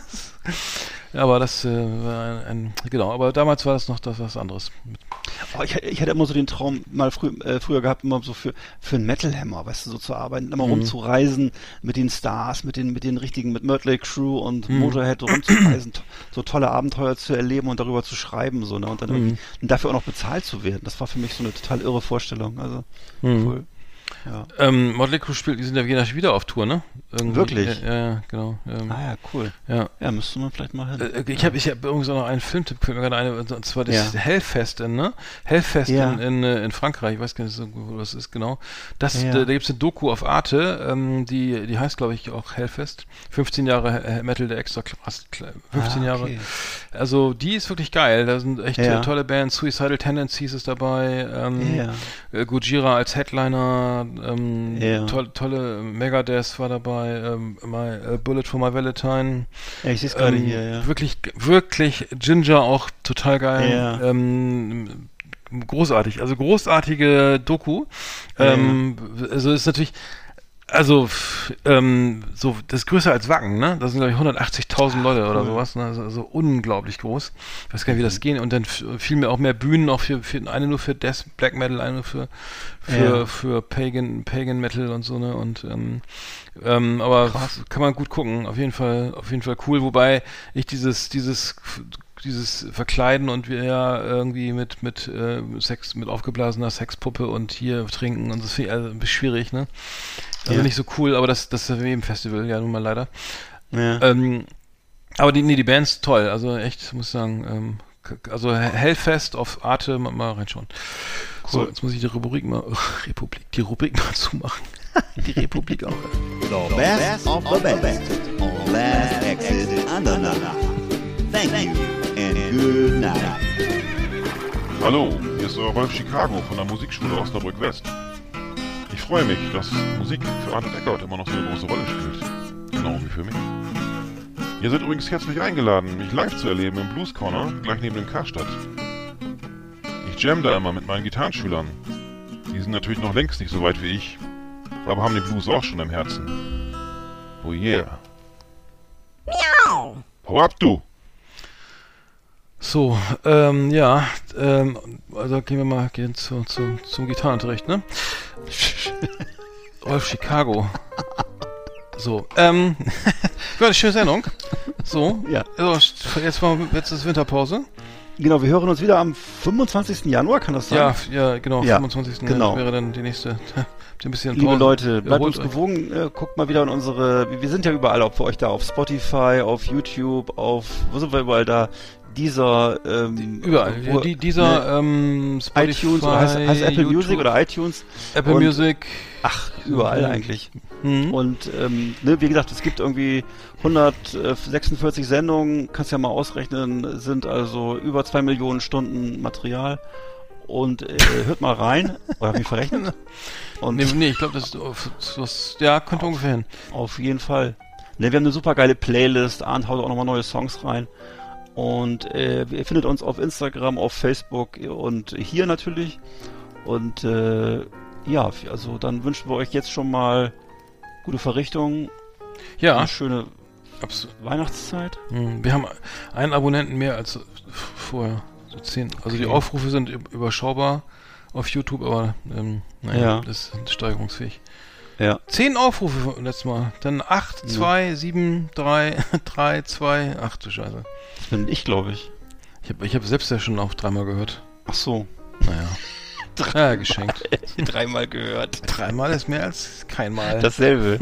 ja, aber das war genau, aber damals war das noch was anderes. Oh, ich hatte immer so den Traum, mal früher gehabt, immer so für einen Metal-Hammer, weißt du, so zu arbeiten, immer rumzureisen mit den Stars, mit den richtigen, mit Mötley Crüe und Motorhead rumzureisen, so tolle Abenteuer zu erleben und darüber zu schreiben, so, ne, und dann irgendwie, und dafür auch noch bezahlt zu werden. Das war für mich so eine total irre Vorstellung, also, cool. Ja. Mötley Crüe die sind ja wieder auf Tour, ne? Irgendwie. Wirklich? Ja, genau. Ja, cool. Ja. Ja, müsste man vielleicht mal hin. Ich hab übrigens auch noch einen Filmtipp, fällt mir gerade ein, und zwar das Ja. Hellfest Hellfest Ja. in Frankreich, ich weiß gar nicht, wo das ist genau. Da gibt's eine Doku auf Arte, die heißt, glaube ich, auch Hellfest. 15 Jahre Metal der Extraklasse. 15 Jahre. Okay. Also die ist wirklich geil. Da sind echt tolle Bands. Suicidal Tendencies ist dabei. Gojira als Headliner. Tolle Megadeth war dabei. Bullet for My Valentine. Ja, ich sehe es gerade hier, ja. Wirklich Ginger auch total geil. Ja. Großartig. Also großartige Doku. Also ist natürlich so, das ist größer als Wacken, ne? Das sind, glaube ich, 180.000 Leute oder sowas, ne? Also unglaublich groß. Ich weiß gar nicht, wie das geht. Und dann fiel mir auch mehr Bühnen, auch für eine nur für Death, Black Metal, eine nur für Pagan Metal und so, ne? Und, aber krass. Kann man gut gucken. Auf jeden Fall cool. Wobei ich dieses Verkleiden und wir ja irgendwie mit Sex, mit aufgeblasener Sexpuppe und hier trinken und das finde ich also ein bisschen schwierig, ne? Also nicht so cool, aber das ist im Festival, ja nun mal leider. Ja. Aber die Band's toll, also echt, muss ich sagen, also Hellfest auf Arte, mal reinschauen. Cool. So, jetzt muss ich die Rubrik mal zumachen. Die Republik auch. The best of the best on Last Exit Andernach. Thank you and good night. Hallo, hier ist euer Wolf Chicago von der Musikschule Osnabrück West. Ich freue mich, dass Musik für Arnold Eckert immer noch so eine große Rolle spielt. Genau wie für mich. Ihr seid übrigens herzlich eingeladen, mich live zu erleben im Blues Corner, gleich neben dem Karstadt. Ich jam da immer mit meinen Gitarrenschülern. Die sind natürlich noch längst nicht so weit wie ich, aber haben den Blues auch schon im Herzen. Oh yeah. Miau! Hau ab, du! So, also gehen wir zum Gitarrenunterricht, ne? Rolf Chicago. So, war eine schöne Sendung. So, ja. Also, jetzt ist Winterpause. Genau, wir hören uns wieder am 25. Januar, kann das sein? Ja, genau, ja, 25. Genau. Wäre dann die nächste. Ein bisschen Liebe Pause. Leute, bleibt uns gewogen, guckt mal wieder in wir sind ja überall, ob für euch da auf Spotify, auf YouTube, wo sind wir überall da? Dieser überall. Spotify, iTunes, oder heißt Apple YouTube, Music oder iTunes? Apple Music. Ach, überall eigentlich. Und wie gesagt, es gibt irgendwie 146 Sendungen, kannst ja mal ausrechnen, sind also über 2 Millionen Stunden Material. Und hört mal rein. Oder hab ich mich verrechnet? Und nee, ich glaube, das könnte ungefähr hin. Auf jeden Fall. Ne, wir haben eine super geile Playlist. Arndt haut auch nochmal neue Songs rein. Und ihr findet uns auf Instagram, auf Facebook und hier natürlich. Und also dann wünschen wir euch jetzt schon mal gute Verrichtungen. Ja. Eine schöne Weihnachtszeit. Wir haben einen Abonnenten mehr als vorher. So 10. Also die Aufrufe sind überschaubar auf YouTube, aber das ist steigerungsfähig. Ja. 10 Aufrufe letztes Mal. Dann 8, 2, 7, 3, 3, 2, ach du Scheiße. Das bin ich, glaube ich. Ich hab selbst ja schon auch 3-mal gehört. Ach so. Naja. Ja, geschenkt. 3-mal gehört. 3-mal ist mehr als keinmal. Dasselbe.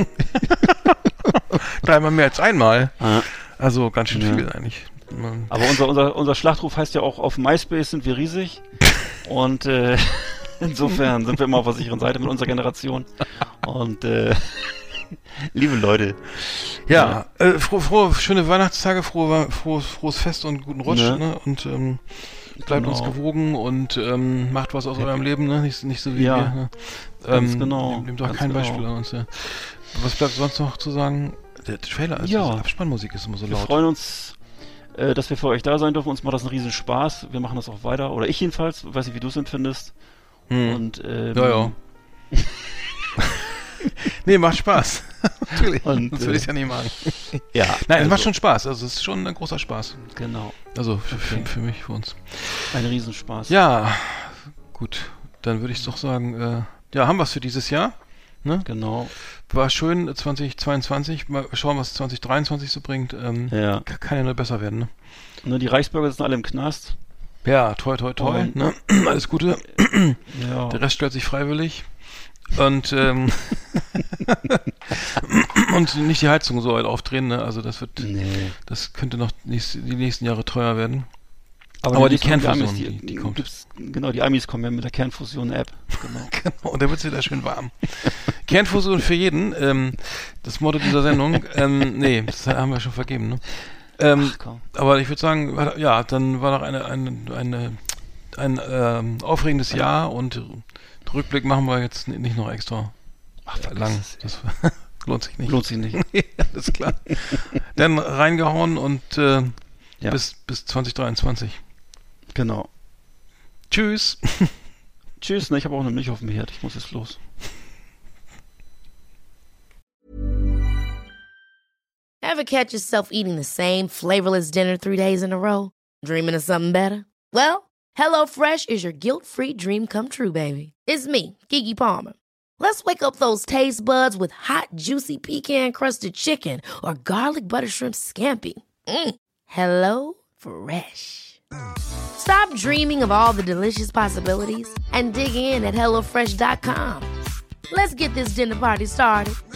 3-mal mehr als einmal. Also ganz schön viel eigentlich. Aber unser Schlachtruf heißt ja auch, auf MySpace sind wir riesig. Und insofern sind wir immer auf der sicheren Seite mit unserer Generation. Und liebe Leute. Ja, schöne Weihnachtstage, frohes Fest und guten Rutsch. Ne? Und bleibt uns gewogen und macht was aus eurem Leben, ne? Nicht so wie wir. Ne? Nehmt doch kein Beispiel an uns. Ja. Was bleibt sonst noch zu sagen? Der Trailer, also Abspannmusik ist immer so laut. Wir freuen uns, dass wir für euch da sein dürfen. Uns macht das einen riesen Spaß. Wir machen das auch weiter. Oder ich jedenfalls. Weiß nicht, wie du es empfindest. Und, Nee, macht Spaß. Natürlich. Und, Sonst würde ich es ja nicht machen. Ja. Nein, es macht schon Spaß. Also es ist schon ein großer Spaß. Genau. Also für mich, für uns. Ein Riesenspaß. Ja, gut. Dann würde ich doch sagen, ja, haben wir es für dieses Jahr. Ne? Genau. War schön 2022. Mal schauen, was 2023 so bringt. Ja. Kann ja nur besser werden. Ne? Nur die Reichsbürger sind alle im Knast. Ja, toi, toi, toi. Und- Ne? Alles Gute. Ja. Der Rest stellt sich freiwillig. Und, und nicht die Heizung so weit aufdrehen. Ne? Also das das könnte noch die nächsten Jahre teuer werden. Aber die Kernfusion, die kommt. Genau, die Amis kommen ja mit der Kernfusion-App. Genau. Genau, und da wird es wieder schön warm. Kernfusion für jeden, das Motto dieser Sendung. Nee, das haben wir schon vergeben. Ne? Ach, komm. Aber ich würde sagen, ja, dann war noch ein aufregendes Jahr und Rückblick machen wir jetzt nicht noch extra lang. Das lohnt sich nicht. Lohnt sich nicht. Alles klar. Dann reingehauen und Ja. bis 2023. Genau. Tschüss. Tschüss, ne, ich habe auch eine Milch auf dem Herd. Ich muss jetzt los. Ever catch yourself eating the same flavorless dinner 3 days in a row? Dreaming of something better? Well, HelloFresh is your guilt-free dream come true, baby. It's me, Keke Palmer. Let's wake up those taste buds with hot, juicy pecan-crusted chicken or garlic butter shrimp scampi. Hello Fresh. Stop dreaming of all the delicious possibilities and dig in at HelloFresh.com. Let's get this dinner party started.